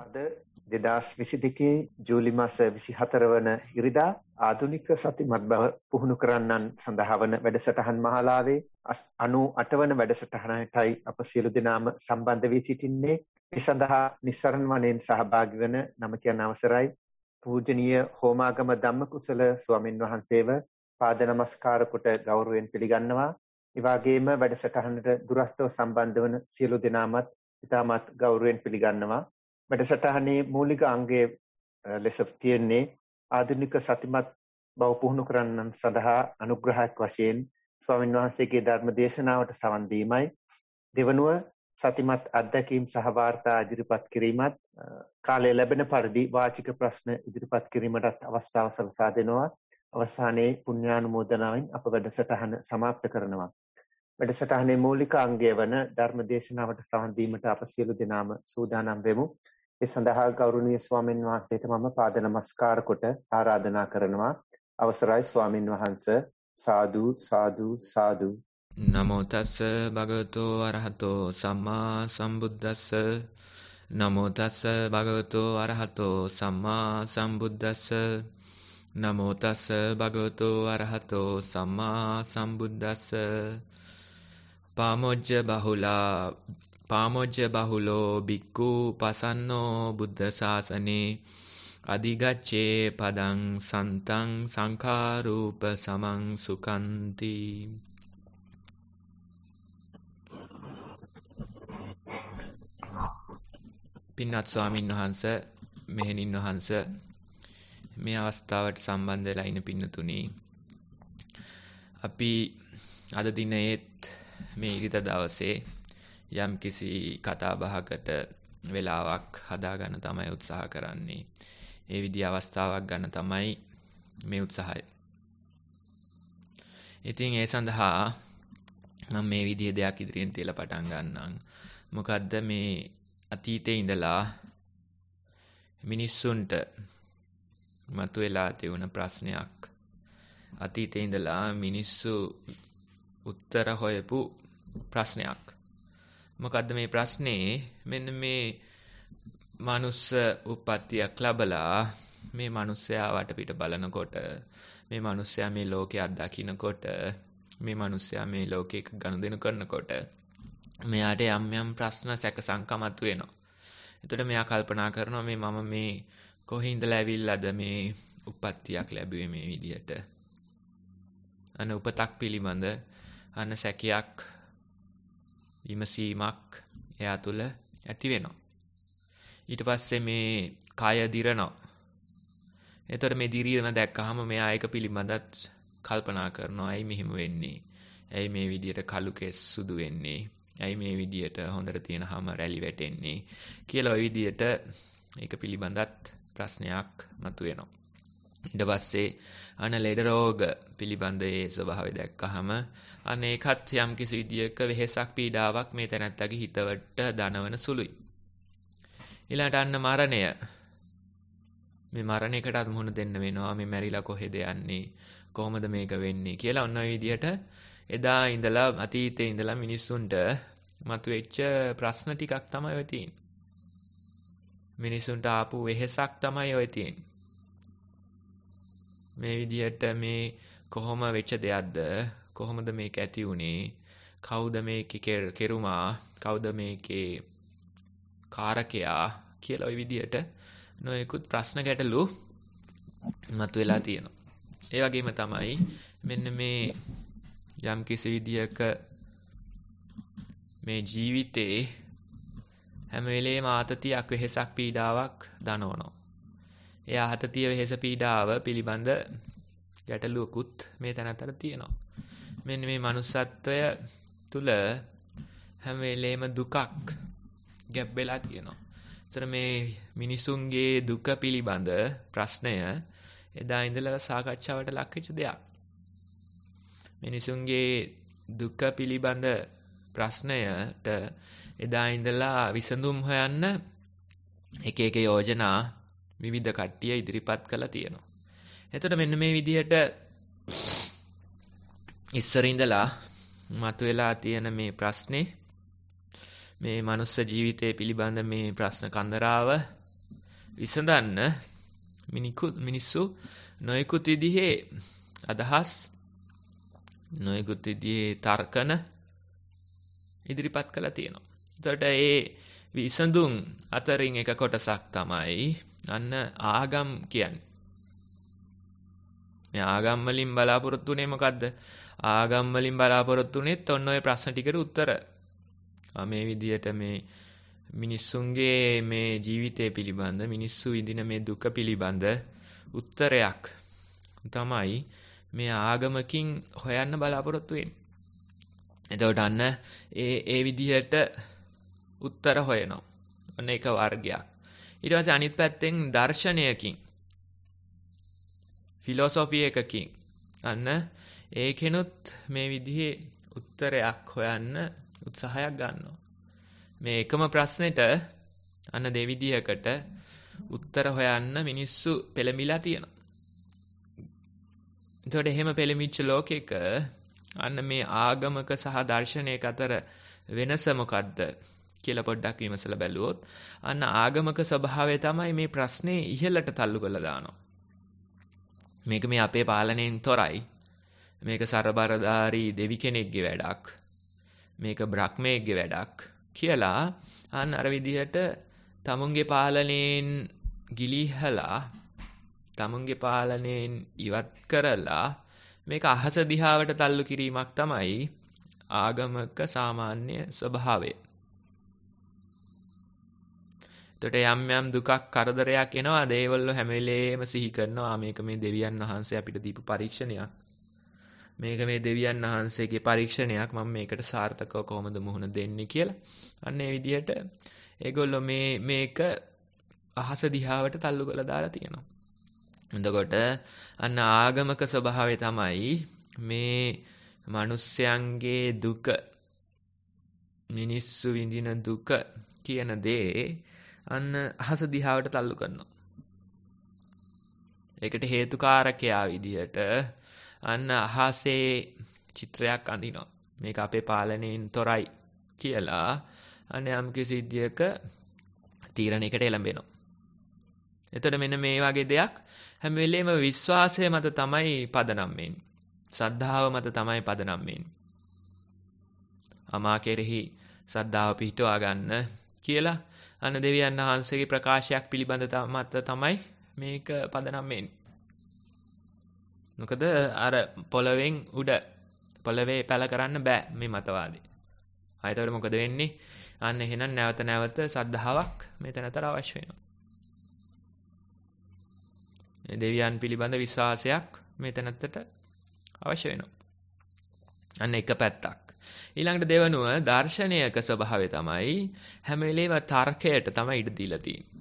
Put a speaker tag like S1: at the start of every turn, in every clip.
S1: අද 2022 ජූලි මාස 24 වන ඉරිදා ආධුනික සතිමත් බව පුහුණු කරන්නන් සඳහා වන වැඩසටහන් මහලාවේ 98 වන වැඩසටහනටයි අප සියලු දෙනාම සම්බන්ධ වී සිටින්නේ. මේ සඳහා නිස්සරණ වනයෙන් සහභාගී වන නම කියන අවසරයි පූජනීය හෝමාගම ධම්මකුසල ස්වාමින් වහන්සේව පාද නමස්කාර කොට ගෞරවයෙන් පිළිගන්නවා. ඒ වගේම වැඩසටහනට දුරස්ථව සම්බන්ධ වන සියලු දෙනාමත් ඉතාමත් ගෞරවයෙන් පිළිගන්නවා. වැඩසටහනේ මූලික අංගය ලෙස තියෙන්නේ ආධුනික සතිමත් බව පුහුණු කරන්නන් සඳහා අනුග්‍රහයක් වශයෙන් ස්වාමින් වහන්සේගේ ධර්ම දේශනාවට සවන් දීමයි. දෙවනුව සතිමත් අත්දැකීම් සහ වාර්තා ඉදිරිපත් කිරීමත් කාලය ලැබෙන පරිදි වාචික ප්‍රශ්න ඉදිරිපත් කිරීමටත් අවස්ථාව සලසා දෙනවා. අවසානයේ පුණ්‍යානුමෝදනාවෙන් අප වැඩසටහන සමාප්ත කරනවා. වැඩසටහනේ මූලික අංගය වන ධර්ම දේශනාවට සවන් දීමට අප සියලු දෙනාම සූදානම් වෙමු. ඒ සඳහා ගෞරවනීය ස්වාමින් වහන්සේට මම පාද නමස්කාර කොට ආරාධනා කරනවා. අවසරයි ස්වාමින් වහන්සේ. සාදු සාදු සාදු.
S2: නමෝ තස්ස භගවතෝ අරහතෝ සම්මා සම්බුද්දස්ස. නමෝ තස්ස භගවතෝ අරහතෝ සම්මා සම්බුද්දස්ස. නමෝ තස්ස භගවතෝ අරහතෝ සම්මා සම්බුද්දස්ස. පාමොජ්ජ බහුලෝ බික්ඛු පසන්නෝ බුද්ධ ශාසනේ අධිගච්ඡේ පදං සන්තං සංඛාරූප සමං සුඛන්ති. පින්වත් ස්වාමින් වහන්සේ, මෙහෙණින් වහන්සේ, මේ අවස්ථාවට සම්බන්ධ වෙලා ඉන්න පින්නතුනි, අපි අද දිනේත් මේ ඉරිදා දවසේ යම් කිසි කතා බහකට වෙලාවක් හදාගන්න තමයි උත්සාහ කරන්නේ. ඒ විදිහ අවස්ථාවක් ගන්න තමයි මේ උත්සාහය. ඉතින් ඒ සඳහා මම මේ විදිහ දෙයක් ඉදිරියෙන් තියලා පටන් ගන්නම්. මොකද්ද මේ අතීතේ ඉඳලා මිනිස්සුන්ට මතුවලා තියුණ ප්‍රශ්නයක්. අතීතේ ඉඳලා මිනිස්සු උත්තර හොයපු ප්‍රශ්නයක්. මොකද්ද මේ ප්‍රශ්නේ? මෙන්න මේ මනුස්ස උප්පත්තියක් ලැබලා මේ මනුස්සයා වටපිට බලනකොට, මේ මනුස්සයා මේ ලෝකේ අත්දකින්නකොට, මේ මනුස්සයා මේ ලෝකයක ගනුදෙනු කරනකොට මෙයාට යම් යම් ප්‍රශ්න සැක සංකමතු වෙනවා. එතකොට මෙයා කල්පනා කරනවා මේ මම මේ කොහේ ඉඳලා ඇවිල්ලාද මේ උප්පත්තියක් ලැබුවේ මේ විදියට. අන උපතක් පිළිබඳ අන සැකයක්, විමසීමක් එයා තුළ ඇති වෙනවා. ඊට පස්සේ මේ කය දිරනවා. එතකොට මේ දිරීම දැක්කහම මෙයා ඒක පිළිබඳත් කල්පනා කරනවා. ඇයි මෙහෙම වෙන්නේ? ඇයි මේ විදියට කළු කෙස් සුදු වෙන්නේ? ඇයි මේ විදියට හොඳට තියෙන හැම රැලි වැටෙන්නේ කියලා ওই විදියට ඒක පිළිබඳත් ප්‍රශ්නයක් මතුවෙනවා. ඊට පස්සේ අන ලෙඩ රෝග පිළිබඳ ඒ ස්වභාවය දැක්කහම අනේකත් යම් කිසි විදියක වෙහෙසක් පීඩාවක් මේ තැනැත්තගේ හිතවට දනවන සුළුයි. ඊළඟට අන්න මරණය. මේ මරණයකටත් මුහුණ දෙන්න වෙනවා. මේ මැරිලා කොහෙද යන්නේ? කොහොමද මේක වෙන්නේ කියලා ඔන්න ඔය විදියට එදා ඉඳලා අතීතේ ඉඳලා මිනිස්සුන්ට මතුවෙච්ච ප්‍රශ්න ටිකක් තමයි ඔය තියෙන්නේ. මිනිස්සුන්ට ආපු වෙහෙසක් තමයි ඔය තියෙන්නේ. මේ විදියට මේ කොහොම වෙච්ච දෙයක්ද? කොහොමද මේක ඇති වුනේ? කවුද මේකේ කෙරුමා? කවුද මේකේ කාරකයා කියලා ওই විදියට නොයෙකුත් ප්‍රශ්න ගැටලු මතුවලා තියෙනවා. ඒ වගේම තමයි මෙන්න මේ යම් කිසි විදියක මේ ජීවිතේ හැම වෙලේම ආතතියක්, වෙහෙසක්, පීඩාවක් දනවනවා. ඒ ආතතිය, වෙහෙස, පීඩාව පිළිබඳ ගැටලුවකුත් මේ තැනතර තියෙනවා. මෙන්න මේ manussත්වය තුල හැම වෙලේම දුකක් ගැබ් වෙලා තියෙනවා. ඒතර මේ මිනිසුන්ගේ දුක පිළිබඳ ප්‍රශ්නය එදා ඉඳලා සාකච්ඡාවට ලක් වෙච්ච දෙයක්. මිනිසුන්ගේ දුක පිළිබඳ ප්‍රශ්නයට එදා ඉඳලා විසඳුම් හොයන්න එක එක යෝජනා විවිධ කට්ටිය ඉදිරිපත් කළා තියෙනවා. එතකොට මෙන්න මේ විදිහට ඉස්සර ඉඳලා මතුවලා තියෙන මේ ප්‍රශ්නේ, මේ මනුස්ස ජීවිතය පිළිබඳ මේ ප්‍රශ්න කන්දරාව විසඳන්න මිනිස්සු නොයෙකුත් විදිහේ අදහස් නොයෙකුත් විදිහේ තර්කන ඉදිරිපත් කළා තියෙනවා. එතකොට ඒ විසඳුම් අතරින් එක කොටසක් තමයි අන්න ආගම් කියන්නේ. මේ ආගම් වලින් බලාපොරොත්තු වෙන්නේ මොකද්ද? ආගම් වලින් බලාපොරොත්තු වෙන්නේත් ඔන්න ඔය ප්‍රශ්න ටිකට උත්තර. මේ විදියට මේ මිනිස්සුන්ගේ මේ ජීවිතය පිළිබඳ මිනිස්සු විඳින මේ දුක පිළිබඳ උත්තරයක් තමයි මේ ආගමකින් හොයන්න බලාපොරොත්තු වෙන්නේ. එතකොට අන්න ඒ විදිහට උත්තර හොයනවා. ඔන්න එක වර්ගයක්. ඊට පස්සේ අනිත් පැත්තෙන් දර්ශනයකින් ෆිලොසොෆි එකකින් අන්න ඒකෙනුත් මේ විදිහේ උත්තරයක් හොයන්න උත්සාහයක් ගන්නවා. මේ එකම ප්‍රශ්නෙට අන්න දෙවිදිහකට උත්තර හොයන්න මිනිස්සු පෙළඹිලා තියෙනවා. එතකොට එහෙම පෙළඹිච්ච ලෝකෙක අන්න මේ ආගමක සහ දර්ශනයක අතර වෙනස මොකද්ද කියලා පොඩ්ඩක් විමසලා බැලුවොත් අන්න ආගමක ස්වභාවය තමයි මේ ප්‍රශ්නේ ඉහළට තල්ලු කරලා දානවා. මේක මේ අපේ පාලනයෙන් තොරයි. මේක සරබරදාරි දෙවි කෙනෙක්ගේ වැඩක්. මේක බ්‍රහ්මයෙක්ගේ වැඩක් කියලා අන්න අර විදිහට තමුන්ගේ පාලනයෙන් ගිලිහලා තමුන්ගේ පාලනයෙන් ඉවත් කරලා මේක අහස දිහාවට තල්ලු කිරීමක් තමයි ආගමක සාමාන්‍ය ස්වභාවය. එතකොට යම් දුකක් කරදරයක් එනවා ඒවල්ලෝ හැම වෙලේම සිහි කරනවා මේක මේ දෙවියන් වහන්සේ අපිට දීපු පරීක්ෂණයක්. මේක මේ දෙවියන් වහන්සේගේ පරීක්ෂණයක් මම මේකට සාර්ථකව කොහොමද මුහුණ දෙන්නේ කියලා. අන්න ඒ විදිහට ඒගොල්ලෝ මේක අහස දිහාවට තල්ලු කරලා දාලා තියෙනවා. එතකොට අන්න ආගමක ස්වභාවය තමයි මේ මිනිස්යන්ගේ දුක මිනිස්සු විඳින දුක කියන දේ අන්න අහස දිහාවට තල්ලු කරනවා. ඒකට හේතුකාරකයා විදිහට අන්න අහසේ චිත්‍රයක් අඳිනවා. මේක අපේ පාලනයෙන් තොරයි කියලා අන්න යම් කිසි විදියක තීරණයකට එළඹෙනවා. එතකොට මෙන්න මේ වගේ දෙයක් හැම වෙලේම විශ්වාසය මත තමයි පදනම් වෙන්නේ. ශ්‍රද්ධාව මත තමයි පදනම් වෙන්නේ. අමා කෙරෙහි ශ්‍රද්ධාව පිහිටවා ගන්න කියලා අන්න දෙවියන් වහන්සේගේ ප්‍රකාශයක් පිළිබඳ මත තමයි මේක පදනම් වෙන්නේ. මොකද අර පොළවෙන් උඩ පොළවේ පැල කරන්න බෑ මේ මතවාදී. ආයෙත් මොකද වෙන්නේ? අන්න එහෙනම් නැවත නැවත ශ්‍රද්ධාවක් මෙතනතර අවශ්‍ය වෙනවා. දෙවියන් පිළිබඳ විශ්වාසයක් මෙතනතට අවශ්‍ය වෙනවා. අන්න එක පැත්තක්. ඊළඟට දෙවනුව දර්ශනයක ස්වභාවය තමයි හැම වෙලේම තර්කයට තමයි ඉඩ දීලා තියෙන්නේ.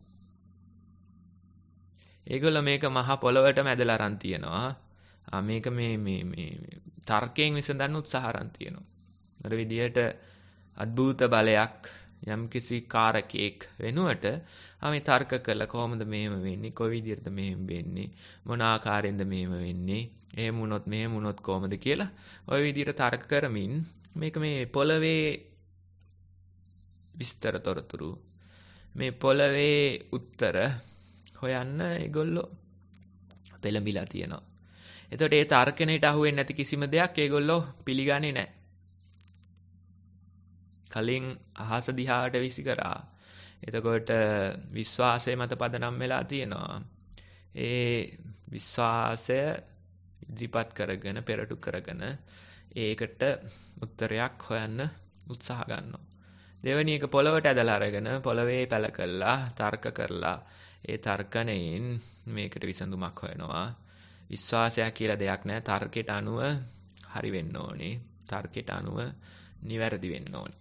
S2: ඒගොල්ලෝ මේක මහ පොළොවටම ඇදලා අරන් තියනවා. මේක මේ තර්කයෙන් විසඳන්න උත්සාහ අරන් තියනවා. අර විදියට අద్භූත බලයක් යම්කිසි කාරකයක් වෙනුවට මේ තර්ක කළා කොහොමද මෙහෙම වෙන්නේ? කොයි විදියටද මෙහෙම වෙන්නේ? මොන ආකාරයෙන්ද මෙහෙම වෙන්නේ? එහෙම වුණොත් මෙහෙම වුණොත් කොහොමද කියලා ওই විදියට තර්ක කරමින් මේක මේ පොළවේ විස්තර තොරතුරු මේ පොළවේ උත්තර හොයන්න ඒගොල්ලෝ පෙළඹිලා තියෙනවා. එතකොට ඒ තර්කණයට අහු වෙන්නේ නැති කිසිම දෙයක් ඒගොල්ලෝ පිළිගන්නේ නැහැ. කලින් අහස දිහාට විසි කරා. එතකොට විශ්වාසය මත පදනම් වෙලා තියෙනවා. ඒ විශ්වාසය ඉදිරිපත් කරගෙන පෙරටු කරගෙන ඒකට උත්තරයක් හොයන්න උත්සාහ ගන්නවා. දෙවෙනි එක පොළවට ඇදලා අරගෙන පොළවේ පැල කළා තර්ක කරලා ඒ තර්කණයෙන් මේකට විසඳුමක් හොයනවා. විශ්වාසයක් කියලා දෙයක් නැහැ. තර්කයට අනුව හරි වෙන්න ඕනේ. තර්කයට අනුව නිවැරදි වෙන්න ඕනේ.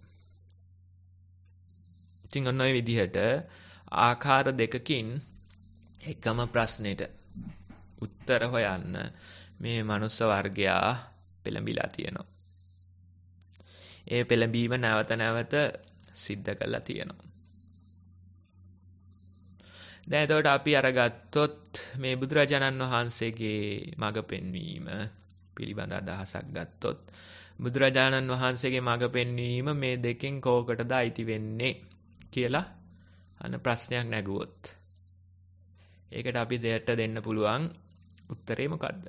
S2: ඉතින් ඔන්න ඔය විදිහට ආකාර දෙකකින් එකම ප්‍රශ්නෙට උත්තර හොයන්න මේ මනුස්ස වර්ගයා පෙළඹිලා තියෙනවා. ඒ පෙළඹීම නැවත නැවත සිද්ධ කරලා තියෙනවා. දැන් එතකොට අපි අරගත්තොත් මේ බුදුරජාණන් වහන්සේගේ මඟ පෙන්වීම පිළිබඳ අදහසක් ගත්තොත් බුදුරජාණන් වහන්සේගේ මඟ පෙන්වීම මේ දෙකෙන් කෝකටද අයිති වෙන්නේ කියලා අන්න ප්‍රශ්නයක් නැගුවොත් ඒකට අපි දෙයට දෙන්න පුළුවන් උත්තරේ මොකද්ද?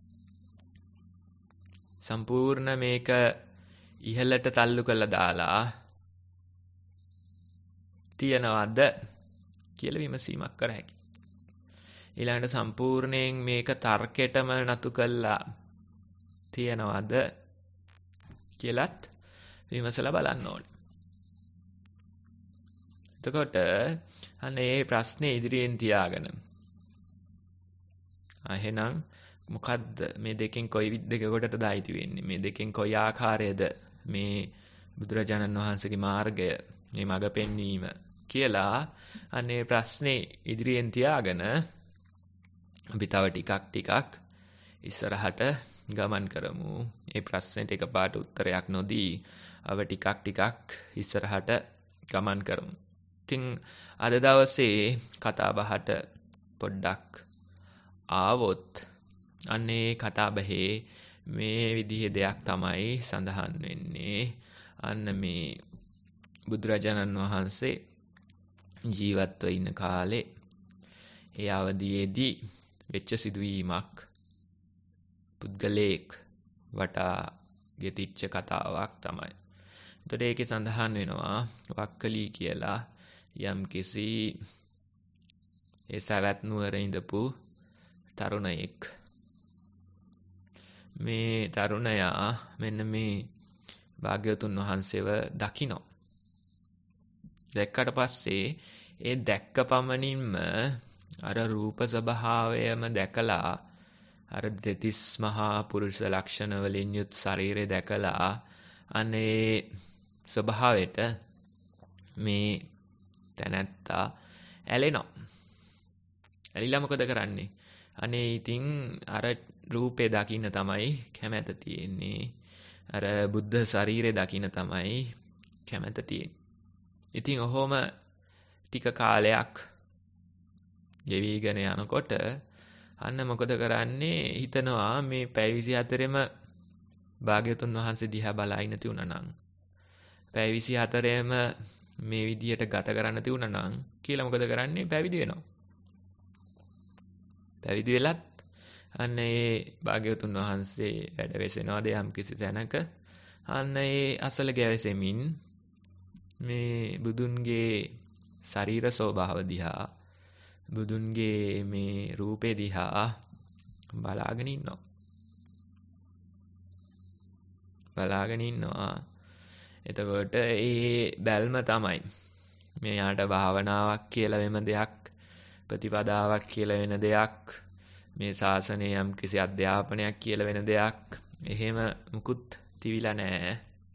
S2: සම්පූර්ණ මේක ඉහළට තල්ලු කරලා දාලා තියනවද කියලා විමසීමක් කර හැකියි. ඊළඟට සම්පූර්ණයෙන් මේක තර්කයටම නතු කළා තියනවද කියලාත් විමසලා බලන්න ඕනේ. එතකොට අනේ මේ ප්‍රශ්නේ ඉදිරියෙන් තියාගෙන එහෙනම් මොකද්ද මේ දෙකෙන් කොයි දෙකකටද අයිති වෙන්නේ? මේ දෙකෙන් කොයි ආකාරයේද මේ බුදුරජාණන් වහන්සේගේ මාර්ගය, මේ මඟ පෙන්වීම කියලා අනේ ප්‍රශ්නේ ඉදිරියෙන් තියාගෙන අපි තව ටිකක් ඉස්සරහට ගමන් කරමු. මේ ප්‍රශ්නෙට එකපාරට උත්තරයක් නොදී අව ටිකක් ඉස්සරහට ගමන් කරමු. ඉතින් අද දවසේ කතා බහට පොඩ්ඩක් ආවොත් අන්නේ කතා බහේ මේ විදිහේ දෙයක් තමයි සඳහන් වෙන්නේ. අන්න මේ බුදුරජාණන් වහන්සේ ජීවත්ව ඉන්න කාලේ ඒ අවදියේදී වෙච්ච සිදුවීමක් පුද්ගලයෙක් වටා ගෙතිච්ච කතාවක් තමයි. එතකොට ඒකේ සඳහන් වෙනවා වක්කලී කියලා යම්කිසි ඒ සවැත් නුවර ඉඳපු තරුණයෙක්. මේ තරුණයා මෙන්න මේ භාග්‍යවතුන් වහන්සේව දකිනවා. දැක්කට පස්සේ ඒ දැක්ක පමණින්ම අර රූප ස්වභාවයම දැකලා අර දෙතිස් මහා පුරුෂ ලක්ෂණ වලින් යුත් ශරීරය දැකලා අනේ ස්වභාවයට මේ තැනැත්තා ඇලෙනවා. ඇලිලා මොකද කරන්නේ? අනේ ඉතින් අර රූපේ දකින්න තමයි කැමැත තියෙන්නේ. අර බුද්ධ ශරීරය දකින්න තමයි කැමැත තියෙන්නේ. ඉතින් ඔහොම ටික කාලයක් ගෙවිගෙන යනකොට අන්න මොකද කරන්නේ? හිතනවා මේ පැය 24ෙම භාග්‍යවතුන් වහන්සේ දිහා බලා ඉන්න තියුණා නම්, පැය 24ෙම මේ විදියට ගත කරන්න තියුණා නම් කියලා මොකද කරන්නේ? පැවිදි වෙනවා. පැවිදි වෙලත් අන්න ඒ භාග්‍යවතුන් වහන්සේ වැඩ වෙසෙනවාද යම් කිසි තැනක. අන්න ඒ අසල ගැවසෙමින් මේ බුදුන්ගේ ශරීර ස්වභාව දිහා, බුදුන්ගේ මේ රූපේ දිහා බලාගෙන ඉන්නවා. එතකොට ඒ බැල්ම තමයි මෙයාට භාවනාවක් කියලා වෙන දෙයක්, ප්‍රතිපදාවක් කියලා වෙන දෙයක්, මේ ශාසනය යම් කිසි අධ්‍යාපනයක් කියලා වෙන දෙයක් එහෙම මුකුත් තිවිලා නැහැ.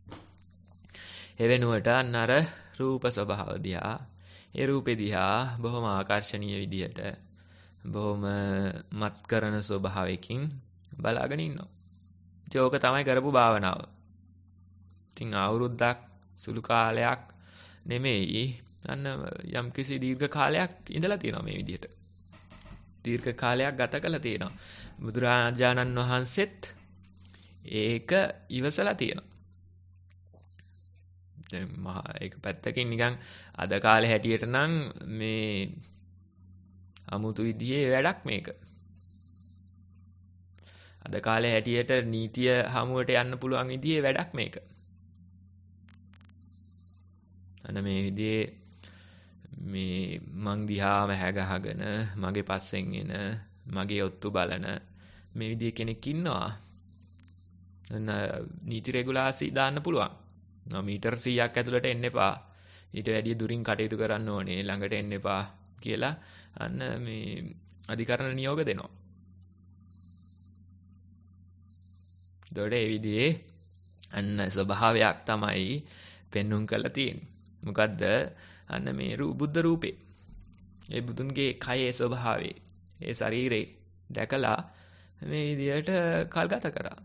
S2: ඒ වෙනුවට අන්න අර රූප ස්වභාව දිහා, ඒ රූපේ දිහා බොහොම ආකර්ශනීය විදියට, බොහොම මත් කරන ස්වභාවයකින් බලාගෙන ඉන්නවා. ඉතින් ඕක තමයි කරපු භාවනාව. ඉතින් අවුරුද්දක් සුළු කාලයක් නෙමෙයි, අන්න යම්කිසි දීර්ඝ කාලයක් ඉඳලා තියෙනවා මේ විදිහට. දීර්ඝ කාලයක් ගත කළා තියෙනවා. බුදුරජාණන් වහන්සේත් ඒක ඉවසලා තියෙනවා. දැන් ඒක පැත්තකින් නිකන් අද කාලේ හැටියට නම් මේ අමුතු විදිහේ වැඩක් මේක. අද කාලේ හැටියට නීතිය හමුවට යන්න පුළුවන් විදිහේ වැඩක් මේක. අන්න මේ විදිහේ මේ මං දිහාම හැගහගෙන මගේ පස්සෙන් එන, මගේ ඔත්තු බලන මේ විදිහේ කෙනෙක් ඉන්නවා. නීති රෙගුලාසි දාන්න පුළුවන්. මීටර් 100ක් ඇතුළට එන්න එපා, ඊට වැඩිය දුරින් කටයුතු කරන්න ඕනේ, ළඟට එන්න එපා කියලා අන්න මේ අධිකරණ නියෝග දෙනවා. ඒතකොට ඒ විදිහේ අන්න ස්වභාවයක් තමයි පෙන්눔 කරලා තියෙන්නේ. මොකද්ද? අන්න මේ බුද්ධ රූපේ, ඒ බුදුන්ගේ කයේ ස්වභාවය, ඒ ශරීරේ දැකලා මේ විදිහට කල් ගත කරා.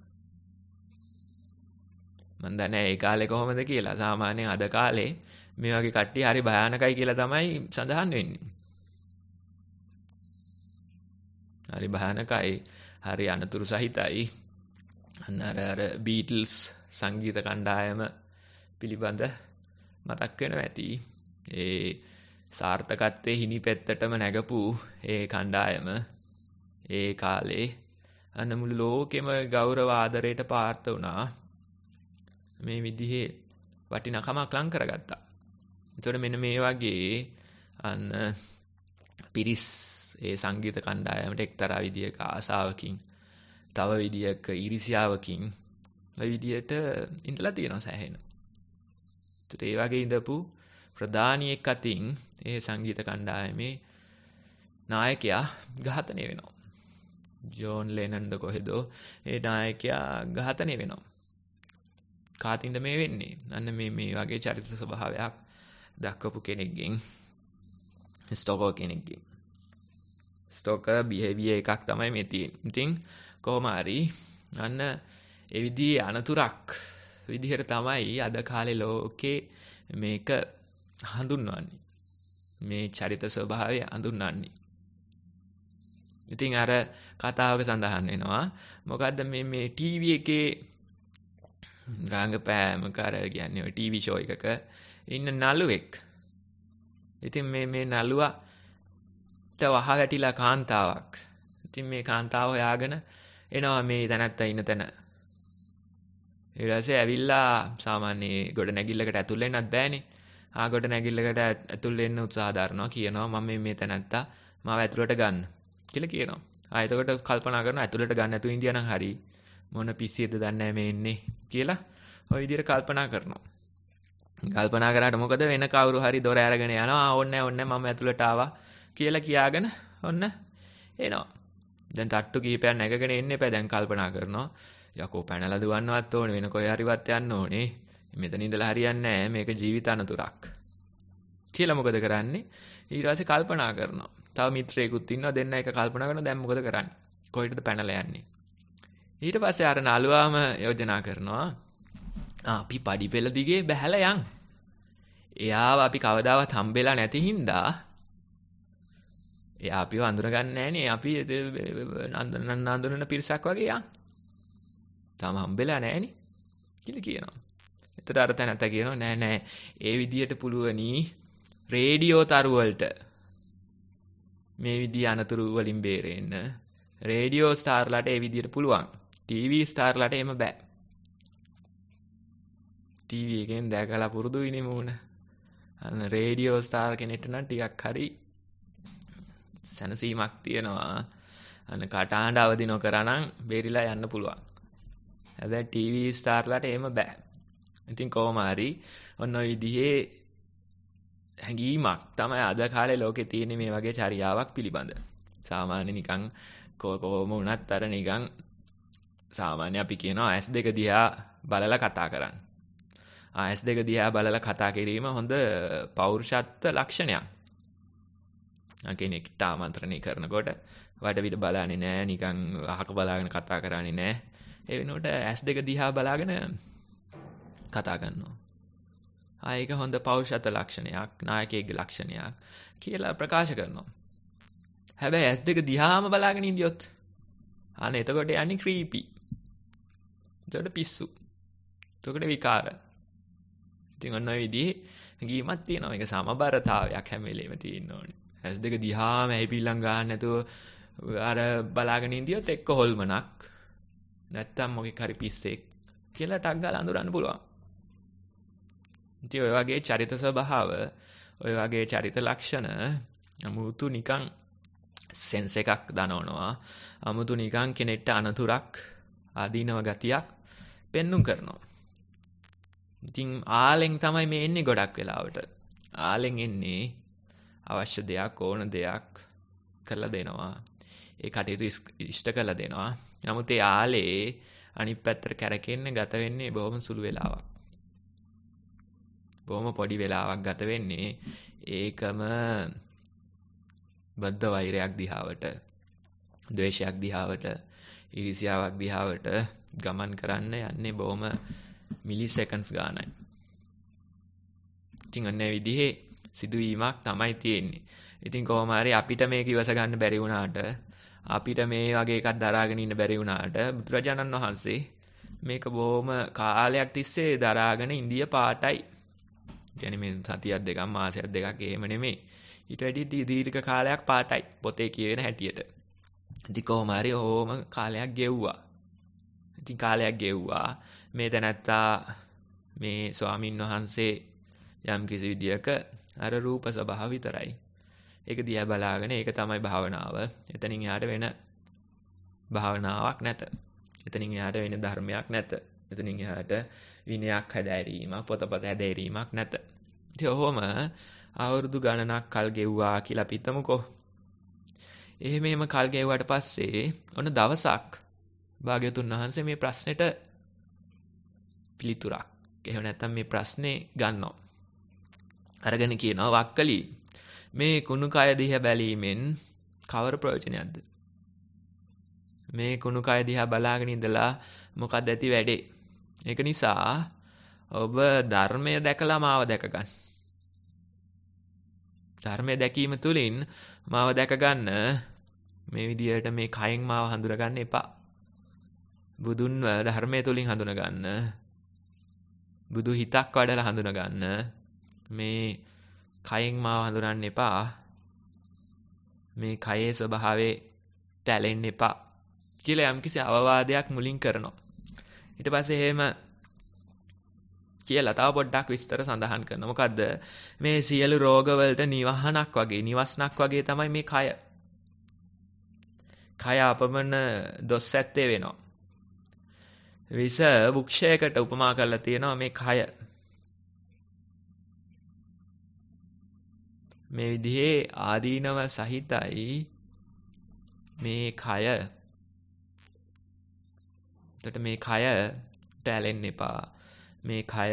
S2: මන් දන්නේ ඒ කාලේ කොහොමද කියලා. සාමාන්‍යයෙන් අද කාලේ මේ වගේ කට්ටිය හරි භයානකයි කියලා තමයි සඳහන් වෙන්නේ. හරි භයානකයි, හරි අනතුරු සහිතයි. අන්න අර බීටල්ස් සංගීත කණ්ඩායම පිළිබඳ මතක් වෙනවා ඇති. ඒ සාර්ථකත්වයේ හිණි පෙත්තටම නැගපු ඒ කණ්ඩායම ඒ කාලේ අන්න මුළු ලෝකෙම ගෞරව ආදරයට පාත්‍ර වුණා. මේ විදිහේ වටිනකමක් ලං කරගත්තා. එතකොට මෙන්න මේ වගේ අන්න පිරිස් ඒ සංගීත කණ්ඩායමට එක්තරා විදියක ආසාවකින් තව විදියක ඊර්ෂ්‍යාවකින් ඔය විදියට ඉඳලා තියෙනවා සෑහෙන. ඒත් ඒ වගේ ඉඳපු ප්‍රධානියෙක් අතින් ඒ සංගීත කණ්ඩායමේ නායකයා ඝාතනය වෙනවා. ජෝන් ලෙනන්ද කොහෙදෝ ඒ නායකයා ඝාතනය වෙනවා. කාටින්ද මේ වෙන්නේ? අන්න මේ වගේ චරිත ස්වභාවයක් දක්වපු කෙනෙක්ගෙන් ස්ටෝකර් කෙනෙක්ගෙන්. ස්ටෝකර් බිහේවියර් එකක් තමයි මේ තියෙන්නේ. ඉතින් කොහොම හරි අන්න ඒ විදිහේ අනතුරක් විදිහට තමයි අද කාලේ ලෝකේ මේක හඳුන්වන්නේ. මේ චරිත ස්වභාවය හඳුන්වන්නේ. ඉතින් අර කතාවක සඳහන් වෙනවා මොකද්ද මේ ටීවී එකේ රංගපෑමක අර කියන්නේ ඔය ටීවී ෂෝ එකක ඉන්න නළුවෙක්. ඉතින් මේ නළුවාට වහ වැටිලා කාන්තාවක්. ඉතින් මේ කාන්තාව හොයාගෙන එනවා මේ තැනත්තා ඉන්න තැන. ඊට පස්සේ ඇවිල්ලා සාමාන්‍ය ගොඩ නැගිල්ලකට ඇතුල් වෙන්නත් බෑනේ. ගොඩ නැගිල්ලකට ඇතුල් වෙන්න උත්සාහ දරනවා කියනවා මම මේ තැනත්තා මාව ඇතුළට ගන්න කියලා කියනවා. එතකොට කල්පනා කරනවා ඇතුළට ගන්න නැතුව ඉඳියා නම් හරි මොන පිස්සියද දන්නේ මේ ඉන්නේ කියලා ওই විදිහට කල්පනා කරනවා. කල්පනා කරාට මොකද වෙන කවුරු හරි දොර අරගෙන යනවා ඕන්නේ මම ඇතුළට ආවා කියලා කියාගෙන ඔන්න එනවා. දැන් තට්ටු කීපයක් නැගගෙන ඉන්න එපා. දැන් කල්පනා කරනවා යකෝ පැනලා දුවන්නවත් ඕනේ වෙන කොහේ හරිවත් යන්න ඕනේ. මෙතන ඉඳලා හරියන්නේ නැහැ මේක ජීවිත අනතුරක්. කියලා මොකද කරන්නේ? ඊට පස්සේ කල්පනා කරනවා. තව මිත්‍රයෙකුත් ඉන්නවා දෙන්න එක කල්පනා කරනවා දැන් මොකද කරන්නේ? කොහෙටද පැනලා යන්නේ? ඊට පස්සේ අර නළුවාම යෝජනා කරනවා අපි පඩි පෙළ දිගේ බැහැලා යන්. එයාව අපි කවදාවත් හම්බෙලා නැති හින්දා එයා අපිව අඳුරගන්නේ නැහනේ. අපි නඳුනන පිරිසක් වගේ යන්. තාම හම්බෙලා නැහනේ කියලා කියනවා. එතකොට අර තැනත්ත කියනවා නෑ ඒ විදියට පුළුවනි රේඩියෝ තරු වලට මේ විදිය අනතුරු වලින් බේරෙන්න. රේඩියෝ ස්ටාර්ලාට ඒ විදියට පුළුවන්. ටීවී ස්ටාර්ලාට එහෙම බෑ. ටීවී එකෙන් දැකලා පුරුදු විනේ මොන. අන්න රේඩියෝ ස්ටාර් කෙනෙක්ට නම් ටිකක් හරි සැනසීමක් තියෙනවා. අන්න කටහඬ අවදි නොකරා නම් බේරිලා යන්න පුළුවන්. හැබැයි ටීවී ස්ටාර්ලාට එහෙම බෑ. ඉතින් කොහොම හරි ඔන්න ඔය විදිහේ හැඟීමක් තමයි අද කාලේ ලෝකේ තියෙන මේ වගේ චර්යාවක් පිළිබඳ. සාමාන්‍ය නිකන් කොහොම වුණත් අර නිකන් සාමාන්‍ය අපි කියනවා S2 දිහා බලලා කතා කරන්න. S2 දිහා බලලා කතා කිරීම හොඳ පෞරුෂත්ව ලක්ෂණයක්. කෙනෙක්ට ආමන්ත්‍රණය කරනකොට වටවිට බලන්නේ නැහැ නිකන් අහක බලාගෙන කතා කරන්නේ නැහැ. ඒ වෙනුවට S2 දිහා බලාගෙන කතා කරනවා. ඒක හොඳ පෞරුෂත්ව ලක්ෂණයක්, නායකයෙක්ගේ ලක්ෂණයක් කියලා ප්‍රකාශ කරනවා. හැබැයි S2 දිහාම බලාගෙන ඉඳියොත් අනේ එතකොට යන්නේ ක්‍රීපි. එතකොට පිස්සු. එතකොට විකාර. ඉතින් ඔන්න ඔය විදිහේ ගීමක් තියෙනවා. ඒක සමබරතාවයක් හැම වෙලෙම තියෙන්න ඕනේ. S2 දිහාම ඇහිපිල්ලම් ගන්න නැතුව අර බලාගෙන ඉඳියොත් එක්ක හොල්මනක් නැත්තම් මොකෙක් හරි පිස්සෙක් කියලා ටක් ගාලා අඳුරන්න පුළුවන්. ඉතින් ඔය වගේ චරිත ස්වභාව, ඔය වගේ චරිත ලක්ෂණ 아무තු නිකන් සෙන්ස් එකක් දනවනවා. 아무තු නිකන් කෙනෙක්ට අනතුරක් ආදීනව ගතියක් පෙන්눔 කරනවා. ඉතින් ආලෙන් තමයි මේ එන්නේ ගොඩක් වෙලාවට. ආලෙන් එන්නේ අවශ්‍ය දෙයක් ඕන දෙයක් කරලා දෙනවා. ඒ කටයුතු ඉෂ්ට කරලා දෙනවා. නමුත් ඒ ආලේ අනිත් පැත්තට කැරකෙන්න ගත වෙන්නේ බොහොම සුළු වෙලාවක්. බොහොම පොඩි වෙලාවක් ගත වෙන්නේ ඒකම බද්ධ වෛරයක් දිහාවට, ද්වේෂයක් දිහාවට, ඊර්ෂ්‍යාවක් දිහාවට ගමන් කරන්න යන්නේ බොහොම මිලි සෙකන්ඩ්ස් ගානයි. ඉතින් අන්නේ විදිහේ සිදුවීමක් තමයි තියෙන්නේ. ඉතින් කොහොම හරි අපිට මේක ඉවස ගන්න බැරි වුණාට, අපිට මේ වගේ එකක් දරාගෙන ඉන්න බැරි වුණාට බුදුරජාණන් වහන්සේ මේක බොහොම කාලයක් තිස්සේ දරාගෙන ඉන්දිය පාටයි. කියන්නේ මේ සතියක් දෙකක් මාසයක් දෙකක් එහෙම නෙමෙයි. ඊට වැඩි දීර්ඝ කාලයක් පාටයි පොතේ කියවෙන හැටියට. ඉතින් කොහොම හරි ඕම කාලයක් ගෙව්වා. ඉතින් කාලයක් ගෙව්වා. මේ තැනැත්තා මේ ස්වාමින් වහන්සේ යම් කිසි විදියක අර රූප ස්වභාව විතරයි. ඒක දිහා බලාගෙන ඒක තමයි භාවනාව. එතනින් එහාට වෙන භාවනාවක් නැත. එතනින් එහාට වෙන ධර්මයක් නැත. එතනින් එහාට විනයක් හැදෑරීමක්, පොතපත හැදෑරීමක් නැත. ඉතින් ඔහොම අවුරුදු ගණනක් කල් ගෙව්වා කියලා අපි හිතමුකෝ. එහෙම කල් ගෙවුවාට පස්සේ ඔන්න දවසක් භාග්‍යවතුන් වහන්සේ මේ ප්‍රශ්නෙට පිළිතුරක්. එහෙම නැත්නම් මේ ප්‍රශ්නේ ගන්නවා. අරගෙන කියනවා වක්කලි මේ කුණු කය දිහා බැලීමෙන් කවර ප්‍රයෝජනයක්ද? මේ කුණු කය දිහා බලාගෙන ඉඳලා මොකක්ද ඇති වැඩේ? ඒක නිසා ඔබ ධර්මය දැකලා මාව දැක ගන්න. ධර්මය දැකීම තුළින් මාව දැක ගන්න මේ විදියට මේ කයෙන් මාව හඳුනා ගන්න එපා. බුදුන්ව ධර්මය තුළින් හඳුනා ගන්න. බුදු හිතක් වඩලා හඳුනා ගන්න. මේ කයෙන් මාව හඳුනන්න එපා. මේ කයේ ස්වභාවයට ඇලෙන්න එපා කියලා යම්කිසි අවවාදයක් මුලින් කරනවා. ඊට පස්සේ එහෙම කියලා තව පොඩ්ඩක් විස්තර සඳහන් කරනවා. මොකද්ද? මේ සියලු රෝගවලට නිවහනක් වගේ, නිවස්නක් වගේ තමයි මේ කය. කය අපමණ දොස් ඇත්තේ වෙනවා. විස වෘක්ෂයකට උපමා කරලා තියෙනවා මේ කය. මේ විදිහේ ආදීනව සහිතයි මේ කය. එතකොට මේ කයට ඇලෙන්න එපා. මේ කය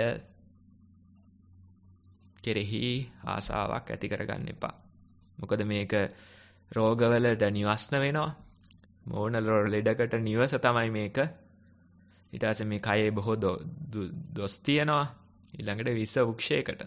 S2: කෙරෙහි ආසාවක් ඇති කරගන්න එපා. මොකද මේක රෝගවලට නිවස්න වෙනවා. මොන ලෙඩකට නිවස තමයි මේක. ඊට පස්සේ මේ කයේ බොහෝ දොස් තියෙනවා. ඊළඟට විස වෘක්ෂයකට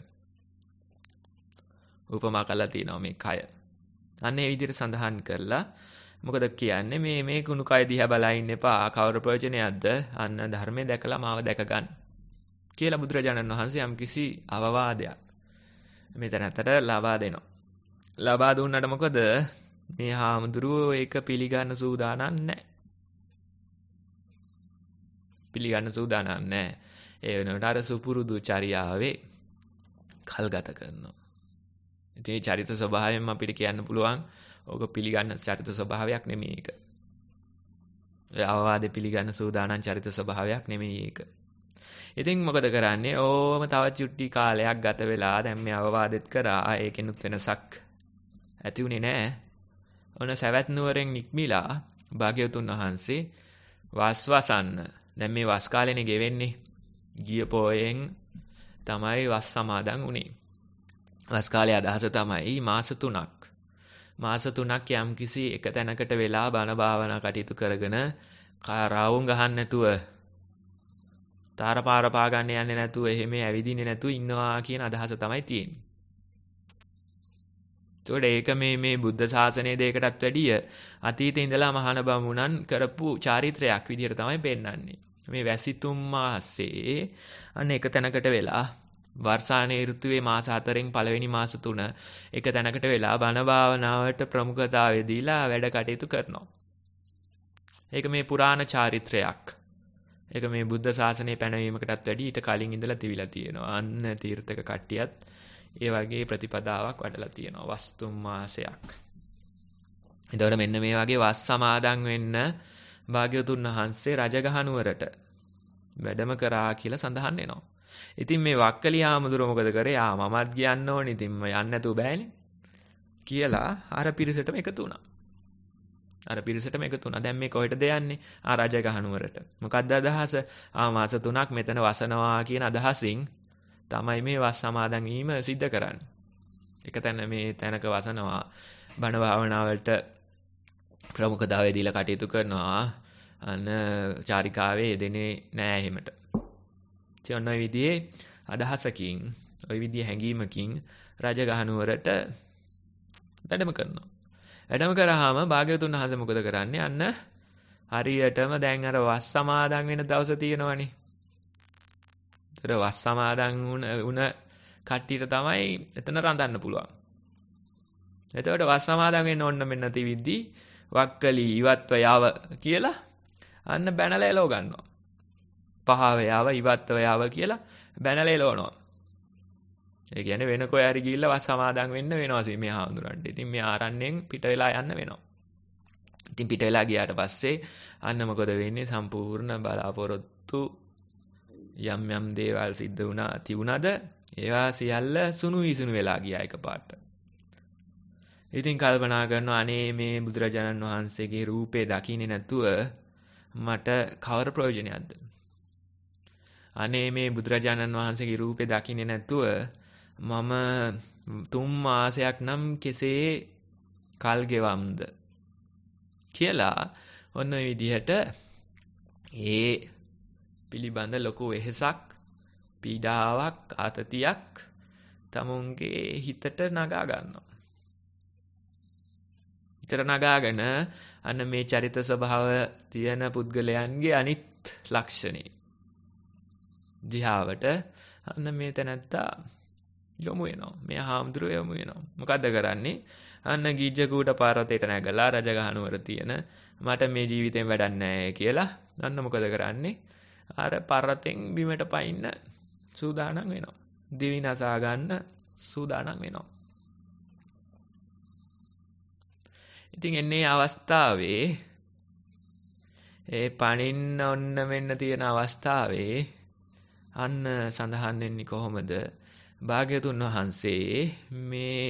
S2: උපමා කරලා තියෙනවා මේ කය. අන්න ඒ විදිහට සඳහන් කරලා මොකද කියන්නේ මේ කුණු කය දිහා බලා ඉන්න එපා. කවර ප්‍රයෝජනයක්ද? අන්න ධර්මයේ දැකලා මාව දැක ගන්න කියලා බුදුරජාණන් වහන්සේ යම්කිසි අවවාදයක් මෙතනතට ලබා දෙනවා. ලබා දුන්නාට මොකද මේ හාමුදුරුවෝ ඒක පිළිගන්න සූදානම් නැහැ. පිළිගන්න සූදානම් නැහැ. ඒ වෙනකොට අර සුපුරුදු චර්යාවේ කල් ගත කරනවා. ඉතින් මේ චරිත ස්වභාවයෙන් අපිට කියන්න පුළුවන් ඕක පිළිගන්න චරිත ස්වභාවයක් නෙමෙයි ඒක. ඒ අවවාදේ පිළිගන්න සූදානම් චරිත ස්වභාවයක් නෙමෙයි ඒක. ඉතින් මොකද කරන්නේ? ඕම තව චුට්ටි කාලයක් ගත වෙලා දැන් මේ අවවාදෙත් කරා ඒකෙනුත් වෙනසක් ඇති උනේ නැහැ. ඔන්න සවැත් නුවරෙන් නික්මිලා භාග්‍යවතුන් වහන්සේ වස්වසන්න. දැන් මේ වස් කාලේනේ ගෙවෙන්නේ. ගිය පොයෙන් තමයි වස් සමාදන් උනේ. වස් කාලයේ අදහස තමයි මාස 3ක්. මාස 3ක් යම්කිසි එක තැනකට වෙලා බණ භාවනා කටයුතු කරගෙන රාවුන් ගහන්න නැතුව තාරපාර පා ගන්න යන්නේ නැතුව එහෙම ඇවිදින්නේ නැතුව ඉන්නවා කියන අදහස තමයි තියෙන්නේ. ඒක මේ බුද්ධ ශාසනයේ දෙයකටත් වැඩිය අතීතේ ඉඳලා මහාන බමුණන් කරපු චාරිත්‍රයක් විදිහට තමයි පෙන්වන්නේ. මේ වැසිතුම් මාසයේ අන්න එක තැනකට වෙලා වර්ෂානේ ඍතුවේ මාස 4න් පළවෙනි මාස 3 එක තැනකට වෙලා බණ භාවනාවට ප්‍රමුඛතාවය දීලා වැඩ කටයුතු කරනවා. ඒක මේ පුරාණ චාරිත්‍රයක්. ඒක මේ බුද්ධ ශාසනය පැනවීමකටත් වැඩි ඊට කලින් ඉඳලා තිබිලා තියෙනවා. අන්න තීර්ථක කට්ටියත් ඒ වගේ ප්‍රතිපදාවක් වඩලා තියෙනවා. වස්තුම් මාසයක්. එතකොට මෙන්න මේ වගේ වස් සමාදන් වෙන්න භාග්‍යවතුන් වහන්සේ රජගහ නුවරට වැඩම කරා කියලා සඳහන් වෙනවා. ඉතින් මේ වක්කලි හාමුදුරුවෝ මොකද කරේ? මමත් කියන්න ඕනේ. ඉතින් යන්න නැතුව බෑනේ කියලා අර පිරිසටම එකතු වුණා. දැන් මේ කොහෙටද යන්නේ? රජගහ නුවරට. මොකක්ද අදහස? මාස 3ක් මෙතන වසනවා කියන අදහසින් තමයි මේ වස් සමාදන් වීම සිද්ධ කරන්නේ. එක තැන මේ තැනක වසනවා. බණ භාවනාවලට ප්‍රමුඛතාවය දීලා කටයුතු කරනවා. අන්න චාරිකාවේ යෙදෙන්නේ නෑ එහෙමට. ඉතින් ඔන්න ඔය විදිහේ අදහසකින්, ඔය විදිහේ හැඟීමකින් රජගහ නුවරට වැඩම කරනවා. වැඩම කරාම භාග්‍යවතුන් වහන්සේ මොකද කරන්නේ? අන්න හරියටම දැන් අර වස් සමාදන් වෙන දවස තියෙනවනේ. ඒතර වස් සමාදන් වුණ කට්ටියට තමයි එතන රඳන්න පුළුවන්. එතකොට වස් සමාදන් වෙන්න ඕන්න මෙන්න තිවිද්දී වක්කලි ඉවත්ව යව කියලා අන්න බැනලා එලව ගන්නවා. පහව යව ඉවත්ව යව කියලා බැනලා එලවනවා. ඒ කියන්නේ වෙන කොහේ හරි ගිහිල්ලා වස් සමාදන් වෙන්න වෙනවා මේ හාමුදුරන්ට. ඉතින් මේ ආරණ්‍යෙන් පිට වෙලා යන්න වෙනවා. ඉතින් පිට වෙලා ගියාට පස්සේ අන්න මොකද වෙන්නේ? සම්පූර්ණ බලාපොරොත්තු යම් යම් දේවල් සිද්ධ වුණා තියුණාද ඒවා සියල්ල සුණු විසුණු වෙලා ගියා එකපාරට. ඉතින් කල්පනා කරනවා අනේ මේ බුදුරජාණන් වහන්සේගේ රූපේ දකින්නේ නැතුව මට කවර ප්‍රයෝජනයක්ද? අනේ මේ බුදුරජාණන් වහන්සේගේ රූපේ දකින්නේ නැතුව මම 3 මාසයක් නම් කෙසේ කල් ගෙවම්ද කියලා ඔන්න ඔය විදිහට ඒ පිළිබඳ ලොකු වෙහසක් පීඩාවක් ආතතියක් තමුන්ගේ හිතට නගා ගන්නවා. හිතට නගාගෙන අන්න මේ චරිත ස්වභාව තියෙන පුද්ගලයන්ගේ අනිත් ලක්ෂණේ දිහාවට අන්න මේ තැනත්තා යොමු වෙනවා. මේ හාමුදුරුවෝ යොමු වෙනවා. මොකද්ද කරන්නේ? අන්න ගිජ්ජකූට පර්වතයට නැගලා රජගහනුවර තියෙන මට මේ ජීවිතෙන් වැඩක් නැහැ කියලා අන්න මොකද කරන්නේ? අර පර්වතෙන් බිමට පයින්න සූදානම් වෙනවා. දිවි නසා ගන්න සූදානම් වෙනවා. ඉතින් එන්නේ අවස්ථාවේ ඒ පණින්න ඔන්න මෙන්න තියෙන අවස්ථාවේ අන්න සඳහන් වෙන්නේ කොහොමද? භාග්‍යතුන් වහන්සේ මේ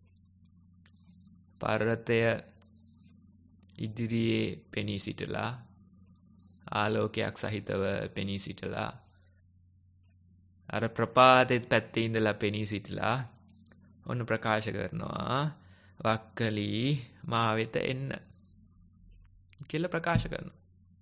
S2: පර්වතය ඉදිරියේ පෙනී සිටලා ආලෝකයක් සහිතව පෙනී සිටලා අර ප්‍රපාතේ පැත්තේ ඉඳලා පෙනී සිටලා ඔන්න ප්‍රකාශ කරනවා වක්කලි මා වෙත එන්න කියලා ප්‍රකාශ කරනවා.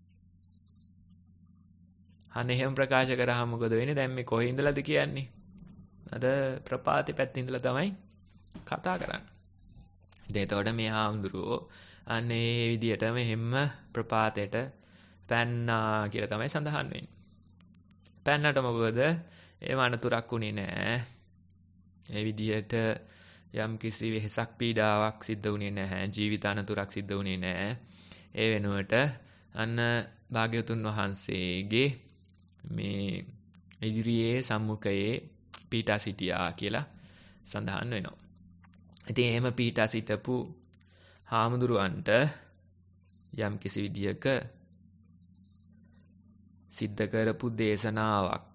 S2: අනේ එහෙම ප්‍රකාශ කරාම මොකද වෙන්නේ? දැන් මේ කොහේ ඉඳලාද කියන්නේ? අර ප්‍රපාතේ පැත්තේ ඉඳලා තමයි කතා කරන්නේ. දැන් එතකොට මේ හාමුදුරුවෝ අනේ මේ විදිහටම හැම ප්‍රපාතයට පැන්නා කියලා තමයි සඳහන් වෙන්නේ. පැන්නට මොකද? ඒව අනතුරක් උනේ නැහැ. ඒ විදිහට යම් කිසි වෙහසක් පීඩාවක් සිද්ධ වුණේ නැහැ. ජීවිත අනතුරක් සිද්ධ වුණේ නැහැ. ඒ වෙනුවට අන්න භාග්‍යවතුන් වහන්සේගේ මේ ඉදිරියේ සම්මුඛයේ පීඨා සිටියා කියලා සඳහන් වෙනවා. ඉතින් එහෙම පීඨා සිටපු හාමුදුරුවන්ට යම් කිසි විදියක සිද්ධ කරපු දේශනාවක්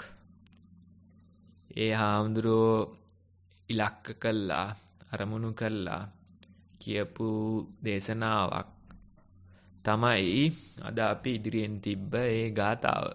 S2: ඒ හාමුදුරුවෝ ඉලක්ක කළා අරමුණු කළා කියපු දේශනාවක් තමයි අද අපි ඉදිරියෙන් තිබ්බ ඒ ගාථාව.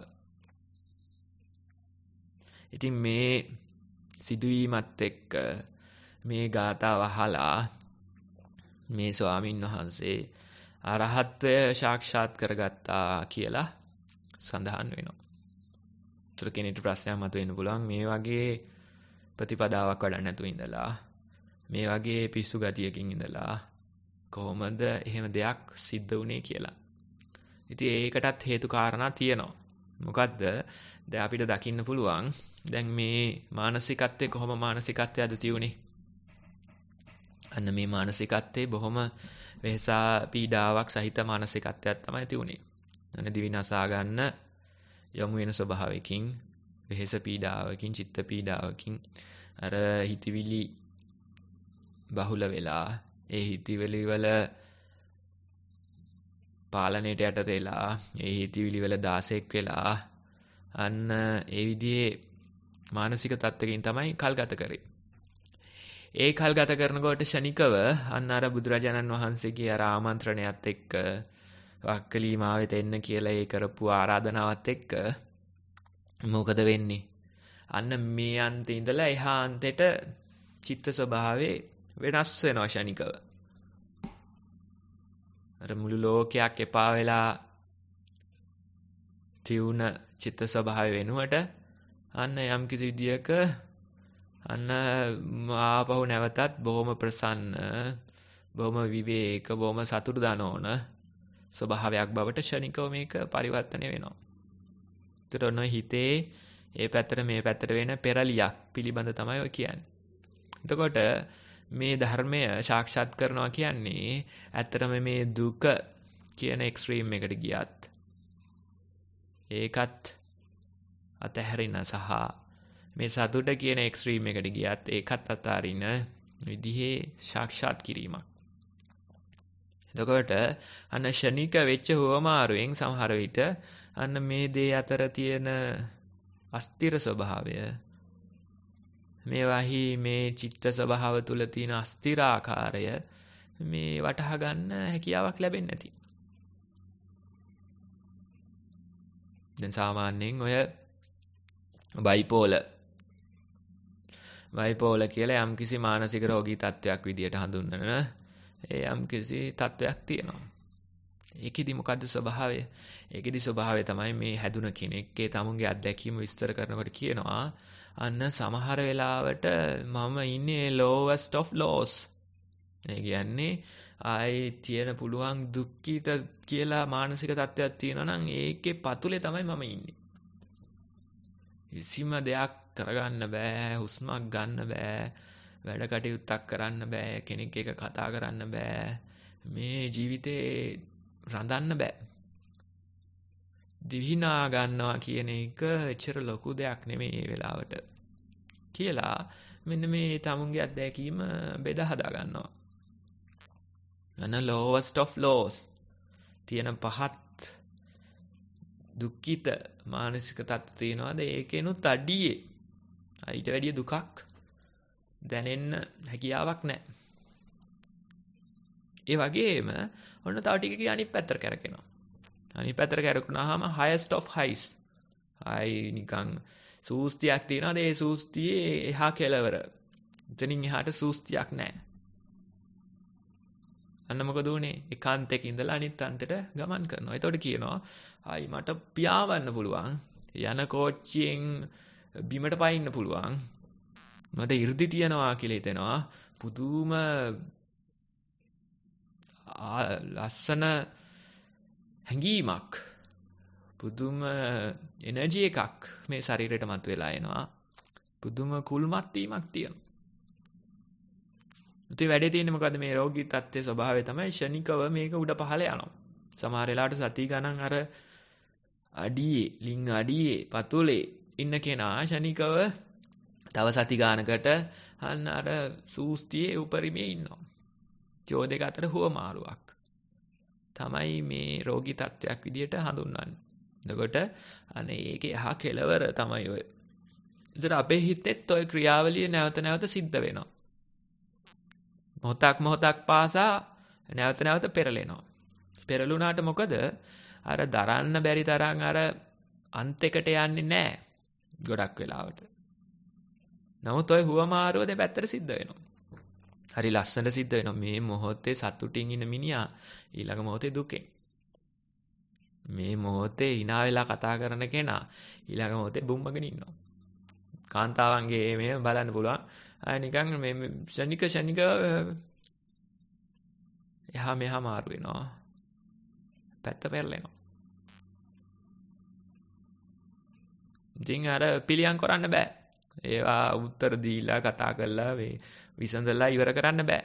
S2: ඉතින් මේ සිදුවීමත් එක්ක මේ ගාථාව අහලා මේ ස්වාමින් වහන්සේ අරහත්වය සාක්ෂාත් කරගත්තා කියලා සඳහන් වෙනවා. ඒතර කෙනෙකුට ප්‍රශ්නයක් මතුවෙන්න පුළුවන් මේ වගේ ප්‍රතිපදාවක් වඩන්න නැතුව ඉඳලා මේ වගේ පිස්සු ගතියකින් ඉඳලා කොහොමද එහෙම දෙයක් සිද්ධ වුනේ කියලා. ඉතින් ඒකටත් හේතු කාරණා තියෙනවා. මොකද්ද? දැන් අපිට දකින්න පුළුවන් දැන් මේ මානසිකත්වයේ කොහොම මානසිකත්වයක්ද තියුනේ? අන්න මේ මානසිකත්වයේ බොහොම වෙහසා පීඩාවක් සහිත මානසිකත්වයක් තමයි තියුනේ. අන්න දිවි නසා ගන්න යොමු වෙන ස්වභාවයකින් වෙහස පීඩාවකින් චිත්ත පීඩාවකින් අර හිතවිලි බහුල වෙලා ඒ හිතවිලි වල පාලනයට යට වෙලා ඒ හිතවිලි වල දාසෙක් වෙලා අන්න ඒ විදිහේ මානසික තත්ත්වකින් තමයි කල් ගත කරේ. ඒ කල් ගත කරනකොට ශනිකව අන්න අර බුදුරජාණන් වහන්සේගේ අර ආමන්ත්‍රණයත් එක්ක වක්කලි මා වෙත එන්න කියලා ඒ කරපු ආරාධනාවත් එක්ක මොකද වෙන්නේ? අන්න මේ අන්තේ ඉඳලා එහා අන්තයට චිත්ත ස්වභාවයේ වෙනස් වෙනවා ශනිකව. අර මුළු ලෝකයක් එපා වෙලා තියුණ චිත්ත ස්වභාවය වෙනුවට අන්න යම් කිසි විදියක අන්න ආපහු නැවතත් බොහොම ප්‍රසන්න බොහොම විවේක බොහොම සතුට දනෝන ස්වභාවයක් බවට ශනිකව මේක පරිවර්තනය වෙනවා. ඒතර ඔන්න හිතේ ඒ පැත්තට මේ පැත්තට වෙන පෙරලියක් පිළිබඳ තමයි ඔය කියන්නේ. එතකොට මේ ධර්මය සාක්ෂාත් කරනවා කියන්නේ ඇත්තටම මේ දුක කියන එක්ස්ට්‍රීම් එකට ගියත් ඒකත් අතහැරින සහ මේ සතුට කියන එක්ස්ට්‍රීම් එකට ගියත් ඒකත් අතාරින විදිහේ සාක්ෂාත් කිරීමක්. එතකොට අන්න ෂණික වෙච්ච හුවමාරුවෙන් සමහර විට අන්න මේ දේ අතර තියෙන අස්තිර ස්වභාවය මේවාහි මේ චිත්ත ස්වභාව තුළ තියෙන අස්තිරාකාරය මේ වටහා ගන්න හැකියාවක් ලැබෙන්නේ නැති. දැන් සාමාන්‍යයෙන් ඔය බයිපෝල කියලා යම්කිසි මානසික රෝගී තත්වයක් විදියට හඳුන්වන යම්කිසි තත්වයක් තියෙනවා. ඒකෙදි මොකද්ද ස්වභාවය? ඒකෙදි ස්වභාවය තමයි මේ හැදුන කෙනෙක්ගේ තමුන්ගේ අත්දැකීම විස්තර කරනකොට කියනවා අන්න සමහර වෙලාවට මම ඉන්නේ lowest of lows. ඒ කියන්නේ ආයි තියෙන පුළුවන් දුක්ඛිත කියලා මානසික තත්ත්වයක් තියෙනවා නම් ඒකේ පතුලේ තමයි මම ඉන්නේ. කිසිම දෙයක් කරගන්න බෑ, හුස්මක් ගන්න බෑ, වැඩ කටයුත්තක් කරන්න බෑ, කෙනෙක් එක්ක කතා කරන්න බෑ, මේ ජීවිතේ රඳන්න බෑ. දිවිනා ගන්නවා කියන එක එච්චර ලොකු දෙයක් නෙමෙයි මේ වෙලාවට කියලා මෙන්න මේ තමුන්ගේ අත්දැකීම බෙදා හදා ගන්නවා. අන්න lowest of lows තියෙන පහත් දුක්ඛිත මානසික තත්ත්ව තියෙනවාද ඒකේනුත් අඩියේ ඊට වැඩිය දුකක් දැනෙන්න හැකියාවක් නැහැ. ඒ වගේම ඔන්න තව ටිකකින් අනිත් පැත්තට කරකිනවා. අනිත් පැත්තට කරකුණාම highest of highs. ආයි නිකන් සූස්තියක් තියෙනවාද ඒ සූස්තියේ එහා කෙළවර. එතනින් එහාට සූස්තියක් නැහැ. අන්න මොකද උනේ? ඒකාන්තයක ඉඳලා අනිත් අන්තයට ගමන් කරනවා. එතකොට කියනවා ආයි මට පියාඹන්න පුළුවන්. යන කෝච්චියෙන් බිමට පයින්න පුළුවන්. මට 이르දි තියනවා කියලා හිතෙනවා. පුදුම ලස්සන හැඟීමක් පුදුම එනර්ජි එකක් මේ ශරීරයට මතුවලා එනවා. පුදුම කුල්මත් වීමක් තියෙනවා. ඉතින් වැඩේ තියෙන්නේ මොකද්ද? මේ රෝගී තත්ත්වයේ ස්වභාවය තමයි ෂණිකව මේක උඩ පහළ යනවා. සමහර වෙලාවට සතිය ගණන් අර අඩියේ පතුලේ ඉන්න කෙනා ෂණිකව තව සති ගානකට අන්න අර සූස්තියේ උපරිමේ ඉන්නවා. ඒ දෙක අතර හුවමාරුවක් තමයි මේ රෝගී තත්ත්වයක් විදියට හඳුන්වන්නේ. එතකොට අනේ ඒකේ අහ කෙලවර තමයි ඔය. ඉතින් අපේ හිතෙත් ඔය ක්‍රියාවලිය නැවත නැවත සිද්ධ වෙනවා. මොහොතක් පාසා නැවත පෙරලෙනවා. පෙරළුණාට මොකද? අර දරන්න බැරි තරම් අර අන්තයකට යන්නේ නැහැ ගොඩක් වෙලාවට. නමුත් ඔය හුවමාරුව දෙපැත්තට සිද්ධ වෙනවා. හරි ලස්සනට සිද්ධ වෙනවා. මේ මොහොතේ සතුටින් ඉන්න මිනිහා ඊළඟ මොහොතේ දුකෙන්. මේ මොහොතේ hina වෙලා කතා කරන කෙනා ඊළඟ මොහොතේ බුම්මගෙන ඉන්නවා. කාන්තාවන්ගේ මේ බලන්න පුළුවන්. නිකන් මේ ශනික එහා මෙහා මාරු වෙනවා. පැත්ත පෙරලෙනවා. ඉතින් අර පිළියම් කරන්න බෑ. ඒවා උත්තර දීලා කතා කරලා විසඳලා ඉවර කරන්න බෑ.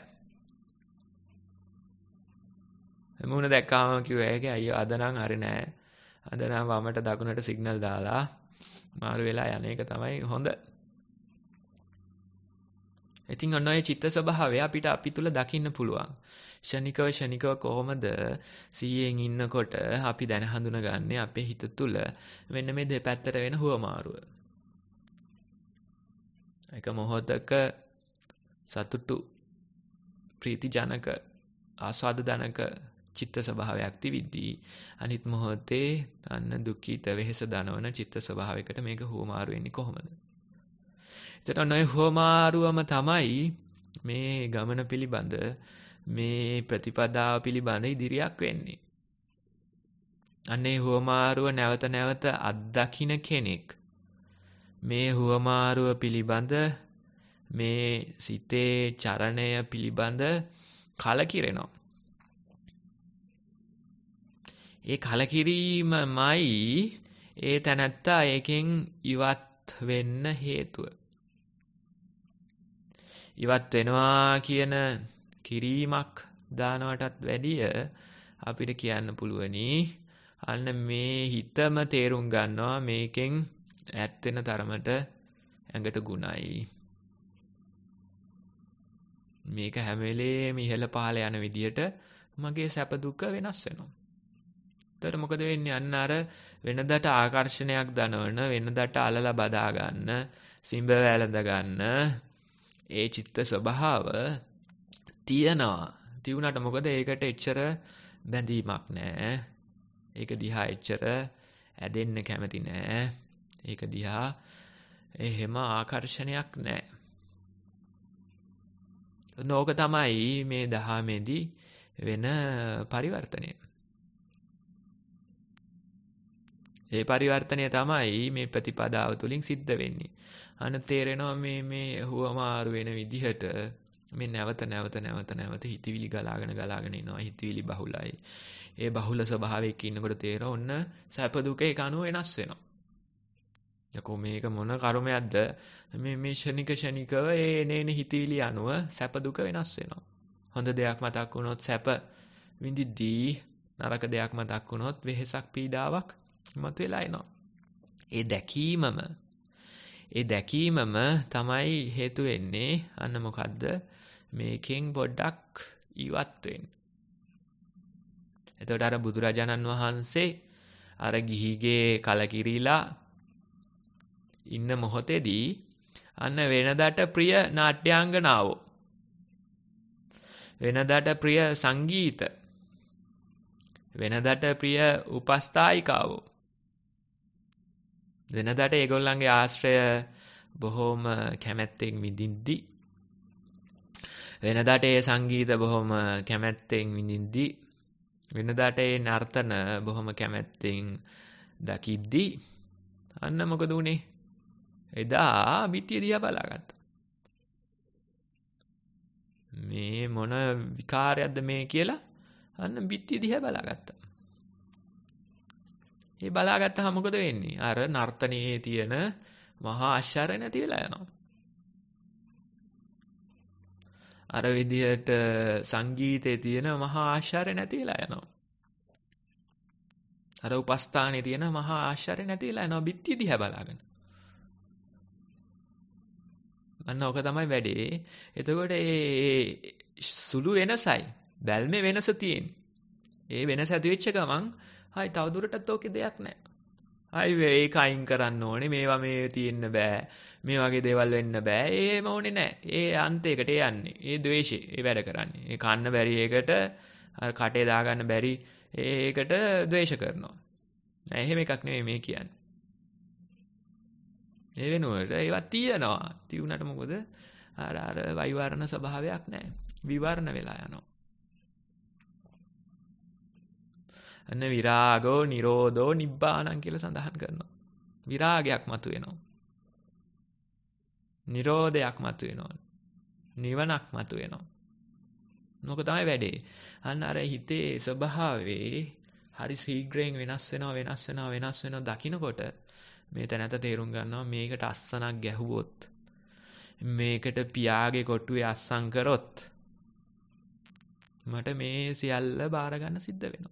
S2: මුණ දැක්කාම කිව්වා ඒකේ අයියෝ අද නම් හරි නෑ. අද නම් වමට දකුණට සිග්නල් දාලා මාරු වෙලා යන එක තමයි හොඳ. ඉතින් ඔන්න ඔය චිත්ත ස්වභාවය අපිට අපි තුල දකින්න පුළුවන්. ෂණිකව කොහොමද 100න් ඉන්නකොට අපි දැන හඳුනගන්නේ අපේ හිත තුල මෙන්න මේ දෙපැත්තට වෙන හුවමාරුව. එක මොහොතක සතුටු ප්‍රීතිජනක ආස්වාදජනක චිත්ත ස්වභාවයක් තිබිද්දී අනිත් මොහොතේ අන්න දුක්ඛිත වෙහෙස දනවන චිත්ත ස්වභාවයකට මේක හුවමාරු වෙන්නේ කොහොමද? එතකොට ඔය හුවමාරුවම තමයි මේ ගමන පිළිබඳ මේ ප්‍රතිපදාව පිළිබඳ ඉදිරියක් වෙන්නේ. අන්නේ හුවමාරුව නැවත නැවත අත්දකින්න කෙනෙක් මේ හුවමාරුව පිළිබඳ මේ සිතේ චරණය පිළිබඳ කලකිරෙනවා. ඒ කලකිරීමමයි ඒ තැනැත්තා ඒකෙන් ඉවත් වෙන්න හේතුව. ඉවත් වෙනවා කියන කිරීමක් දානවටත් වැඩිය අපිට කියන්න පුළුවනි අන්න මේ හිතම තේරුම් ගන්නවා මේකෙන් ඈත් වෙන තරමට ඇඟට ගුණයි. මේක හැම වෙලේම ඉහළ පහළ යන විදියට මගේ සැප දුක වෙනස් වෙනවා. එතකොට මොකද වෙන්නේ? අන්න අර වෙනදට ආකර්ෂණයක් දනවන, වෙනදට අලලා බදා ගන්න, සිඹ වැළඳ ගන්න ඒ චිත්ත ස්වභාව තියනවා. තියුණාට මොකද ඒකට එච්චර බැඳීමක් නැහැ. ඒක දිහා එච්චර ඇදෙන්න කැමති නැහැ. ඒක දිහා එහෙම ආකර්ෂණයක් නැහැ. නෝක තමයි මේ දහමේදී වෙන පරිවර්තනය. ඒ පරිවර්තනය තමයි මේ ප්‍රතිපදාව තුළින් සිද්ධ වෙන්නේ. අන්න තේරෙනවා මේ හුවමාරු වෙන විදිහට මේ නැවත හිතවිලි ගලාගෙන එනවා. හිතවිලි බහුලයි. ඒ බහුල ස්වභාවයක ඉන්නකොට තේරෙනවා ඔන්න සැප දුක ඒක අනුව වෙනස් වෙනවා. යකෝ මේක මොන කර්මයක්ද? මේ ෂණිකව එන හිතවිලි අනුව සැප දුක වෙනස් වෙනවා. හොඳ දෙයක් මතක් වුණොත් සැප විඳිද්දී නරක දෙයක් මතක් වුණොත් වෙහෙසක් පීඩාවක් මතුවලා එනවා. ඒ දැකීමම තමයි හේතු වෙන්නේ අන්න මොකද්ද? මේකෙන් පොඩ්ඩක් ඉවත් වෙන්න. එතකොට අර බුදුරජාණන් වහන්සේ අර ගිහිගේ කලකිරීලා ඉන්න මොහොතේදී අන්න වෙනදාට ප්‍රිය නාට්‍යාංගනාවෝ, වෙනදාට ප්‍රිය සංගීත, වෙනදාට ප්‍රිය උපස්ථායිකාවෝ, වෙනදාට ඒගොල්ලන්ගේ ආශ්‍රය බොහොම කැමැත්තෙන් විඳින්දි, වෙනදාට ඒ සංගීත බොහොම කැමැත්තෙන් විඳින්දි, වෙනදාට ඒ නර්තන බොහොම කැමැත්තෙන් දකිද්දි අන්න මොකද උනේ? එදා බිත්තිය දිහා බලාගත්තා. මේ මොන විකාරයක්ද මේ කියලා අන්න බිත්තිය දිහා බලාගත්තා. ඒ බලාගත්තාම මොකද වෙන්නේ? අර නර්තනයේ තියෙන මහා ආශ්චර්ය නැති වෙලා යනවා. අර විදිහට සංගීතයේ තියෙන මහා ආශ්චර්ය නැති වෙලා යනවා. අර උපස්ථානයේ තියෙන මහා ආශ්චර්ය නැති වෙලා යනවා බිත්තිය දිහා බලාගෙන. අන්න ඔක තමයි වැඩේ. එතකොට ඒ සුළු වෙනසයි බැල්මේ වෙනස තියෙන්නේ. ඒ වෙනස ඇති වෙච්ච ගමන් හයි තවදුරටත් ඕකේ දෙයක් නැහැ. හයි ඒක අයින් කරන්න ඕනේ. මේවා මේ තියෙන්න බෑ. මේ වගේ දේවල් වෙන්න බෑ. ඒම ඕනේ නැහැ. ඒ අන්තයකට යන්නේ. ඒ ද්වේෂේ ඒ වැඩ කරන්නේ. ඒ කන්න බැරි එකට කටේ දාගන්න බැරි ඒකට ද්වේෂ කරනවා. නෑ එහෙම එකක් නෙමෙයි මේ කියන්නේ. ඒ වෙනුවට ඒවා තියනවා. තියුණාට මොකද? අර වෛවර්ණ ස්වභාවයක් නැහැ. විවරණ වෙලා යනවා. අන්න විරාගෝ නිරෝධෝ නිබ්බාණං කියලා සඳහන් කරනවා. විරාගයක් මතුවෙනවා. නිරෝධයක් මතුවෙනවා. නිවනක් මතුවෙනවා. මොක තමයි වැඩේ? අන්න අර හිතේ ස්වභාවයේ හරි ශීඝ්‍රයෙන් වෙනස් වෙනවා දකින්නකොට මේ තැනත තේරුම් ගන්නවා මේකට අස්සනක් ගැහුවොත්, මේකට පියාගේ කොටුවේ අස්සම් කරොත් මට මේ සියල්ල බාර ගන්න සිද්ධ වෙනවා.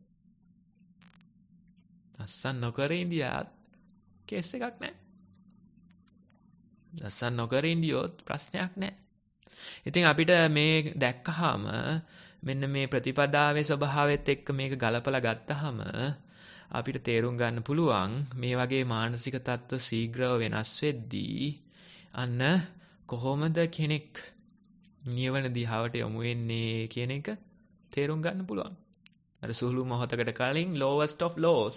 S2: අස්සම් නොකර ඉඳියත් කේස් එකක් නැහැ. අස්සම් නොකර ඉඳියොත් ප්‍රශ්නයක් නැහැ. ඉතින් අපිට මේ දැක්කහම මෙන්න මේ ප්‍රතිපදාවේ ස්වභාවයත් එක්ක මේක ගලපලා ගත්තාම අපිට තේරුම් ගන්න පුළුවන් මේ වගේ මානසික තත්ත්ව ශීඝ්‍රව වෙනස් වෙද්දී අන්න කොහොමද කෙනෙක් නිවන දිහාවට යොමු වෙන්නේ කියන එක තේරුම් ගන්න පුළුවන්. අර සුළු මොහොතකට කලින් lowest of lows.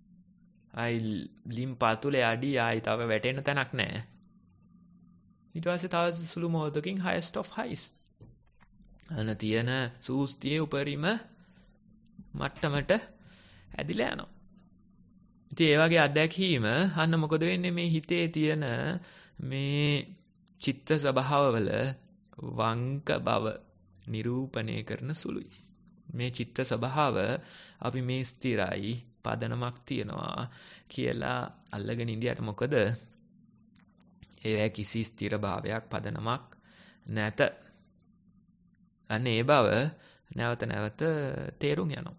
S2: ලිම් පාතුලේ අඩි ආයි තව වැටෙන්න තැනක් නැහැ. ඊට පස්සේ තව සුළු මොහොතකින් highest of highs. අන්න තියෙන සූස්තියේ උපරිම මට්ටමට ඇදිලා යනවා. ඉතින් ඒ වගේ අත්දැකීම අන්න මොකද වෙන්නේ මේ හිතේ තියෙන මේ චිත්ත ස්වභාවවල වංක බව නිරූපණය කරන සුළුයි. මේ චිත්ත ස්වභාව අපි මේ ස්ථිරයි පදනමක් තියනවා කියලා අල්ලගෙන ඉඳියට මොකද? ඒ කිසි ස්ථිර භාවයක් පදනමක් නැත. අන්න ඒ බව නැවත නැවත තේරුම් යනවා.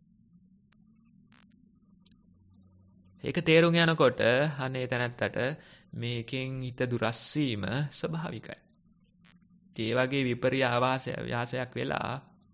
S2: ඒක තේරුම් යනකොට අනේ තැනත්තට මේකෙන් හිත දුරස් වීම ස්වභාවිකයි. ඒ වගේ විපර්යාසයක් වෙලා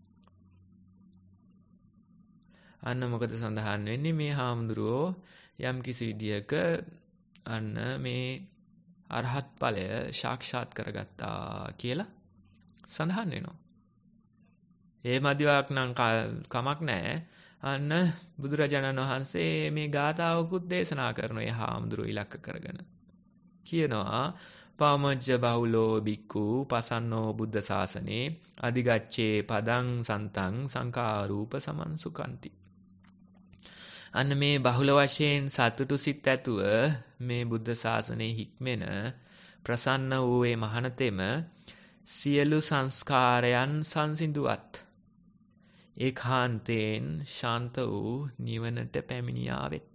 S2: අන්න මොකද සඳහන් වෙන්නේ මේ හාමුදුරුවෝ යම් කිසි විදියක අන්න මේ අරහත් ඵලය සාක්ෂාත් කරගත්තා කියලා සඳහන් වෙනවා. ඒ මදිවක් නම් කමක් නැහැ. අන්න බුදුරජාණන් වහන්සේ මේ ගාථාවකුත් දේශනා කරනවා. ඒ හාමුදුරුවෝ ඉලක්ක කරගෙන කියනවා පාමජ්ජ බහුලෝ බික්ඛු පසන්නෝ බුද්ධ ශාසනේ අධිගච්ඡේ පදං සන්තං සංඛාරූප සමන්සුකන්ති. අන්න මේ බහුල වශයෙන් සතුටු සිත් ඇතුව මේ බුද්ධ ශාසනයේ හික්මෙන ප්‍රසන්න වූ ඒ මහණතෙම සියලු සංස්කාරයන් සංසිඳුවත් ඒකාන්තයෙන් ශාන්ත වූ නිවනට පැමිණියාවෙත්.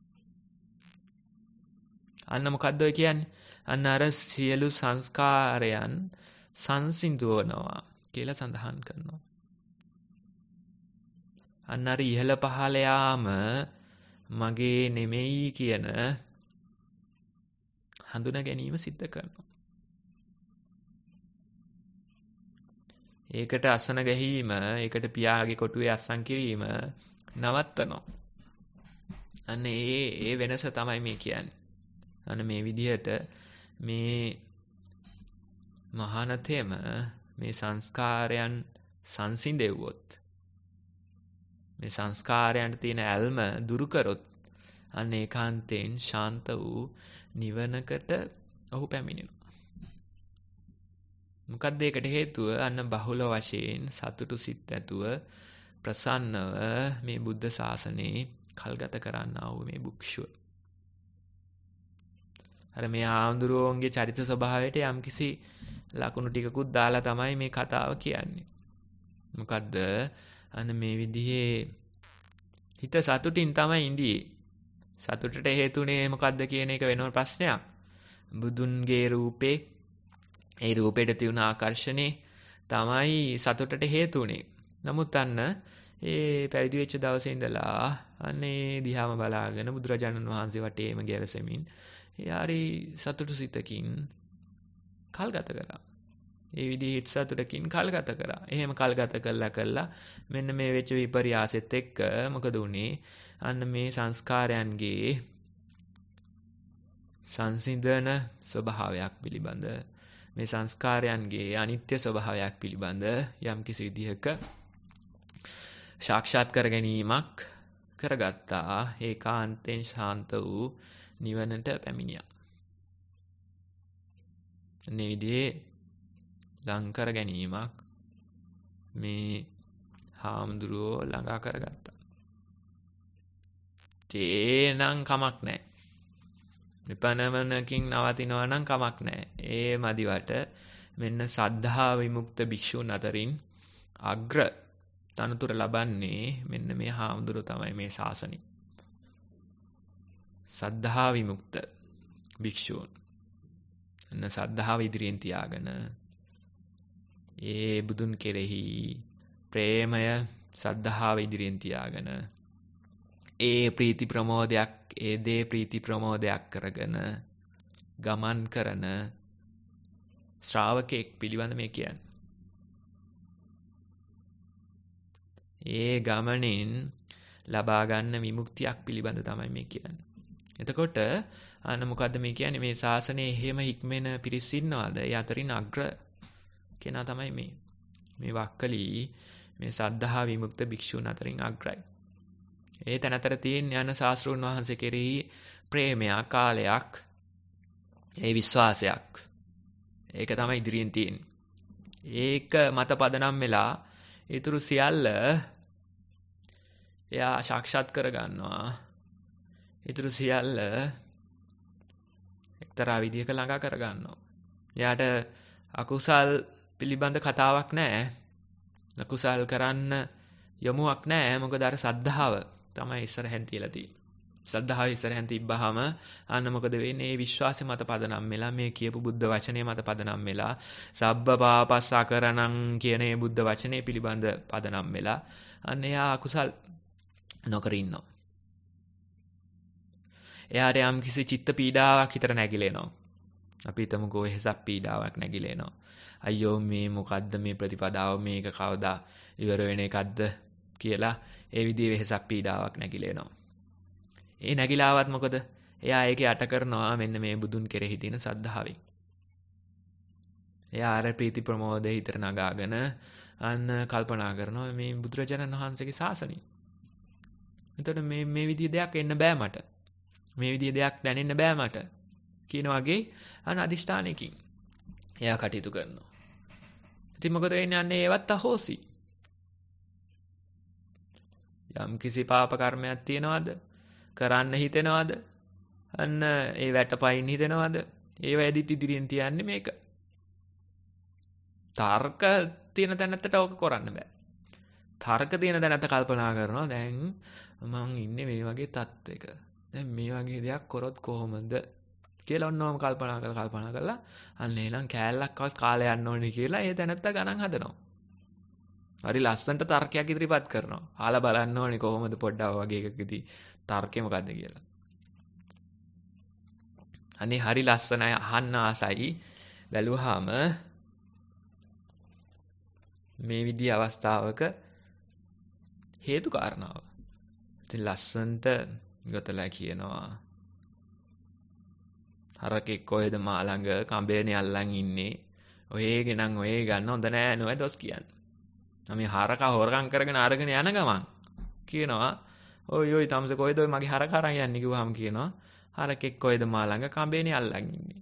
S2: අන්න මොකද්ද ඔය කියන්නේ? අන්න අර සියලු සංස්කාරයන් සංසිඳුවනවා කියලා සඳහන් කරනවා. අන්න අර ඉහළ පහළ යාම මගේ නෙමෙයි කියන හඳුනා ගැනීම සිද්ධ කරනවා. ඒකට අසන ගැහිම, ඒකට පියාගේ කොටුවේ අස්සන් කිරීම නවත්තනවා. අන්න ඒ වෙනස තමයි මේ කියන්නේ. අන්න මේ විදිහට මේ මහානතේම මේ සංස්කාරයන් සංසිඳෙව්වොත්, මේ සංස්කාරයන්ට තියෙන ඇල්ම දුරු කරොත් අන්න ඒකාන්තයෙන් ශාන්ත වූ නිවනකට ඔහු පැමිණෙනවා. මොකක්ද ඒකට හේතුව? අන්න බහුල වශයෙන් සතුටු සිත් ඇතුව ප්‍රසන්නව මේ බුද්ධ ශාසනයේ කල්ගත කරන්නා වූ මේ භික්ෂුව. අර මේ ආඳුරෝන්ගේ චරිත ස්වභාවයට යම්කිසි ලකුණු ටිකකුත් දාලා තමයි මේ කතාව කියන්නේ. මොකද්ද? අන්න මේ විදිහේ හිත සතුටින් තමයි ඉඳී. සතුටට හේතුනේ මොකද්ද කියන එක වෙනම ප්‍රශ්නයක්. බුදුන්ගේ රූපේ, ඒ රූපයට තියුණ ආකර්ෂණේ තමයි සතුටට හේතුනේ. නමුත් අන්න ඒ පැවිදි වෙච්ච දවසේ ඉඳලා අන්නේ දිහාම බලාගෙන බුදුරජාණන් වහන්සේ වටේම ගැවසෙමින් යාරි සතුටු සිතකින් කල්ගත කරා. ඒ විදිහේ සතුටකින් කල්ගත කරා. එහෙම කල්ගත කළා මෙන්න මේ වෙච්ච විපර්යාසෙත් එක්ක මොකද උනේ? අන්න මේ සංස්කාරයන්ගේ සංසිඳන ස්වභාවයක් පිළිබඳ, මේ සංස්කාරයන්ගේ අනිත්‍ය ස්වභාවයක් පිළිබඳ යම් කිසි විදිහක සාක්ෂාත් කර ගැනීමක් කරගත්තා. ඒකාන්තයෙන් ශාන්ත වූ නිවනට පැමිණියා. මේ විදිහේ ලංකර ගැනීමක් මේ හාමුදුරුවෝ ළඟා කරගත්තා. තේනම් කමක් නැහැ. විපනමනකින් නවතිනවා නම් කමක් නැහැ. ඒ මදිවට මෙන්න සද්ධා විමුක්ත භික්ෂුන් අතරින් අග්‍ර තනතුර ලබන්නේ මෙන්න මේ හාමුදුරුවෝ තමයි මේ ශාසනය. සද්ධා විමුක්ත භික්ෂූන්. අන්න සද්ධාව ඉදිරියෙන් තියාගෙන ඒ බුදුන් කෙරෙහි ප්‍රේමය සද්ධාව ඉදිරියෙන් තියාගෙන ඒ ප්‍රීති ප්‍රමෝදයක්, ඒ දේ ප්‍රීති ප්‍රමෝදයක් කරගෙන ගමන් කරන ශ්‍රාවකෙක් පිළිබඳ මේ කියන්නේ. ඒ ගමනින් ලබා ගන්න විමුක්තියක් පිළිබඳ තමයි මේ කියන්නේ. එතකොට අන්න මොකද්ද මේ කියන්නේ? මේ ශාසනයේ එහෙම හික්මෙන පිරිස් ඉන්නවද? ඒ අතරින් අග්‍ර කෙනා තමයි මේ වක්කලී මේ සද්ධා විමුක්ත භික්ෂුන් අතරින් අග්‍රයි. ඒ තැනතර තියෙන යන ශාස්ත්‍රඥ වහන්සේ කෙරෙහි ප්‍රේමයක්, කාලයක්, ඒ විශ්වාසයක්. ඒක තමයි ඉදිරියෙන් තියෙන්නේ. ඒක මත පදනම් වෙලා ඊතුරු සියල්ල එයා සාක්ෂාත් කර ගන්නවා. ඊතුරු සියල්ල එක්තරා විදිහක ළඟා කර ගන්නවා. එයාට අකුසල් පිළිබඳ කතාවක් නැහැ. අකුසල් කරන්න යමුවක් නැහැ. මොකද අර සද්ධාව තමයි ඉස්සරහෙන් තියලා තියෙන්නේ. සද්ධාව ඉස්සරහෙන් තිබ්බහම අන්න මොකද වෙන්නේ? මේ විශ්වාසය මත පදනම් වෙලා මේ කියපු බුද්ධ වචනේ මත පදනම් වෙලා සබ්බ පාපස්සකරණං කියන මේ බුද්ධ වචනේ පිළිබඳ පදනම් වෙලා අන්න එයා අකුසල් නොකර ඉන්නවා. එයාට යම් කිසි චිත්ත පීඩාවක් හිතට නැగిලෙනවා. අපි හිතමුකෝ එහෙසක් පීඩාවක් නැగిලෙනවා. අයියෝ මේ මොකද්ද මේ ප්‍රතිපදාව මේක කවදා ඉවර වෙන එකක්ද කියලා ඒ විදිහේ වෙහසක් පීඩාවක් නැగిලෙනවා. ඒ නැగిලාවත් මොකද? එයා ඒකේ අට කරනවා මෙන්න මේ බුදුන් කෙරෙහි තියෙන සද්ධාවෙන්. එයා අර ප්‍රීති ප්‍රමෝදේ හිතට නගාගෙන අන්න කල්පනා කරනවා මේ බුදුරජාණන් වහන්සේගේ ශාසනය. එතකොට මේ විදිහේ දෙයක් එන්න බෑ මට. මේ විදිහේ දෙයක් දැනෙන්න බෑ මට. කියන වගේ අන්න අදිෂ්ඨානයකින් එයා කටයුතු කරනවා. ඉතින් මොකද වෙන්නේ? අන්න ඒවත් අහෝසි. යම් කිසි පාප කර්මයක් තියනවාද? කරන්න හිතෙනවද? අන්න ඒ වැටපයින් හිතෙනවද? ඒව ඇදිත් ඉදිරියෙන් තියන්නේ මේක. තර්ක තියෙන තැනකට ඕක කරන්න බෑ. තර්ක තියෙන තැනට කල්පනා කරනවා දැන් මං ඉන්නේ මේ වගේ තත්ත්වයක. දැන් මේ වගේ දෙයක් කරොත් කොහොමද කියලා ඔන්නෝම කල්පනා කරලා අන්න එහෙනම් කෑල්ලක්වත් කාලේ යන්න ඕනේ කියලා ඒ තැනත්ත ගණන් හදනවා. හරි ලස්සනට තර්කයක් ඉදිරිපත් කරනවා. ආලා බලන්න ඕනේ කොහොමද පොඩ්ඩක් වගේ එකකදී තර්කේ මොකද්ද කියලා. අනේ හරි ලස්සනයි අහන්න ආසයි බැලුවාම මේ විදිහේ අවස්ථාවක හේතු කාරණාව. ඉතින් ලස්සනට ගතලා කියනවා හරකෙක් කොහෙද මා ළඟ කඹේනේ අල්ලන් ඉන්නේ. ඔයේ ගෙනන් ඔයේ ගන්න හොඳ නෑ නෝ දොස් කියන්නේ. මේ හරකා හොරකම් කරගෙන අරගෙන යන ගමන් කියනවා ඔයි තමස කොහෙද ඔය මගේ හරක අරන් යන්නේ කිව්වහම කියනවා හරකෙක් කොහෙද මා ළඟ කඹේනේ අල්ලන් ඉන්නේ.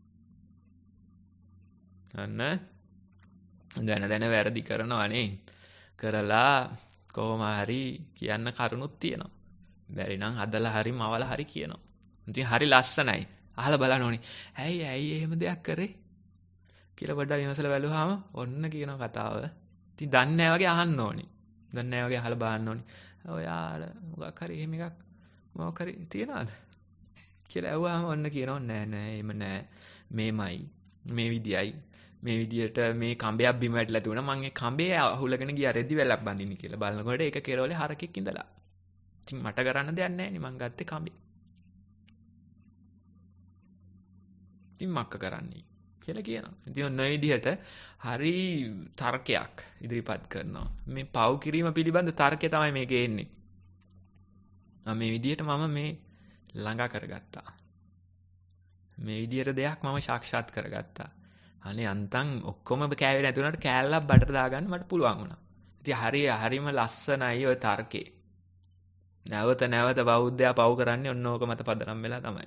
S2: අන්න දැන වැරදි කරනවානේ. කරලා කොහොම හරි කියන්න කරුණුත් තියෙනවා. බැරි නම් හදලා හරි මවලා හරි කියනවා. ඉතින් හරි ලස්සනයි. අහලා බලන්න ඕනේ. ඇයි එහෙම දෙයක් කරේ? කියලා පොඩ්ඩක් විමසලා බැලුවාම ඔන්න කියන කතාව. ඉතින් දන්නේ නැහැ වගේ අහන්න ඕනේ. දන්නේ නැහැ වගේ අහලා බලන්න ඕනේ. ඔයාලා මොකක් හරි එහෙම එකක් මොකක් හරි තියනවාද? කියලා ඇහුවාම ඔන්න කියනවා නෑ එහෙම නෑ. මේමයි. මේ විදියයි. මේ විදියට මේ කඹයක් බිම වැටලා තිබුණා. මම ඒ කඹේ අහුලගෙන ගියා රෙදි වැලක් බඳින්න කියලා. බලනකොට ඒක කෙරවලේ හරකෙක් ඉඳලා. ඉතින් මට කරන්න දෙයක් නැහැ නේ. මං ගත්තේ කඹේ. ඉතින් මක්ක කරන්නේ කියලා කියනවා. ඉතින් ඔන්න ඔය විදිහට හරි තර්කයක් ඉදිරිපත් කරනවා. මේ පව් කිරීම පිළිබඳ තර්කය තමයි මේකේ එන්නේ. මේ විදිහට මම මේ ළඟා කරගත්තා. මේ විදිහට දෙයක් මම සාක්ෂාත් කරගත්තා. අනේ අන්තං ඔක්කොම කෑවේ නැති වුණාට කෑල්ලක් බඩට දාගන්න මට පුළුවන් වුණා. ඉතින් හරිම ලස්සනයි ඔය තර්කේ. නැවත බෞද්ධයා පව් කරන්නේ ඔන්න ඕක මත පදනම් වෙලා තමයි.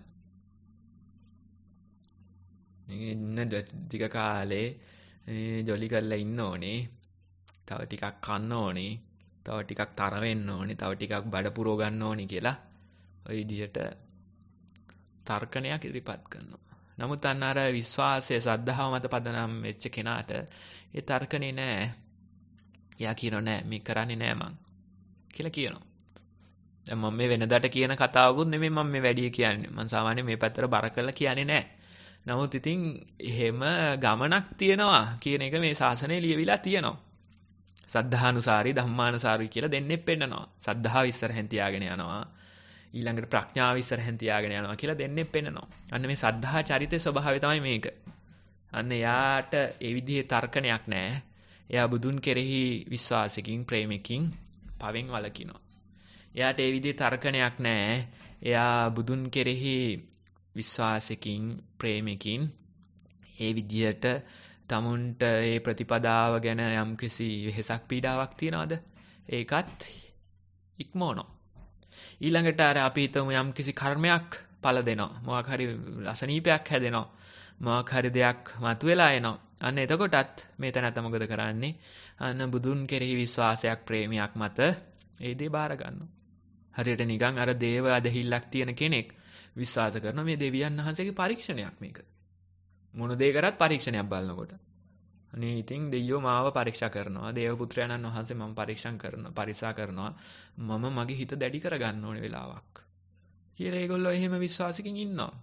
S2: ඉන්න ටික කාලේ ජොලි කරලා ඉන්න ඕනේ. තව ටිකක් කන්න ඕනේ. තව ටිකක් තර වෙන්න ඕනේ. තව ටිකක් බඩ පුරව ගන්න ඕනේ කියලා ඔය විදිහට තර්කණයක් ඉදිරිපත් කරනවා. නමුත් අන්න අර විශ්වාසය සද්ධාව මත පදනම් වෙච්ච කෙනාට ඒ තර්කණේ නෑ. එයා කියනවා නෑ මේ කරන්නේ නෑ මං කියලා කියනවා. දැන් මම මේ වෙනදාට කියන කතාවකුත් නෙමෙයි මම මේ වැඩි කියන්නේ. මම සාමාන්‍යයෙන් මේ පැත්තට බර කරලා කියන්නේ නෑ. නමුත් ඉතින් එහෙම ගමනක් තියනවා කියන එක මේ ශාසනයේ ලියවිලා තියෙනවා. සද්ධානුසාරී ධම්මානුසාරී කියලා දෙන්නේ පෙන්නනවා. සද්ධාව ඉස්සරහෙන් තියාගෙන යනවා. ඊළඟට ප්‍රඥාව ඉස්සරහෙන් තියාගෙන යනවා කියලා දෙන්නේ පෙන්නනවා. අන්න මේ සද්ධා චරිතයේ ස්වභාවය තමයි මේක. අන්න එයාට ඒ විදිහේ තර්කණයක් නැහැ. එයා බුදුන් කෙරෙහි විශ්වාසකින් ප්‍රේමකින් පවෙන් වළකිනවා. එයාට ඒ විදිහේ තර්කණයක් නැහැ. එයා බුදුන් කෙරෙහි විශ්වාසකින් ප්‍රේමකින් ඒ විදිහට තමුන්ට ඒ ප්‍රතිපදාව ගැන යම්කිසි වෙහසක් පීඩාවක් තියනවාද? ඒකත් ඉක්මවනවා. ඊළඟට අර අපි හිතමු යම්කිසි කර්මයක් පළ දෙනවා. මොකක් හරි අසනීපයක් හැදෙනවා. මොකක් හරි දෙයක් මතුවලා එනවා. අන්න එතකොටත් මේ තැනත් මොකද කරන්නේ? අන්න බුදුන් කෙරෙහි විශ්වාසයක් ප්‍රේමයක් මත ඒ දේ බාර ගන්නවා. හරියට නිකන් අර දේව අදහිල්ලක් තියෙන කෙනෙක් විශ්වාස කරන මේ දෙවියන් වහන්සේගේ පරීක්ෂණයක් මේක. මොන දේ කරත් පරීක්ෂණයක් බලනකොට. අනේ ඉතින් දෙයියෝ මාව පරීක්ෂා කරනවා. දේව පුත්‍රයන්න් වහන්සේ මම පරීක්ෂා කරනවා. මම මගේ හිත දැඩි කරගන්න ඕනේ වෙලාවක්. කියලා ඒගොල්ලෝ එහෙම විශ්වාසකින් ඉන්නවා.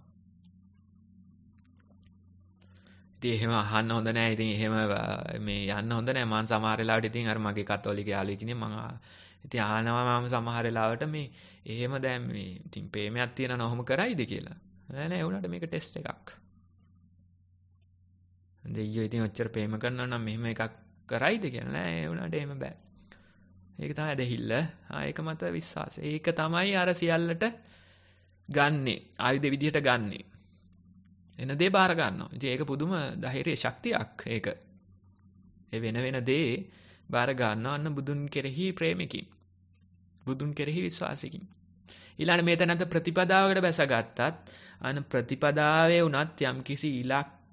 S2: ඉතින් එහෙම අහන්න හොඳ නැහැ. ඉතින් එහෙම මේ යන්න හොඳ නැහැ. මම සමහර වෙලාවට ඉතින් අර මගේ කතෝලික යාළුවෙක් ඉන්නේ මම ඉතින් අහනවා මම සමහර වෙලාවට මේ එහෙම දැන් මේ ඉතින් ප්‍රේමයක් තියෙනවා නෝම කරයිද කියලා. නෑ උනාට මේක ටෙස්ට් එකක්. දෙයියෝ ඉතින් ඔච්චර ප්‍රේම කරනවා නම් මෙහෙම එකක් කරයිද කියලා නෑ ඒ උනාට එහෙම බෑ. ඒක තමයි දෙහිල්ල. ඒක මත විශ්වාසය. ඒක තමයි අර සියල්ලට ගන්නෙ. ආයුධ විදිහට ගන්නෙ. එන දේ බාර ගන්නවා. ඉතින් ඒක පුදුම ධෛර්ය ශක්තියක් ඒක. ඒ වෙන දේ බාර ගන්නවා අන්න බුදුන් කෙරෙහි ප්‍රේමකින්. බුදුන් කෙරෙහි විශ්වාසකින්. ඊළඟ මේ තැනට ප්‍රතිපදාවකට බැසගත්තත් අන්න ප්‍රතිපදාවේ උනත් යම්කිසි ඉලක්ක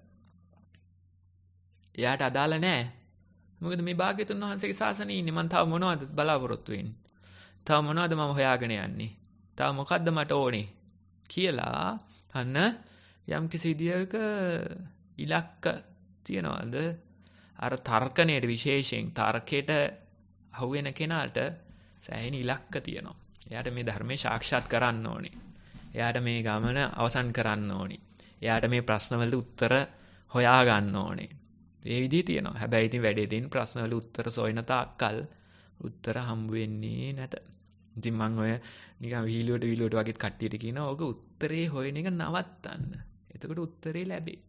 S2: එයාට අදාළ නැහැ. මොකද මේ භාග්‍යතුන් වහන්සේගේ ශාසනයේ ඉන්නේ මම තව මොනවද බලාපොරොත්තු වෙන්නේ? තව මොනවද මම හොයාගෙන යන්නේ? තව මොකද්ද මට ඕනේ? කියලා අන්න යම්කිසි විදියක ඉලක්ක තියනවාද? අර තර්කණයට විශේෂයෙන් තර්කයට අහුවෙන කෙනාට සෑහෙන ඉලක්ක තියෙනවා. එයාට මේ ධර්මයේ සාක්ෂාත් කරන්න ඕනේ. එයාට මේ ගමන අවසන් කරන්න ඕනේ. එයාට මේ ප්‍රශ්නවලට උත්තර හොයා ගන්න ඕනේ. ඒ විදිහ තියෙනවා. හැබැයි ඉතින් වැඩේ තියෙන ප්‍රශ්නවල උත්තර සොයන තාක්කල් උත්තර හම්බ වෙන්නේ නැත. ඉතින් මම ඔය නිකන් විහිළුවට වගේ කට්ටියට කියනවා ඔක උත්තරේ හොයන එක නවත්තන්න. එතකොට උත්තරේ ලැබේ.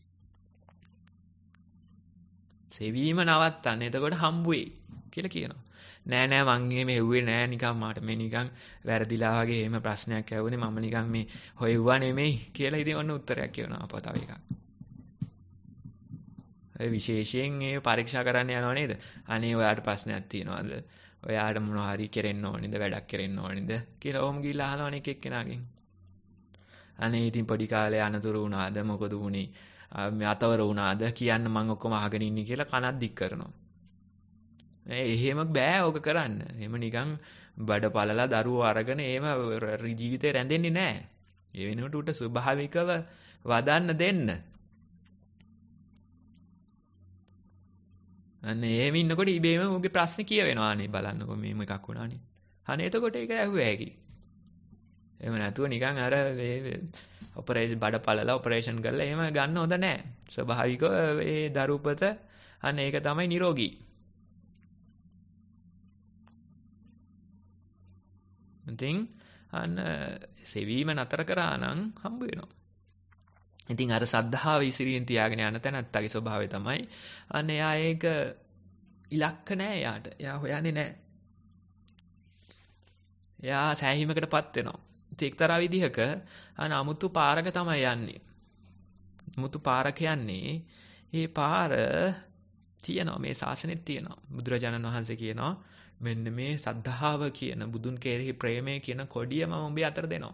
S2: සෙවීම නවත්තන්න. එතකොට හම්බ වෙයි කියලා කියනවා. නෑ මං එහෙම හෙව්වේ නෑ නිකන් මාට මේ නිකන් වැරදිලා වගේ එහෙම ප්‍රශ්නයක් ඇහුවනේ මම නිකන් මේ හොයුවා නෙමෙයි කියලා ඉතින් ඔන්න උත්තරයක් කියනවා අපෝ තව එකක්. ඒ විශේෂයෙන් ඒ පරීක්ෂා කරන්න යනවා නේද? අනේ ඔයාට ප්‍රශ්නයක් තියෙනවද? ඔයාට මොනවා හරි කෙරෙන්න ඕනේද? වැඩක් කෙරෙන්න ඕනේද? කියලා ඔහොම ගිහිල්ලා අහනවනේ එක එක්කෙනාගෙන්. අනේ ඉතින් පොඩි කාලේ අනතුරු වුණාද? මොකද වුනේ? මේ අතවර වුණාද? කියන්න මං ඔක්කොම අහගෙන ඉන්නේ කියලා කනක් දික් කරනවා. එහෙම බෑ ඕක කරන්න. එහෙම නිකන් බඩ පළලා දරුවෝ අරගෙන එහෙම ජීවිතේ රැඳෙන්නේ නෑ. ඒ වෙනුවට උට ස්වභාවිකව වදන්න දෙන්න. අන්න එහෙම ඉන්නකොට ඉබේම උගේ ප්‍රශ්නේ කියවෙනවා. අනේ බලන්නකො මේම එකක් වුණානේ. අනේ එතකොට ඒක ඇහුවේ හැකි. එහෙම නැතුව නිකන් අර ඔපරේෂන් බඩ පළලා ඔපරේෂන් කරලා එහෙම ගන්න හොඳ නෑ. ස්වභාවිකව ඒ දරුපත අන්න ඒක තමයි නිරෝගී. ඉතින් අන්න සෙවීම නතර කරා නම් හම්බ වෙනවා. ඉතින් අර සද්ධාව ඉසිරියෙන් තියාගෙන යන තැනත්තගේ ස්වභාවය තමයි අන්න එයා ඒක ඉලක්ක නෑ එයාට. එයා හොයන්නේ නෑ. එයා සෑහීමකටපත් වෙනවා. ඉතින් එක්තරා විදිහක අන්න අමුතු පාරක තමයි යන්නේ. අමුතු පාරක යන්නේ. මේ පාර තියෙනවා මේ ශාසනෙත් තියෙනවා. බුදුරජාණන් වහන්සේ කියනවා මෙන්න මේ සද්ධාව කියන බුදුන් කෙරෙහි ප්‍රේමය කියන කොඩිය මම උඹේ අතර දෙනවා.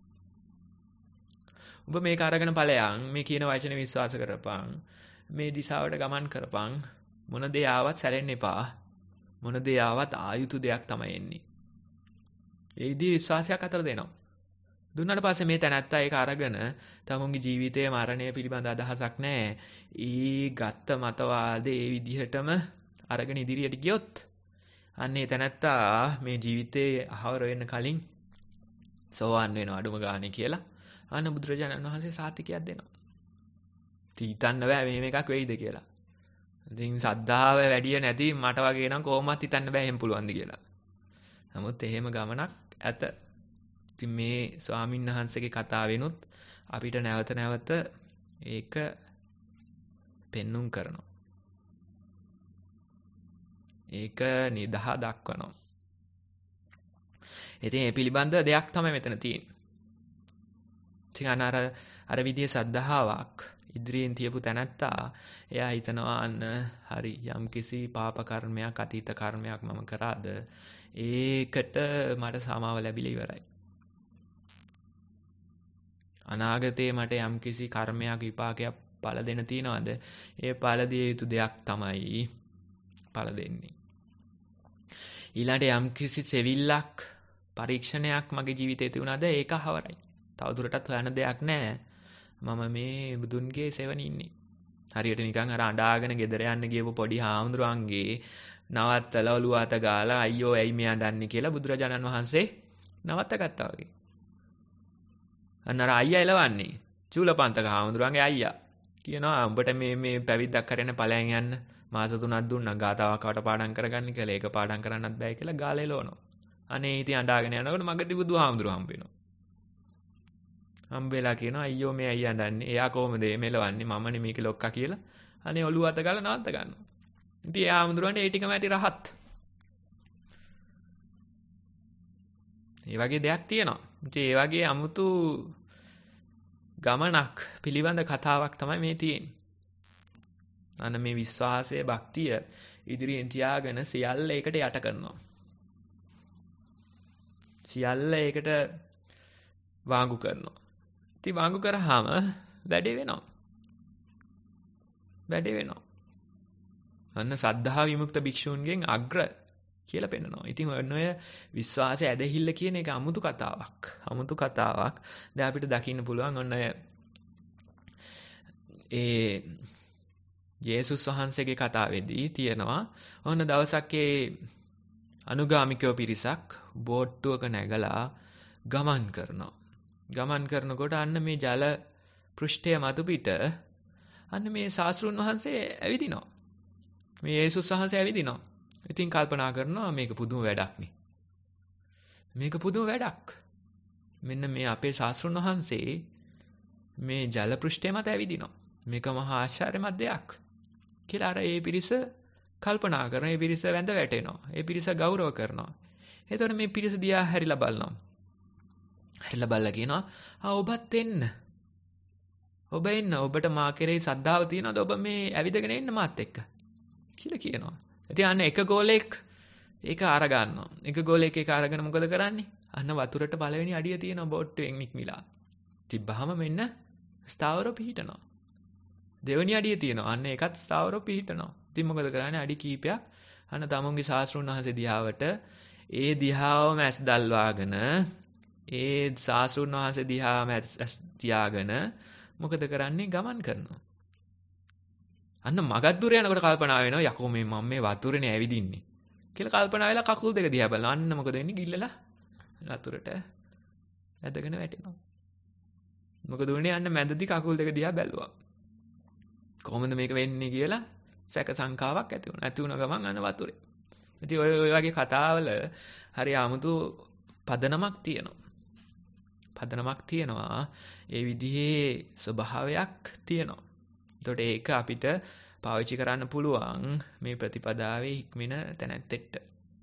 S2: උඹ මේක අරගෙන ඵලයන් මේ කියන වචනේ විශ්වාස කරපන්. මේ දිශාවට ගමන් කරපන්. මොන දේ ආවත් සැලෙන්න එපා. මොන දේ ආවත් ආයුතු දෙයක් තමයි එන්නේ. ඒ විදිහේ විශ්වාසයක් අතර දෙනවා. දුන්නාට පස්සේ මේ තැනත්තා ඒක අරගෙන තමුන්ගේ ජීවිතයේ මරණය පිළිබඳ අදහසක් නැහැ. ඒ ගත්ත මතවාදේ ඒ විදිහටම අරගෙන ඉදිරියට ගියොත් අන්නේ තැනත්තා මේ ජීවිතේ අහවර වෙන්න කලින් සෝවාන් වෙනවා අඩුම ගානේ කියලා අන්න බුදුරජාණන් වහන්සේ සාතිකයක් දෙනවා. හිතන්න බෑ මෙහෙම එකක් වෙයිද කියලා. ඉතින් සද්ධාව වැඩි නැති මට වගේ නම් කොහොමවත් හිතන්න බෑ එහෙම පුළුවන්ද කියලා. නමුත් එහෙම ගමනක් ඇත. ඉතින් මේ ස්වාමීන් වහන්සේගේ කතාවෙනුත් අපිට නැවත නැවත ඒක පෙන්눔 කරනවා. ඒක නිදහා දක්වනවා. ඉතින් මේ පිළිබඳ දෙයක් තමයි මෙතන තියෙන්නේ. ඉතින් අර විදිහේ සද්ධාාවක් ඉදිරියෙන් තියපු තැනැත්තා එයා හිතනවා අන්න හරි යම්කිසි පාප කර්මයක් අතීත කර්මයක් මම කරාද ඒකට මට සමාව ලැබිලා ඉවරයි. අනාගතේ මට යම්කිසි කර්මයක් විපාකයක් පළ දෙන්න තියනවාද? ඒ පළ දිය යුතු දෙයක් තමයි පළ දෙන්නේ. ඊළඟට යම්කිසි සෙවිල්ලක් පරීක්ෂණයක් මගේ ජීවිතේ තියුණාද ඒක හවරයි. තවදුරටත් හොයන්න දෙයක් නැහැ. මම මේ බුදුන්ගේ සෙවණේ ඉන්නේ. හරියට නිකන් අර අඬාගෙන ගෙදර යන්න ගියපු පොඩි හාමුදුරුවන්ගේ නවත්තලා ඔළුව අත ගාලා අයියෝ ඇයි මෙයා දන්නේ කියලා බුදුරජාණන් වහන්සේ නවත්ත ගත්තා වගේ. අන්න අර අයියා එලවන්නේ. චූලපන්තක හාමුදුරුවන්ගේ අයියා. කියනවා උඹට මේ පැවිද්දක් කරගෙන ඵලයන් යන්න මාස 3ක් දුන්නා ගාතාවක් වට පාඩම් කරගන්න කියලා. ඒක පාඩම් කරන්නත් බෑ කියලා ගාලා එලවනවා. අනේ ඉතින් අඬාගෙන යනකොට මගදී බුදුහාමුදුරුවෝ හම්බ වෙනවා. හම්බෙලා කියනවා අයියෝ මේ අයියා අඬන්නේ. එයා කොහොමද මෙලවන්නේ? මමනේ මේකේ ලොක්කා කියලා. අනේ ඔළුව අත ගාලා නවත්ත ගන්නවා. ඉතින් එයා හාමුදුරුවන්ට ඒ ටිකම ඇති රහත්. ඒ වගේ දෙයක් තියෙනවා. ඉතින් ඒ වගේ 아무තු ගමනක් පිළිබඳ කතාවක් තමයි මේ තියෙන්නේ. අන්න මේ විශ්වාසය, භක්තිය ඉදිරියෙන් තියාගෙන සියල්ල ඒකට යට කරනවා. සියල්ල ඒකට වාංගු කරනවා. ඉතින් වාංගු කරාම වැඩේ වෙනවා. වැඩේ වෙනවා. අන්න සද්ධා විමුක්ත භික්ෂූන්ගෙන් අග්‍ර කියලා පෙන්නනවා. ඉතින් ඔය විශ්වාසය ඇදහිල්ල කියන එක අමුතු කතාවක්. අමුතු කතාවක්. දැන් අපිට දකින්න පුළුවන් ඔන්න ඒ යේසුස් වහන්සේගේ කතාවේදී තියෙනවා ඔන්න දවසක් ඒ අනුගාමිකයෝ පිරිසක් බෝට්ටුවක නැගලා ගමන් කරනවා. ගමන් කරනකොට අන්න මේ ජල පෘෂ්ඨය මතු පිට අන්න මේ ශාස්ත්‍රුන් වහන්සේ ඇවිදිනවා. මේ යේසුස් වහන්සේ ඇවිදිනවා. ඉතින් කල්පනා කරනවා මේක පුදුම වැඩක් නේ. මේක පුදුම වැඩක්. මෙන්න මේ අපේ ශාස්ත්‍රුන් වහන්සේ මේ ජල පෘෂ්ඨය මත ඇවිදිනවා. මේක මහා ආශ්චර්යමත් දෙයක්. කියලා අර ඒ පිරිස කල්පනා කරන ඒ පිරිස වැඳ වැටෙනවා. ඒ පිරිස ගෞරව කරනවා. එතකොට මේ පිරිස දිහා හැරිලා බලනවා. හැරිලා බලලා කියනවා ඔබත් එන්න. ඔබ එන්න. ඔබට මා කෙරෙහි ශ්‍රද්ධාව තියෙනවද? ඔබ මේ ඇවිදගෙන එන්න මාත් එක්ක. කියලා කියනවා. ඉතින් අන්න එක ගෝලෙක් ඒක අර ගන්නවා. එක ගෝලෙක් ඒක අරගෙන මොකද කරන්නේ? අන්න වතුරට පළවෙනි අඩිය තියෙන බෝට්ටුවෙන් නික්මිලා. තිබ්බහම මෙන්න ස්ථාවර පිහිටනවා. දෙවෙනි අඩිය තියෙනවා. අන්න ඒකත් ස්ථාවර පිහිටනවා. ඉතින් මොකද කරන්නේ? අඩි කීපයක් අන්න තමුන්ගේ ශාස්ත්‍රුන් වහන්සේ දිහාවට ඒ දිහාවම ඇස් දල්වාගෙන ඒ ශාස්ත්‍රුන් වහන්සේ දිහාම ඇස් තියාගෙන මොකද කරන්නේ? ගමන් කරනවා. අන්න මගක් දුර යනකොට කල්පනා වෙනවා යකෝ මේ මම මේ වතුරේනේ ඇවිදින්නේ කියලා කල්පනා වෙලා කකුල් දෙක දිහා බලනවා. අන්න මොකද වෙන්නේ? ගිල්ලලා වතුරට ඇදගෙන වැටෙනවා. මොකද උනේ? අන්න මැදදී කකුල් දෙක දිහා බැලුවා. කොහොමද මේක වෙන්නේ කියලා සැක සංකාවක් ඇති වුණා. ඇති වුණ ගමන් අන්න වතුරේ. ඉතින් ඔය වගේ කතාවල හරි 아무තු පදනමක් තියෙනවා. පදනමක් තියෙනවා. ඒ විදිහේ ස්වභාවයක් තියෙනවා. එතකොට ඒක අපිට පාවිච්චි කරන්න පුළුවන් මේ ප්‍රතිපදාවේ හික්මින තැනැත්තෙට.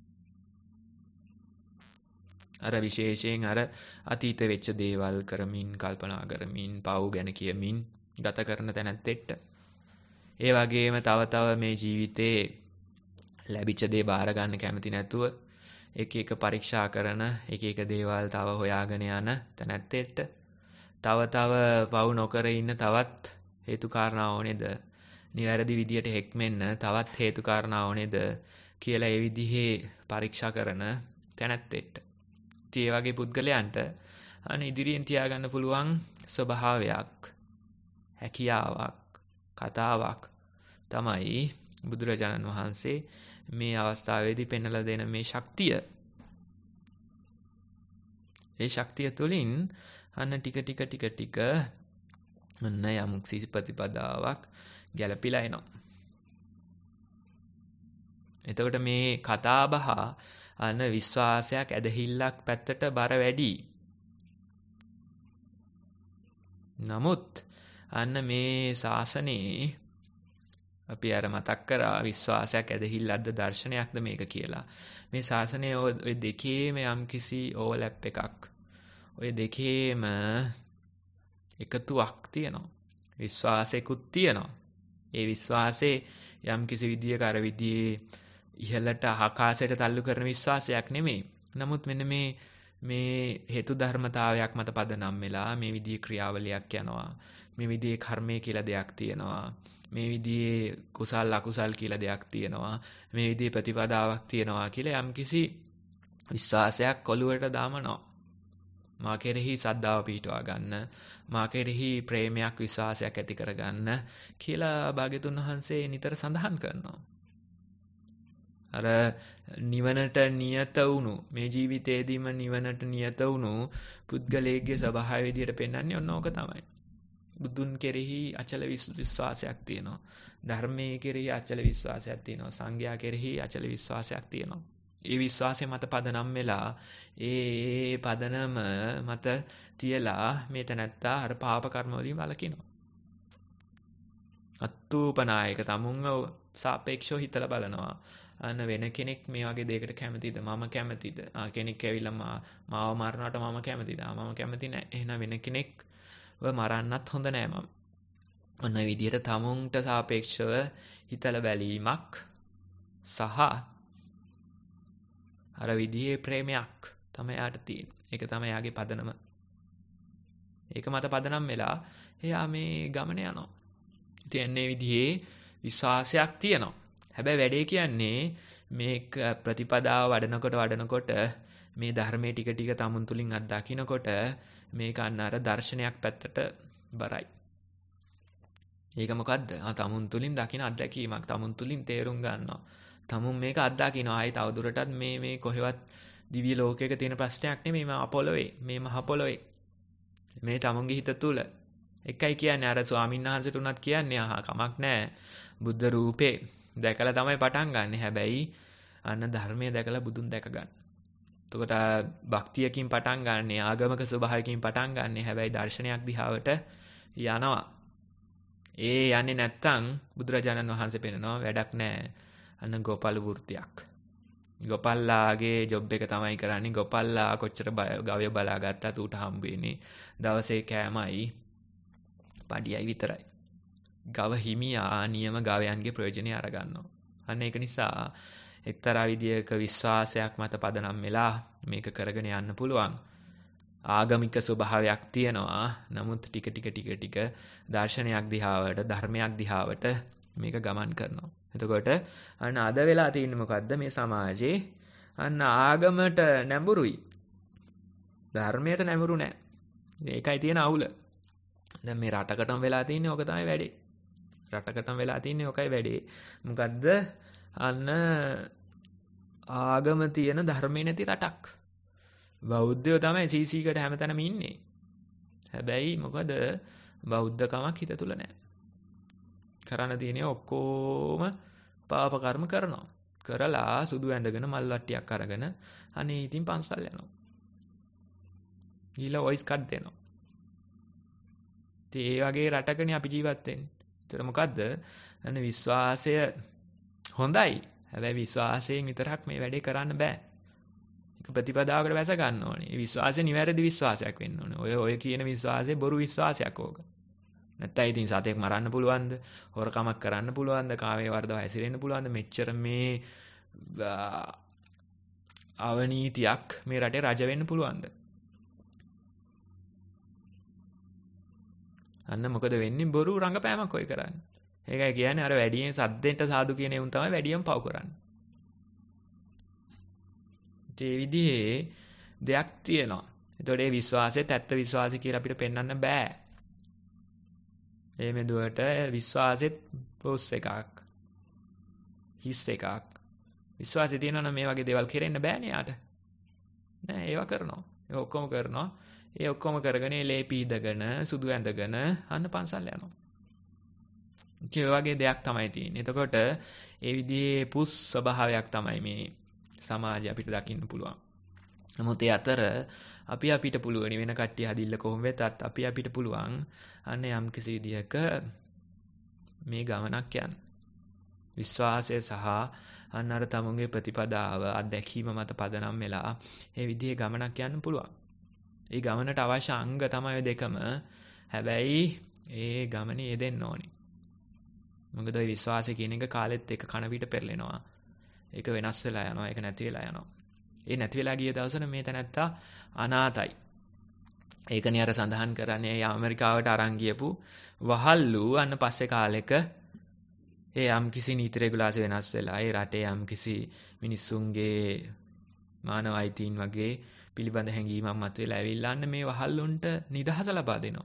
S2: අර විශේෂයෙන් අර අතීත වෙච්ච දේවල් කරමින් කල්පනා කරමින් පව් ගැන කියමින් ගත කරන තැනැත්තෙට. ඒ වගේම තව මේ ජීවිතේ ලැබිච්ච දේ බාර ගන්න කැමති නැතුව එක එක පරීක්ෂා කරන එක දේවල් තව හොයාගෙන යන තැනැත්තෙට. තව පව් නොකර ඉන්න තවත් හේතු කාරණා ඕනේද? නිවැරදි විදියට හෙක්මෙන්න තවත් හේතු කාරණා ඕනේද කියලා ඒ විදිහේ පරීක්ෂා කරන තැනැත්තෙට. ඉතින් ඒ වගේ පුද්ගලයන්ට අනේ ඉදිරියෙන් තියාගන්න පුළුවන් ස්වභාවයක්, හැකියාවක්, කතාවක් තමයි බුදුරජාණන් වහන්සේ මේ අවස්ථාවේදී පෙන්වලා දෙන මේ ශක්තිය. ඒ ශක්තිය තුළින් අන්න ටික අන්න යම් කිසි ප්‍රතිපදාවක් ගැලපිලා එනවා. එතකොට මේ කතාබහ අන්න විශ්වාසයක් ඇදහිල්ලක් පැත්තට බර වැඩි. නමුත් අන්න මේ ශාසනයේ අපි අර මතක් කරා විශ්වාසයක් ඇදහිල්ලක්ද දර්ශනයක්ද මේක කියලා. මේ ශාසනයේ ඔය දෙකේම යම් කිසි ඕවර්ලැප් එකක්. ඔය දෙකේම එකතුවක් තියෙනවා. විශ්වාසයකුත් තියෙනවා. ඒ විශ්වාසයේ යම් කිසි විදියක අර විදියේ ඉහළට ආකාශයට තල්ලු කරන විශ්වාසයක් නෙමෙයි. නමුත් මෙන්න මේ හේතු ධර්මතාවයක් මත පදනම් වෙලා මේ විදියේ ක්‍රියාවලියක් යනවා. මේ විදියේ කර්මය කියලා දෙයක් තියෙනවා. මේ විදියේ කුසල් අකුසල් කියලා දෙයක් තියෙනවා. මේ විදියේ ප්‍රතිපදාවක් තියෙනවා කියලා යම් කිසි විශ්වාසයක් ඔළුවට දාමනවා. මා කෙරෙහි ශ්‍රද්ධාව පිහිටවා ගන්න, මා කෙරෙහි ප්‍රේමයක් විශ්වාසයක් ඇති කරගන්න කියලා භාග්‍යතුන් වහන්සේ නිතර සඳහන් කරනවා. අර නිවනට නියත වුණු මේ ජීවිතේදීම නිවනට නියත වුණු පුද්ගලයෙක්ගේ ස්වභාවය විදියට පෙන්වන්නේ ඔන්න ඕක තමයි. බුදුන් කෙරෙහි අචල විශ්වාසයක් තියෙනවා. ධර්මයේ කෙරෙහි අචල විශ්වාසයක් තියෙනවා. සංඝයා කෙරෙහි අචල විශ්වාසයක් තියෙනවා. ඒ විශ්වාසය මත පදනම් වෙලා ඒ පදනම මත තියලා මේ තැනැත්තා අර පාප කර්ම වලින් වළකිනවා. අත්ූපනායක තමුන්ව සාපේක්ෂව හිතලා බලනවා. අන්න වෙන කෙනෙක් මේ වගේ දෙයකට කැමතිද? මම කැමතිද? කෙනෙක් ඇවිල්ලා මාව මරනවට මම කැමතිද? මම කැමති නැහැ. එහෙනම් වෙන කෙනෙක්ව මරන්නත් හොඳ නැහැ මම. ඔන්න විදිහට තමුන්ට සාපේක්ෂව හිතලා බැලීමක් සහ අර විදිහේ ප්‍රේමයක් තමයි යාට තියෙන්නේ. ඒක තමයි යාගේ පදනම. ඒක මත පදනම් වෙලා එයා මේ ගමන යනවා. ඉතින් මේ විදිහේ විශ්වාසයක් තියෙනවා. හැබැයි වැඩේ කියන්නේ මේක ප්‍රතිපදාව වඩනකොට මේ ධර්මයේ ටික ටික තමුන් තුලින් අත්දකින්නකොට මේක අන්න අර දර්ශනයක් පැත්තට බරයි. ඒක මොකද්ද? තමුන් තුලින් දකින අත්දැකීමක්. තමුන් තුලින් තේරුම් ගන්නවා. තමුන් මේක අත්දකින්නවා. ආයි තවදුරටත් මේ කොහෙවත් දිව්‍ය ලෝකයක තියෙන ප්‍රශ්නයක් නෙමෙයි මේ අපොලොවේ. මේ මහ පොළොවේ. මේ තමුන්ගේ හිත තුල. එකයි කියන්නේ අර ස්වාමීන් වහන්සේට උනත් කියන්නේ කමක් නැහැ. බුද්ධ රූපේ දැකලා තමයි පටන් ගන්නෙ. හැබැයි අන්න ධර්මයේ දැකලා බුදුන් දැක ගන්න. එතකොට භක්තියකින් පටන් ගන්නෙ, ආගමක ස්වභාවයකින් පටන් ගන්නෙ. හැබැයි දර්ශනයක් දිහාවට යනවා. ඒ යන්නේ නැත්තම් බුදුරජාණන් වහන්සේ පෙන්නනවා වැඩක් නැහැ. අන්න ගෝපාල වෘත්තියක්. ගෝපල්ලාගේ ජොබ් එක තමයි කරන්නේ. ගෝපල්ලා කොච්චර ගවය බලාගත්තත් ඌට හම්බ වෙන්නේ දවසේ කෑමයි පඩියයි විතරයි. ගව හිමියා නියම ගවයන්ගේ ප්‍රයෝජනෙ අරගන්නවා. අන්න ඒක නිසා එක්තරා විදියක විශ්වාසයක් මත පදනම් වෙලා මේක කරගෙන යන්න පුළුවන්. ආගමික ස්වභාවයක් තියෙනවා. නමුත් ටික දර්ශනයක් දිහාවට, ධර්මයක් දිහාවට මේක ගමන් කරනවා. එතකොට අන්න අද වෙලා තියෙන්නේ මොකද්ද? මේ සමාජේ අන්න ආගමට නැඹුරුයි. ධර්මයට නැඹුරු නැහැ. ඒකයි තියෙන අවුල. දැන් මේ රටකටම වෙලා තියෙන්නේ ඕක තමයි වැඩේ. රටකටම වෙලා තියෙන්නේ ඕකයි වැඩේ. මොකද්ද? අන්න ආගම තියෙන ධර්මේ නැති රටක්. බෞද්ධයෝ තමයි සීසීකට හැමතැනම ඉන්නේ. හැබැයි මොකද බෞද්ධකමක් හිත තුල නැහැ. කරන්න තියෙන්නේ ඔක්කොම පාප කර්ම කරනවා. කරලා සුදු ඇඳගෙන මල් වට්ටියක් අරගෙන අනේ ඉතින් පන්සල් යනවා. ඊළඟ වොයිස් කට් දෙනවා. ඒ වගේ රටකනේ අපි ජීවත් වෙන්නේ. ඒතර මොකද්ද? අන්න විශ්වාසය හොඳයි. හැබැයි විශ්වාසයෙන් විතරක් මේ වැඩේ කරන්න බෑ. ඒක ප්‍රතිපදාවකට වැස ගන්න ඕනේ. මේ විශ්වාසය නිවැරදි විශ්වාසයක් වෙන්න ඕනේ. ඔය කියන විශ්වාසය බොරු විශ්වාසයක් ඕක. නැත්තම් ඉතින් සතෙක් මරන්න පුළුවන්ද? හොරකමක් කරන්න පුළුවන්ද? කාමයේ වර්ධව හැසිරෙන්න පුළුවන්ද? මෙච්චර මේ අවනීතියක් මේ රටේ රජ වෙන්න පුළුවන්ද? අන්න මොකද වෙන්නේ? බොරු රංගපෑමක් ඔය කරන්නේ. ඒකයි කියන්නේ අර වැඩියෙන් සද්දෙන්ට සාදු කියන උන් තමයි වැඩියෙන් පව් කරන්නේ. ඒ විදිහේ දෙයක් තියෙනවා. ඒතකොට මේ විශ්වාසෙත් ඇත්ත විශ්වාසය කියලා අපිට පෙන්වන්න බෑ. මේ මෙදුවට විශ්වාසෙත් පොස් එකක්. හිස් එකක්. විශ්වාසය තියෙනවා නම් මේ වගේ දේවල් කෙරෙන්න බෑනේ යාට. නෑ ඒවා කරනවා. ඒ ඔක්කොම කරනවා. ඒ ඔක්කොම කරගෙන ලේ පීදගෙන සුදු ඇඳගෙන අන්න පන්සල් යනවා. ඒ වගේ දෙයක් තමයි තියෙන්නේ. එතකොට ඒ විදිහේ පුස් ස්වභාවයක් තමයි මේ සමාජය අපිට දකින්න පුළුවන්. නමුත් ඒ අතර අපිට පුළුවන් වෙන කට්ටිය හදිල්ල කොහොම වෙතත් අපිට පුළුවන් අන්න යම් කිසි විදිහක මේ ගමනක් යන්න. විශ්වාසය සහ අන්න අර තමුන්ගේ ප්‍රතිපදාව අත්දැකීම මත පදනම් වෙලා ඒ විදිහේ ගමනක් යන්න පුළුවන්. ඒ ගමනට අවශ්‍ය අංග තමයි ඔය දෙකම. හැබැයි ඒ ගමනේ යෙදෙන්න ඕනේ. මොකද ඔය විශ්වාසය කියන එක කාලෙත් එක්ක කන පිට පෙරලෙනවා. ඒක වෙනස් වෙලා යනවා. ඒක නැති වෙලා යනවා. ඒ නැති වෙලා ගිය දවසට මේ තැනත්තා අනාතයි. ඒකනේ අර සඳහන් කරන්නේ ඇමරිකාවට අරන් ගියපු වහල්ලු අන්න පස්සේ කාලෙක ඒ යම් කිසි නීති රෙගුලාසි වෙනස් වෙලා ඒ රටේ යම් කිසි මිනිස්සුන්ගේ මානව අයිතීන් වගේ පිළිබඳ හැඟීමක් මතුවලා ඇවිල්ලා අන්න මේ වහල්ලුන්ට නිදහස ලබා දෙනවා.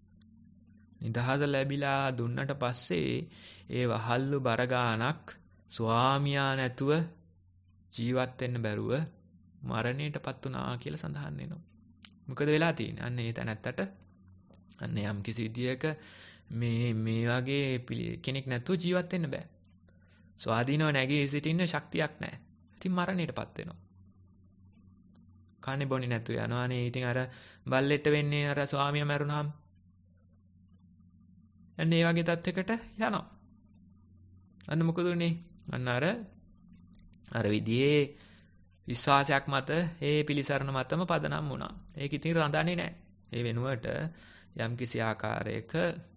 S2: නිදහස ලැබිලා දුන්නට පස්සේ ඒ වහල්ලු බර ගානක් ස්වාමියා නැතුව ජීවත් වෙන්න බැරුව මරණයටපත් වුණා කියලා සඳහන් වෙනවා. මොකද වෙලා තියෙන්නේ? අන්න ඒ තැනත්තට අන්න යම් කිසි විදියක මේ වගේ කෙනෙක් නැතුව ජීවත් වෙන්න බෑ. ස්වාධීනව නැගී සිටින්න ශක්තියක් නැහැ. ඉතින් මරණයටපත් වෙනවා. කන්නේ බොන්නේ නැතුව යනවානේ. ඉතින් අර බල්ලෙට වෙන්නේ අර ස්වාමියා මැරුණාම. අන්න ඒ වගේ තත්යකට යනවා. අන්න මොකද උනේ? අන්න අර විදිහේ විශ්වාසයක් මත ඒ පිළිසරණ මතම පදනම් වුණා. ඒක ඉතින් රඳන්නේ නැහැ. ඒ වෙනුවට යම් කිසි ආකාරයක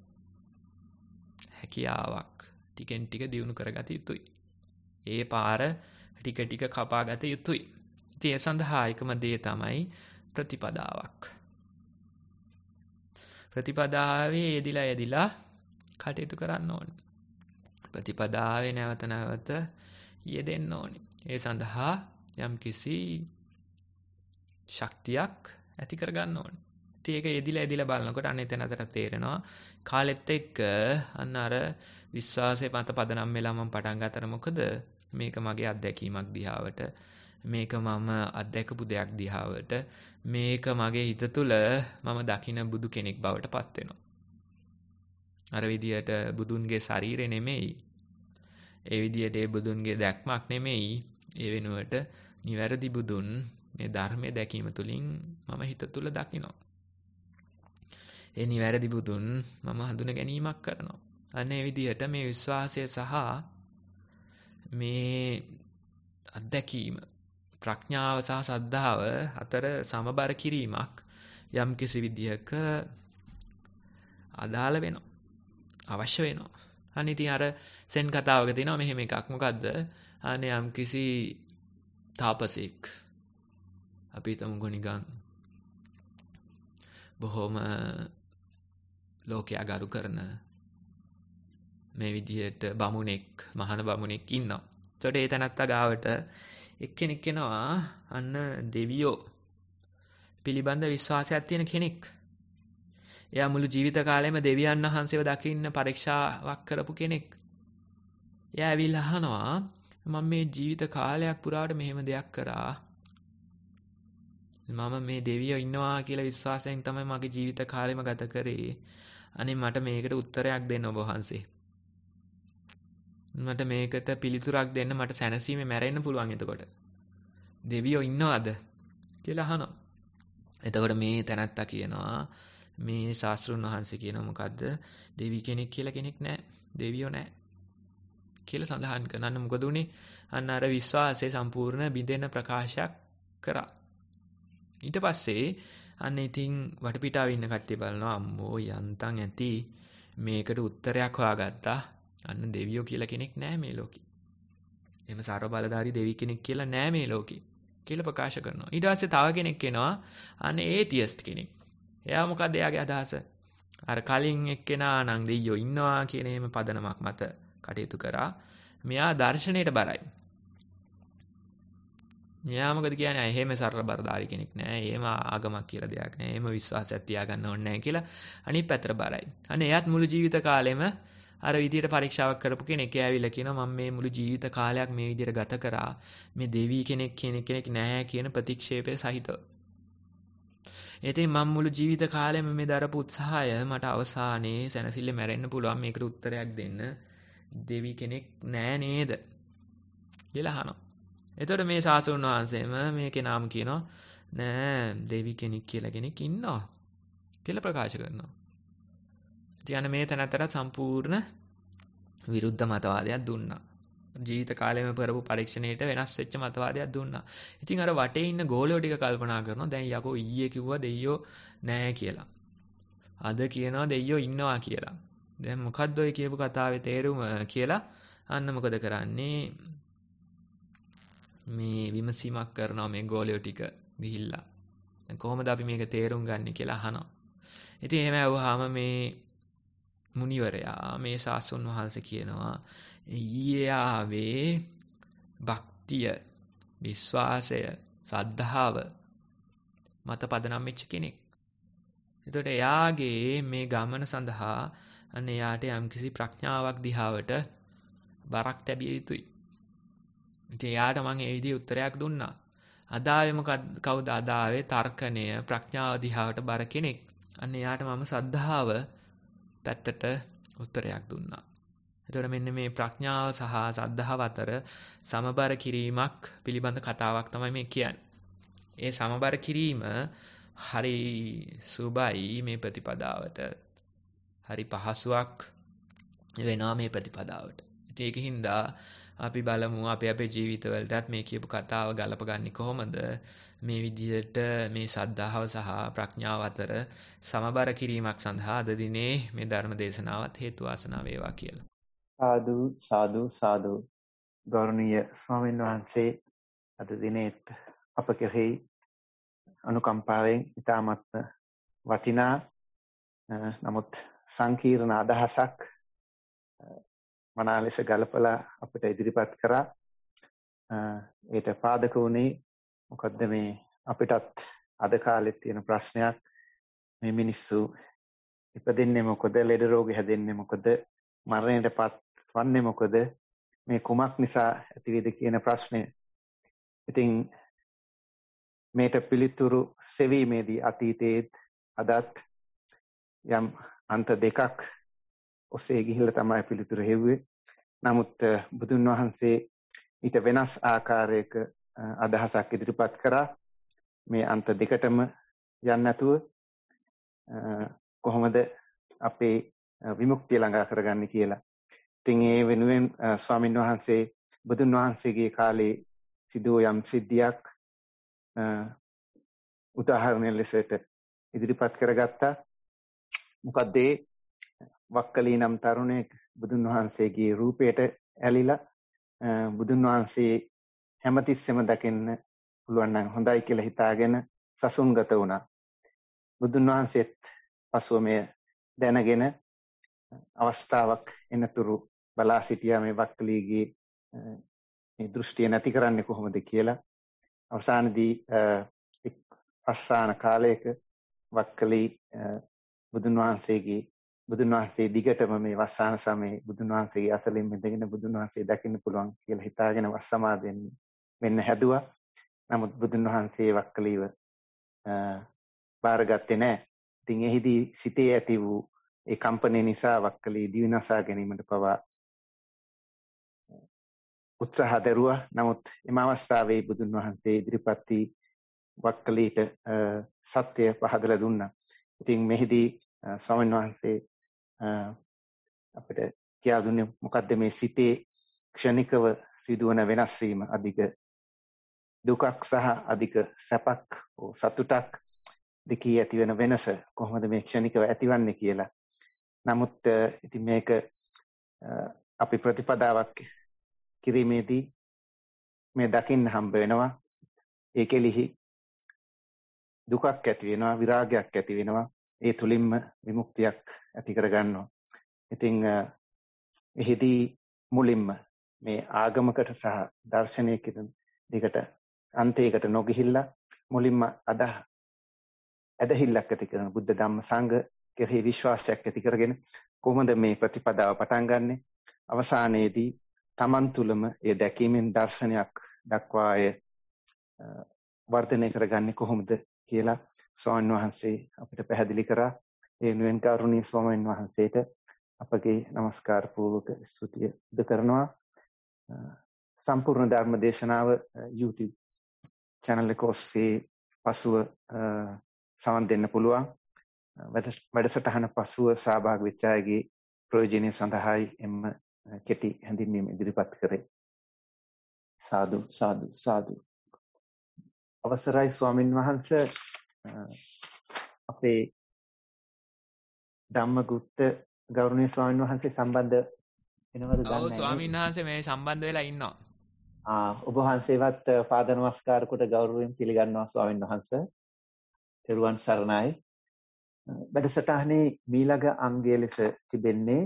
S2: හැකියාවක් ටිකෙන් ටික දියුණු කරගත යුතුයි. ඒ පාර ටික ටික කපාගත යුතුයි. ඉතින් ඒ සඳහා එකම දේ තමයි ප්‍රතිපදාවක්. ප්‍රතිපදාවේ යෙදිලා කටයුතු කරන්න ඕනේ. ප්‍රතිපදාවේ නැවත යෙදෙන්න ඕනේ. ඒ සඳහා යම් කිසි ශක්තියක් ඇති කරගන්න ඕනේ. ඉතින් ඒක යෙදිලා බලනකොට අන්න එතන අතර තේරෙනවා කාලෙත් එක්ක අන්න අර විශ්වාසයේ මත පදනම් වෙලා මම පටන් ගන්නතර මොකද මේක මගේ අත්දැකීමක් දිහාවට මේක මම අත්දැකපු දෙයක් දිහාවට මේක මගේ හිත තුළ මම දකින බුදු කෙනෙක් බවට පත් වෙනවා. අර විදියට බුදුන්ගේ ශරීරය නෙමෙයි. ඒ විදියට ඒ බුදුන්ගේ දැක්මක් නෙමෙයි. ඒ වෙනුවට නිවැරදි බුදුන් මේ ධර්මයේ දැකීම තුළින් මම හිත තුළ දකිනවා. ඒ නිවැරදි බුදුන් මම හඳුන ගැනීමක් කරනවා. අන්න ඒ විදිහට මේ විශ්වාසය සහ මේ අත්දැකීම ප්‍රඥාව සහ සද්ධාව අතර සමබර කිරීමක් යම් කිසි විදිහක අදාළ වෙනවා. අවශ්‍ය වෙනවා. අන්න ඉතින් අර සෙන් කතාවක තියෙනවා මෙහෙම එකක්. මොකද්ද? අනේ යම් කිසි තාපසෙක් අපි හිතමුකෝ නිකන් බොහොම ලෝකයා ගරු කරන මේ විදිහට මහාන බමුණෙක් ඉන්නවා. එතකොට ඒ තැනත්තා ගාවට එක්කෙනෙක් එනවා අන්න දෙවියෝ පිළිබඳ විශ්වාසයක් තියෙන කෙනෙක්. එයා මුළු ජීවිත කාලෙම දෙවියන් වහන්සේව දකින්න පරීක්ෂාවක් කරපු කෙනෙක්. එයා ඇවිල්ලා අහනවා මම මේ ජීවිත කාලයක් පුරාට මෙහෙම දෙයක් කරා. මම මේ දෙවියෝ ඉන්නවා කියලා විශ්වාසයෙන් තමයි මගේ ජීවිත කාලෙම ගත කරේ. අනේ මට මේකට උත්තරයක් දෙන්න ඔබ වහන්සේ. මට මේකට පිළිතුරක් දෙන්න මට සැනසීමේ මැරෙන්න පුළුවන් එතකොට. දෙවියෝ ඉන්නවද කියලා අහනවා. එතකොට මේ තැනත්තා කියනවා මේ ශාස්ත්‍රුන් වහන්සේ කියනවා මොකද්ද? දෙවි කෙනෙක් කියලා කෙනෙක් නැහැ. දෙවියෝ නැහැ. කියලා සඳහන් කරනන්න මොකද උනේ? අන්න අර විශ්වාසයේ සම්පූර්ණ බිඳෙන ප්‍රකාශයක් කරා. ඊට පස්සේ අන්න ඉතින් වටපිටාව ඉන්න කට්ටිය බලනවා අම්මෝ යන්තම් ඇති මේකට උත්තරයක් හොයාගත්තා. අන්න දෙවියෝ කියලා කෙනෙක් නැහැ මේ ලෝකේ. එහෙම සර්ව බලධාරී දෙවි කෙනෙක් කියලා නැහැ මේ ලෝකේ කියලා ප්‍රකාශ කරනවා. ඊට පස්සේ තව කෙනෙක් එනවා අන්න ඒතියස්ට් කෙනෙක්. එයා මොකද එයාගේ අදහස? අර කලින් එක්කෙනා නම් දෙවියෝ ඉන්නවා කියන එහෙම පදනමක් මත කටයුතු කරා. මෙයා දර්ශනයට බරයි. මෙයා මොකද කියන්නේ? එහෙම සරල බරදාරි කෙනෙක් නෑ. එහෙම ආගමක් කියලා දෙයක් නෑ. එහෙම විශ්වාසයක් තියාගන්න ඕනේ නෑ කියලා අනිත් පැත්තට බරයි. අනේ එයාත් මුළු ජීවිත කාලෙම අර විදියට පරීක්ෂාවක් කරපු කෙනෙක්. එයාවිලා කියනවා මම මේ මුළු ජීවිත කාලයක් මේ විදියට ගත කරා. මේ දෙවි කෙනෙක් නෑ කියන ප්‍රතික්ෂේපය සහිතව. ඉතින් මම මුළු ජීවිත කාලෙම මේ දරපු උත්සාහය මට අවසානයේ සැනසille මැරෙන්න පුළුවන් මේකට උත්තරයක් දෙන්න දෙවි කෙනෙක් නෑ නේද කියලා අහනවා. එතකොට මේ සාසුන් වහන්සේම මේ කෙනාම කියනවා නෑ දෙවි කෙනෙක් කියලා කෙනෙක් ඉන්නවා කියලා ප්‍රකාශ කරනවා. ඉතින් මේ තැනතර සම්පූර්ණ විරුද්ධ මතවාදයක් දුන්නා. ජීවිත කාලෙම කරපු පරීක්ෂණයට වෙනස් වෙච්ච මතවාදයක් දුන්නා. ඉතින් අර වටේ ඉන්න ගෝලයෝ ටික කල්පනා කරනවා දැන් යකෝ ඊයේ කිව්වා දෙයියෝ නෑ කියලා. අද කියනවා දෙයියෝ ඉන්නවා කියලා. දැන් මොකද්ද ඔය කියපු කතාවේ තේරුම කියලා අන්න මොකද කරන්නේ? මේ විමසීමක් කරනවා මේ ගෝලයෝ ටික ගිහිල්ලා. දැන් කොහොමද අපි මේක තේරුම් ගන්න කියලා අහනවා. ඉතින් එහෙම අහුවාම මේ මුනිවරයා මේ ශාස්ත්‍රඥ වහන්සේ කියනවා ඊයේ ආවේ භක්තිය, විශ්වාසය, සද්ධාව මත පදනම් වෙච්ච කෙනෙක්. එතකොට එයාගේ මේ ගමන සඳහා අන්න එයාට යම්කිසි ප්‍රඥාවක් දිහාවට බරක් තැබිය යුතුයි. ඉතින් එයාට මම ඒ විදිහේ උත්තරයක් දුන්නා. අද ආවේ කවුද? අද ආවේ තර්කණය ප්‍රඥාව දිහාවට බර කෙනෙක්. අන්න එයාට මම සද්ධාව පැත්තට උත්තරයක් දුන්නා. එතකොට මෙන්න මේ ප්‍රඥාව සහ සද්ධාව අතර සමබර කිරීමක් පිළිබඳ කතාවක් තමයි මේ කියන්නේ. ඒ සමබර කිරීම හරි සුබයි මේ ප්‍රතිපදාවට. හරි පහසුවක් වෙනවා මේ ප්‍රතිපදාවට. ඉතින් ඒකින්ද අපි බලමු අපේ ජීවිතවලටත් මේ කියපු කතාව ගලපගන්නේ කොහොමද? මේ විදිහට මේ සද්ධාව සහ ප්‍රඥාව අතර සමබර කිරීමක් සඳහා අද දිනේ මේ ධර්ම දේශනාවත් හේතු වාසනා වේවා කියලා.
S1: සාදු සාදු සාදු. ගෞරවනීය ස්වාමීන් වහන්සේ අද දිනේත් අප කෙරෙහි අනුකම්පාවෙන් ඉතාමත් වටිනා නමුත් සංකීර්ණ අදහසක් මනා ලෙස ගලපලා අපිට ඉදිරිපත් කරා. ඒට පාදක වුණේ මොකද්ද මේ අපිටත් අද කාලෙත් තියෙන ප්‍රශ්නයක්. මේ මිනිස්සු ඉපදෙන්නේ මොකද? ලෙඩ රෝග හැදෙන්නේ මොකද? මරණයටපත් වන්නේ මොකද? මේ කුමක් නිසා ඇතිවේද කියන ප්‍රශ්නය. ඉතින් මේට පිළිතුරු සෙවීමේදී අතීතයේත් අදත් යම් අන්ත දෙකක් ඔස්සේ ගිහිල්ලා තමයි පිළිතුරු හෙව්වේ. නමුත් බුදුන් වහන්සේ ඊට වෙනස් ආකාරයක අදහසක් ඉදිරිපත් කරා. මේ අන්ත දෙකටම යන්නේ නැතුව කොහොමද අපේ විමුක්තිය ළඟා කරගන්නේ කියලා. ඉතින් ඒ වෙනුවෙන් ස්වාමින් වහන්සේ බුදුන් වහන්සේගේ කාලේ සිදුව යම් සිද්ධියක් උදාහරණ ලෙසට ඉදිරිපත් කරගත්තා. මොකද වක්කලී නම් තරුණයෙක් බුදුන් වහන්සේගේ රූපයට ඇලිලා බුදුන් වහන්සේ හැමතිස්සෙම දකින්න පුළුවන් නම් හොඳයි කියලා හිතාගෙන සසුන්ගත වුණා. බුදුන් වහන්සේත් පසුව මේ දැනගෙන අවස්ථාවක් එනතුරු බලා සිටියා මේ වක්කලීගේ මේ දෘෂ්ටිය නැති කරන්නේ කොහොමද කියලා. අවසානයේදී එක් අස්සාන කාලයක වක්කලී බුදුන් වහන්සේ දිගටම මේ වස්සාන සමයේ බුදුන් වහන්සේගේ අසලින් මෙදගෙන බුදුන් වහන්සේ දකින්න පුළුවන් කියලා හිතාගෙන වස් සමාදෙන් වෙන්න හැදුවා. නමුත් බුදුන් වහන්සේ වක්කලීව බාරගත්තේ නැහැ. ඉතින් එහිදී සිතේ ඇති වූ ඒ කම්පනය නිසා වක්කලී දිවිනසා ගැනීමට පවා උත්සාහ දරුවා. නමුත් එම අවස්ථාවේ බුදුන් වහන්සේ ඉදිරිපත් වී වක්කලීට සත්‍ය පහදලා දුන්නා. ඉතින් මෙහිදී ස්වාමීන් වහන්සේ අපිට කියා දුන්නේ මොකද්ද මේ සිතේ ක්ෂණිකව සිදුවන වෙනස් වීම, අධික දුකක් සහ අධික සැපක් සතුටක් දෙකේ ඇති වෙන වෙනස කොහොමද මේ ක්ෂණිකව ඇතිවන්නේ කියලා. නමුත් ඉතින් මේක අපි ප්‍රතිපදාවක් කිරීමේදී මේ දකින්න හම්බ වෙනවා. ඒකෙලිහි දුකක් ඇති වෙනවා, විරාගයක් ඇති වෙනවා. ඒ තුලින්ම විමුක්තියක් ඇති කරගන්නවා. ඉතින් එහිදී මුලින්ම මේ ආගමකට සහ දර්ශනයකට දෙකට අන්තයකට නොගිහිල්ලා මුලින්ම ඇදහිල්ලක් ඇති කරන බුද්ධ ධම්ම සංඝ කෙරෙහි විශ්වාසයක් ඇති කරගෙන කොහොමද මේ ප්‍රතිපදාව පටන් ගන්නෙ? අවසානයේදී තමන් තුළම ඒ දැකීමෙන් දර්ශනයක් දක්වා වර්ධනය කරගන්නේ කොහොමද කියලා ස්වාමීන් වහන්සේ අපිට පැහැදිලි කරා. ඒ වෙනුවෙන් කරුණීය ස්වාමීන් වහන්සේට අපගේ নমස්කාර පූර්වක ස්තුතිය කරනවා. සම්පූර්ණ ධර්ම දේශනාව YouTube channel එක ඔස්සේ පසුව සවන් දෙන්න පුළුවන්. වැඩසටහන පසුව සහභාගී වෙච්ච අයගේ ප්‍රයෝජනය සඳහායි එම කෙටි හැඳින්වීම ඉදිරිපත් කරේ. සාදු සාදු සාදු. අවසරයි ස්වාමින් වහන්සේ, අපේ ධම්මගුප්ත ගෞරවනීය ස්වාමින් වහන්සේ සම්බන්ධ වෙනවද දන්නේ නැහැ.
S2: ඔව් ස්වාමීන් වහන්සේ මේ සම්බන්ධ වෙලා ඉන්නවා.
S1: ඔබ වහන්සේවත් පාද නමස්කාර කොට ගෞරවයෙන් පිළිගන්නවා ස්වාමින් වහන්සේ. තෙරුවන් සරණයි. වැඩසටහනේ මීළඟ අංගය ලෙස තිබෙන්නේ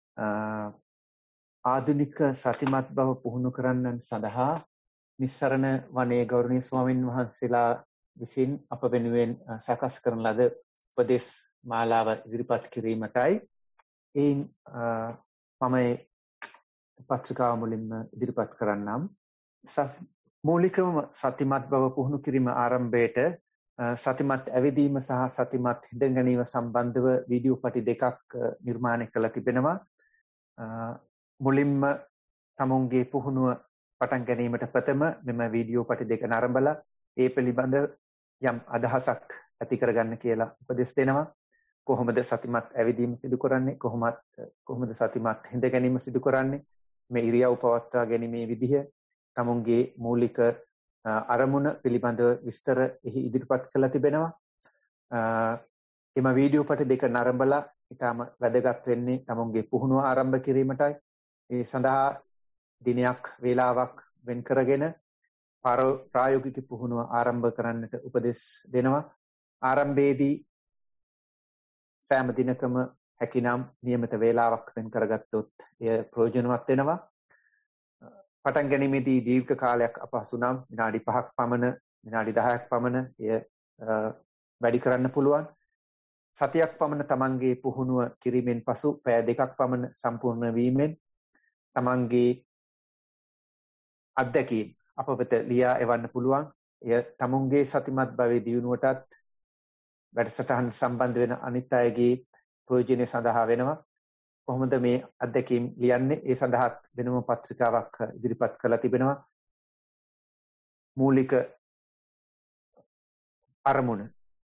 S1: ආධුනික සතිමත් බව පුහුණු කරන්නන් සඳහා නිස්සරණ වනයේ ගෞරවනීය ස්වාමින් වහන්සේලා විසින් අප වෙනුවෙන් සකස් කරන ලද උපදේශ මාලාව ඉදිරිපත් කිරීමටයි. එයින් මම පත්‍රිකාව මුලින්ම ඉදිරිපත් කරන්නම්. මූලිකවම සතිමත් බව පුහුණු කිරීම ආරම්භයට සතිමත් ඇවිදීම සහ සතිමත් හිඳ ගැනීම සම්බන්ධව වීඩියෝ පටි දෙකක් නිර්මාණය කළ තිබෙනවා. මුලින්ම තමුන්ගේ පුහුණුව පටන් ගැනීමට ප්‍රථම මෙම වීඩියෝ පටි දෙක නරඹලා ඒ පිළිබඳ යම් අදහසක් ඇති කරගන්න කියලා උපදෙස් දෙනවා. කොහොමද සතිමත් ඇවිදීම සිදු කරන්නේ, කොහොමද සතිමත් හිඳ ගැනීම සිදු කරන්නේ, මේ ඉරියව් පවත්වා ගැනීමේ විදිහ, තමුන්ගේ මූලික අරමුණ පිළිබඳව විස්තර එහි ඉදිරිපත් කළා තිබෙනවා. එම වීඩියෝ පට දෙක නරඹලා ඊටම වැදගත් වෙන්නේ තමුන්ගේ පුහුණුව ආරම්භ කිරීමටයි. ඒ සඳහා දිනයක් වේලාවක් වෙන් කරගෙන ප්‍රායෝගික පුහුණුව ආරම්භ කරන්නට උපදෙස් දෙනවා. ආරම්භයේදී සෑම දිනකම හැකිනම් නියමිත වේලාවක් වෙන් කරගත්තොත් එය ප්‍රයෝජනවත් වෙනවා. පටන් ගැනීමේදී දීර්ඝ කාලයක් අපහසු නම් විනාඩි 5ක් පමණ, විනාඩි 10ක් පමණ එය වැඩි කරන්න පුළුවන්. සතියක් පමණ තමන්ගේ පුහුණුව කිරීමෙන් පසු පැය 2ක් පමණ සම්පූර්ණ වීමෙන් තමන්ගේ අත්දැකීම් අප වෙත ලියා එවන්න පුළුවන්. එය තමුන්ගේ සතිමත් භවයේ දියුණුවටත් වැඩසටහන් සම්බන්ධ වෙන අනිත් අයගේ ප්‍රයෝජනය සඳහා වෙනවා. කොහොමද මේ අත්දැකීම් ලියන්නේ? ඒ සඳහා වෙනම පත්‍රිකාවක් ඉදිරිපත් කරලා තිබෙනවා. මූලික අරමුණ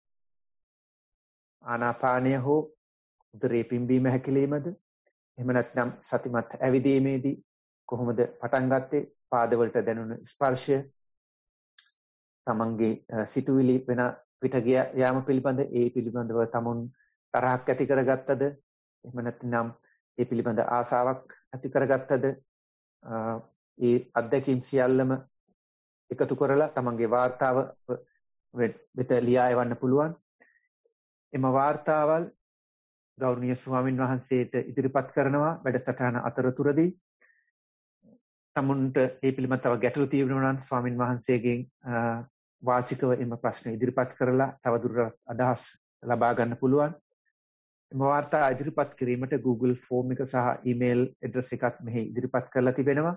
S1: ආනාපානය හෝ උදරේ පිම්බීම හැකිලීමද? එහෙම නැත්නම් සතිමත් ඇවිදීමේදී කොහොමද පටන් ගත්තේ? පාදවලට දැනුණු ස්පර්ශය, තමන්ගේ සිතුවිලි වෙන පිට යාම පිළිබඳ ඒ පිළිබඳව තමුන් තරහක් ඇති කරගත්තද? එහෙම නැත්නම් ඒ පිළිබඳ ආසාවක් ඇති කරගත්තද? ඒ අත්දැකීම් සියල්ලම එකතු කරලා තමන්ගේ වාර්තාව වෙත ලියා එවන්න පුළුවන්. එම වාර්තාවල් ගෞරවනීය ස්වාමින් වහන්සේට ඉදිරිපත් කරනවා වැඩසටහන අතරතුරදී. තමුන්ට ඒ පිළිබඳව තව ගැටලු තියෙනවා නම් ස්වාමින් වහන්සේගෙන් වාචිකව එම ප්‍රශ්න ඉදිරිපත් කරලා තවදුරටත් අදහස් ලබා ගන්න පුළුවන්. එම වාර්තා ඉදිරිපත් කිරීමට Google ෆෝම් එක සහ ඊමේල් ඇඩ්‍රස් එකත් මෙහි ඉදිරිපත් කරලා තිබෙනවා.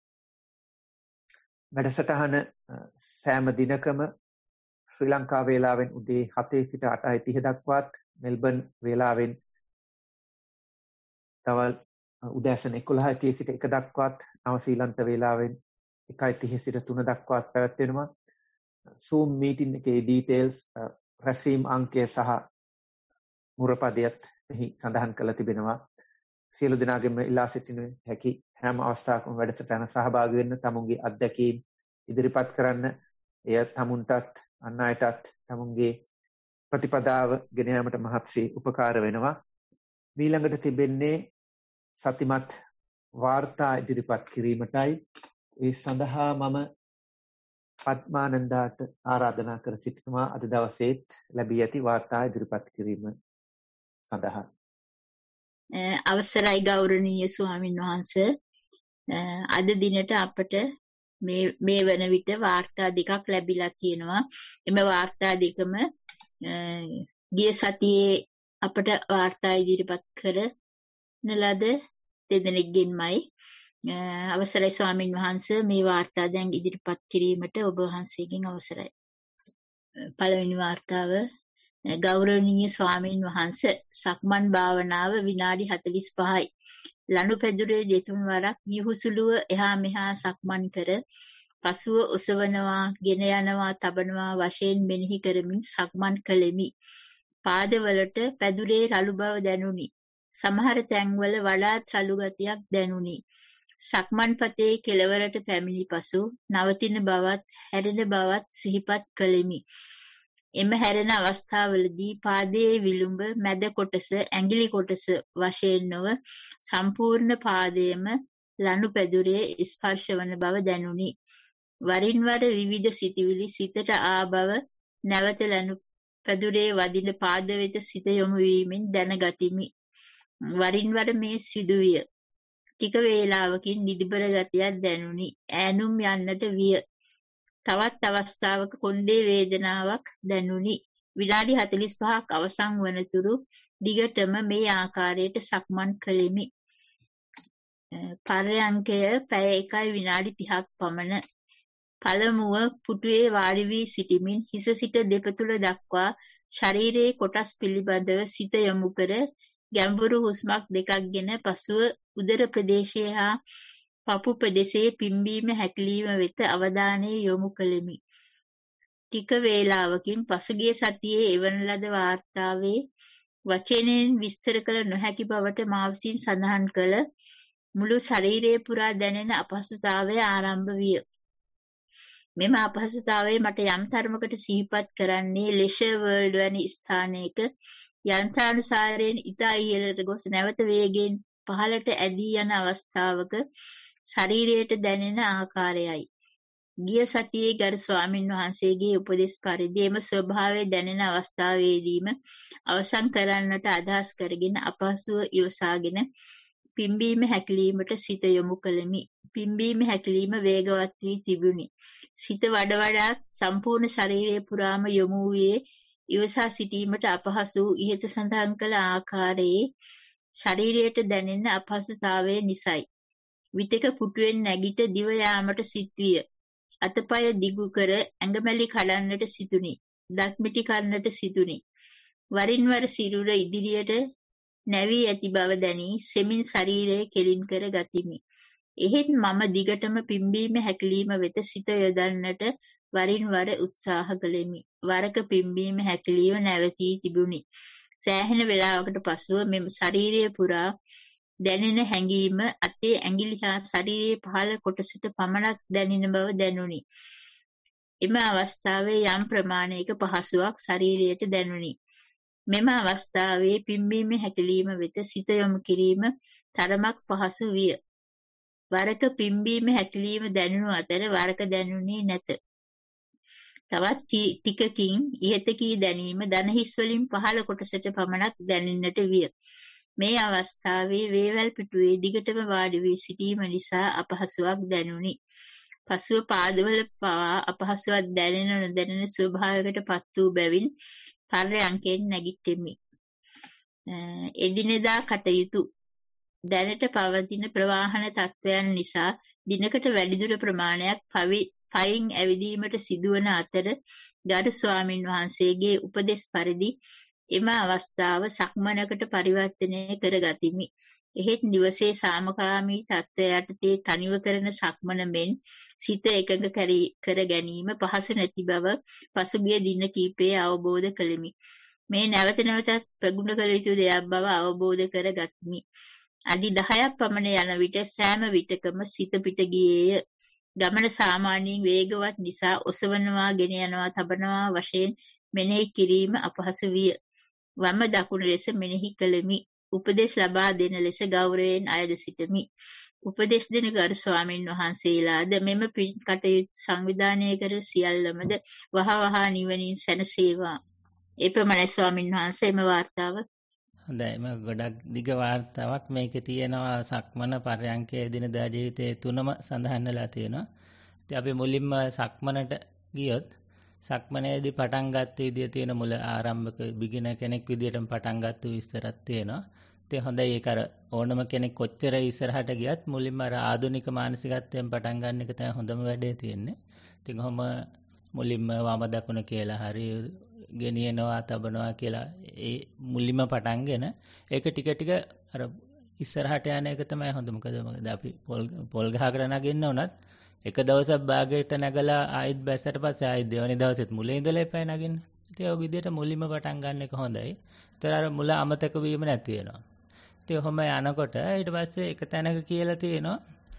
S1: වැඩසටහන සෑම දිනකම ශ්‍රී ලංකා වේලාවෙන් උදේ 7 සිට 8:30 දක්වාත්, මෙල්බන් වේලාවෙන් තවල් උදෑසන 11:30 සිට 1 දක්වාත්, නවසීලන්ත වේලාවෙන් 1:30 සිට 3 දක්වාත් පැවැත්වෙනවා. Zoom meeting එකේ details, රැස්වීම් අංකය සහ මුරපදයට මෙහි සඳහන් කරලා තිබෙනවා. සියලු දෙනාගේම ඉල්ලා සිටින හැකි හැම අවස්ථාවකම වැඩසටහන සහභාගී වෙන්න, තමුන්ගේ අත්දැකීම් ඉදිරිපත් කරන්න. එය තමුන්ටත් අන් අයටත් තමුන්ගේ ප්‍රතිපදාව ගෙන යාමට මහත්සේ උපකාර වෙනවා. ඊළඟට තිබෙන්නේ සතිමත් වාර්තා ඉදිරිපත් කිරීමටයි. ඒ සඳහා මම පద్මානන්දාට ආරාධනා කර සිටිනවා අද දවසේත් ලැබී ඇති වාර්තා ඉදිරිපත් කිරීම සඳහා.
S3: අවසරයි ගෞරවනීය ස්වාමින් වහන්සේ. අද දිනට අපට මේ වන විට වාර්තා දෙකක් ලැබිලා තියෙනවා. එම වාර්තා දෙකම ගිය සතියේ අපට වාර්තා ඉදිරිපත් කරන ලද දෙදෙනෙක්ගෙන්මයි. අවසරයි ස්වාමින් වහන්සේ, මේ වාර්තා දැන් ඉදිරිපත් කිරීමට ඔබ වහන්සේගෙන් අවසරයි. පළවෙනි වාර්තාව: ගෞරවනීය ස්වාමින් වහන්සේ, සක්මන් භාවනාව විනාඩි 45යි. ලනුපැදුරේ දෙතුන් වරක් විහුසුලුව එහා මෙහා සක්මන් කර පසුව ඔසවනවා, ගෙන යනවා, තබනවා වශයෙන් මෙනෙහි කරමින් සක්මන් කළෙමි. පාදවලට පැදුරේ රළු බව දැනුනි. සමහර තැන්වල වඩාත් රළු ගතියක් දැනුනි. සක්මන් පතේ කෙළවරට පැමිණි පසු නවතින බවත් හැරෙන බවත් සිහිපත් කළෙමි. එම හැරෙන අවස්ථාවලදී පාදයේ විලුඹ මැද කොටස ඇඟිලි කොටස වශයෙන් නොව සම්පූර්ණ පාදයේම ලනුපැදුරේ ස්පර්ශ වන බව දැනුනි. වරින් වර විවිධ සිතුවිලි සිතට ආ බව නැවත ලනුපැදුරේ වදින පාද වෙත සිත යොමු වීමෙන් දැනගතිමි. වරින් වර මේ සිදුවිය. ටික වේලාවකින් නිදිබර ගතියක් දැනුනි. ඈනුම් යන්නට විය. තවත් අවස්ථාවක කොණ්ඩේ වේදනාවක් දැනුනි. විනාඩි 45ක් අවසන් වනතුරු දිගටම මේ ආකාරයට සක්මන් කළෙමි. පර්යංකය පැය 1යි විනාඩි 30ක් පමණ. පළමුව පුටුවේ වාඩි වී සිටිමින් හිස සිට දෙපතුල දක්වා ශරීරයේ කොටස් පිළිබඳව සිත යොමු කර ගැඹුරු හුස්මක් දෙකක්ගෙන පසුව උදර ප්‍රදේශය හා පපු ප්‍රදේශයේ පිම්බීම හැකිලිම වෙත අවධානය යොමු කළෙමි. ටික වේලාවකින් පසුගිය සතියේ එවන ලද වාර්තාවේ වචනයෙන් විස්තර කළ නොහැකි බවට මා විසින් සඳහන් කළ මුළු ශරීරයේ පුරා දැනෙන අපහසුතාවය ආරම්භ විය. මෙම අපහසුතාවය මට යම් තරමකට සිහිපත් කරන්නේ ලෙෂර් වර්ල්ඩ් වැනි ස්ථානයක යන්ත්‍රානුසාරයෙන් ඉතා ඉහළට ගොස් නැවත වේගයෙන් පහළට ඇදී යන අවස්ථාවක ශරීරයට දැනෙන ආකාරයයි. ගිය සතියේ ගරු ස්වාමින් වහන්සේගේ උපදෙස් පරිදි එම ස්වභාවය දැනෙන අවස්ථාවේදීම අවසන් කරන්නට අදහස් කරගෙන අපහසුව ඉවසාගෙන පිම්බීම හැකිලීමට සිත යොමු කළෙමි. පිම්බීම හැකිලීම වේගවත් වී තිබුණි. සිත වඩාත් සම්පූර්ණ ශරීරය පුරාම යොමු වූයේ ඉවසා සිටීමට අපහසු ඉහත සඳහන් කළ ආකාරයේ ශරීරයට දැනෙන අපහසුතාවය නිසයි. විටක පුටුවෙන් නැගිට දිව යාමට සිත්විය. අතපය දිගු කර ඇඟමැලි කඩන්නට සිතුනි. දත්මිටි කන්නට සිතුනි. වරින් වර සිරුර ඉදිරියට නැවී ඇති බව දැනී සෙමින් ශරීරය කෙලින් කර ගතිමි. එහෙත් මම දිගටම පිම්බීම හැකිලිම වෙත සිත යොදන්නට වරින් වර උත්සාහ කළෙමි. වරක පිම්බීම හැකිලිම නැවතී තිබුණි. සෑහෙන වේලාවකට පසුව මෙම ශරීරය පුරා දැනෙන හැඟීම අතේ ඇඟිලි හා ශරීරයේ පහළ කොටසට පමණක් දැනෙන බව දැනුනි. එම අවස්ථාවේ යම් ප්‍රමාණයක පහසුවක් ශරීරයට දැනුනි. මෙම අවස්ථාවේ පිම්බීම හැකිලිම වෙත සිත යොමු කිරීම තරමක් පහසු විය. වරක පිම්බීම හැකිලිම දැනුණු අතර වරක දැනුනේ නැත. තවත් ටිකකින් ඉහත කී දැනීම දන හිස් වලින් පහළ කොටසට පමණක් දැනෙන්නට විය. මේ අවස්ථාවේ වේවැල් පිටුවේ දිගටම වාඩි වී සිටීම නිසා අපහසුයක් දැනුනි. පසුව පාදවල පවා අපහසුවක් දැනෙන නොදැනෙන ස්වභාවයකට පත් වූ බැවින් පර්යංකයෙන් නැගිටෙමි. එදිනෙදා කටයුතු දැනට පවතින ප්‍රවාහන තත්ත්වයන් නිසා දිනකට වැඩිදුර ප්‍රමාණයක් පයින් ඇවිදීමට සිදුවන අතර ගරු ස්වාමින් වහන්සේගේ උපදෙස් පරිදි එම අවස්ථාව සක්මනකට පරිවර්තනය කරගතිමි. එහෙත් නිවසේ සාමකාමී තත්ත්වය යටතේ තනිව කරන සක්මන මෙන් සිත එකඟ කර ගැනීම පහසු නැති බව පසුගිය දින කිහිපයේ අවබෝධ කළෙමි. මේ නැවත නැවතත් ප්‍රගුණ කළ යුතු දෙයක් බව අවබෝධ කරගතිමි. අඩි 10ක් පමණ යන විට සෑම විටකම සිත පිට ගියේය. ගමන සාමාන්‍යයෙන් වේගවත් නිසා ඔසවනවා, ගෙන යනවා, තබනවා වශයෙන් මෙනෙහි කිරීම අපහසු විය. වම දකුණ ලෙස මෙනෙහි කළෙමි. උපදෙස් ලබා දෙන ලෙස ගෞරවයෙන් අයද සිටමි. උපදෙස් දෙන ගරු ස්වාමින් වහන්සේලාද මෙම පින් කටයුතු සංවිධානය කර සියල්ලමද වහවහ නිවනින් සැනසේවා. එපමණයි ස්වාමින් වහන්සේ එම වාර්තාව.
S4: හොඳයි, ගොඩක් දිග වාර්තාවක් මේකේ තියෙනවා. සක්මන පර්යංකයේ දිනදා ජීවිතයේ තුනම සඳහන් වෙලා තියෙනවා. ඉතින් අපි මුලින්ම සක්මනට ගියොත් සක්මනේදී පටන් ගත්ත විදිය තියෙන මුල ආරම්භක බිගිනර් කෙනෙක් විදියටම පටන් ගත්ත විස්තරයක් තියෙනවා. ඉතින් හොඳයි, ඒක අර ඕනම කෙනෙක් කොච්චර ඉස්සරහට ගියත් මුලින්ම අර ආධුනික මානසිකත්වයෙන් පටන් ගන්න එක තමයි හොඳම වැඩේ තියෙන්නේ. ඉතින් කොහොම මුලින්ම වම දකුණ කියලා හරි ගෙනියනවා තබනවා කියලා ඒ මුලින්ම පටන්ගෙන ඒක ටික ටික අර ඉස්සරහට යන එක තමයි හොඳ. මොකද අපි පොල් ගහකට නගින්න උනත් එක දවසක් භාගයට නැගලා ආයෙත් බැස්සට පස්සේ ආයෙත් දෙවෙනි දවසෙත් මුලින් ඉඳලා එපා නගින්න. ඉතින් ඔය විදිහට මුලින්ම පටන් ගන්න එක හොඳයි. ඒතර අර මුල අමතක වීම නැති වෙනවා. ඉතින් ඔහොම යනකොට ඊට පස්සේ එක තැනක කියලා තියෙනවා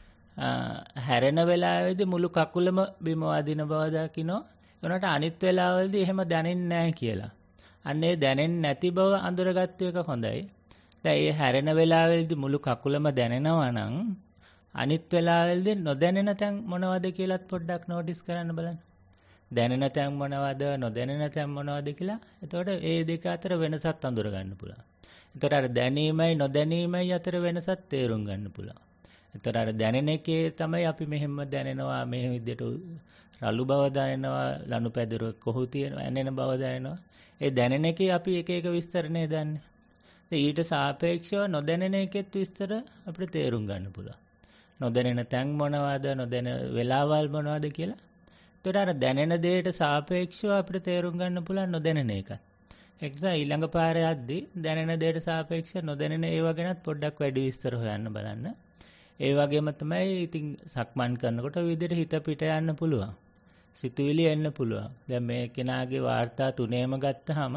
S4: හැරෙන වෙලාවේදී මුළු කකුලම බිම වදින බව දකින්න. ඒනට අනිත් වෙලාවවලදී එහෙම දැනෙන්නේ නැහැ කියලා. අන්න ඒ දැනෙන්නේ නැති බව අඳුරගත්ත එක හොඳයි. දැන් මේ හැරෙන වෙලාවේදී මුළු කකුලම දැනෙනවා නම් අනිත් වෙලාවවලදී නොදැනෙන තැන් මොනවද කියලාත් පොඩ්ඩක් නෝටිස් කරන්න බලන්න. දැනෙන තැන් මොනවද, නොදැනෙන තැන් මොනවද කියලා. එතකොට ඒ දෙක අතර වෙනසක් අඳුර ගන්න පුළුවන්. එතකොට අර දැනීමයි නොදැනීමයි අතර වෙනසක් තේරුම් ගන්න පුළුවන්. එතකොට අර දැනෙන එකේ තමයි අපි මෙහෙම දැනෙනවා, මේ විදිහට රළු බව දැනෙනවා, ලනුපැදුර කොහු තියෙනවා, ඇනෙන බව දැනෙනවා. ඒ දැනෙන එකේ අපි එක එක විස්තරනේ දන්නේ. ඊට සාපේක්ෂව නොදැනෙන එකෙත් විස්තර අපිට තේරුම් ගන්න පුළුවන්. නොදැනෙන තැන් මොනවද, නොදැනෙන වෙලාවල් මොනවද කියලා. ඒතර අර දැනෙන දෙයට සාපේක්ෂව අපිට තේරුම් ගන්න පුළුවන් නොදැනෙන එක. ඒ නිසා ඊළඟ පාරේ යද්දී දැනෙන දෙයට සාපේක්ෂව නොදැනෙන ඒවා ගැනත් පොඩ්ඩක් වැඩි විස්තර හොයන්න බලන්න. ඒ වගේම තමයි ඉතින් සක්මන් කරනකොට විදිහට හිත පිට යන්න පුළුවන්. සිතුවිලි එන්න පුළුවන්. දැන් මේ කෙනාගේ වාර්තා තුනේම ගත්තාම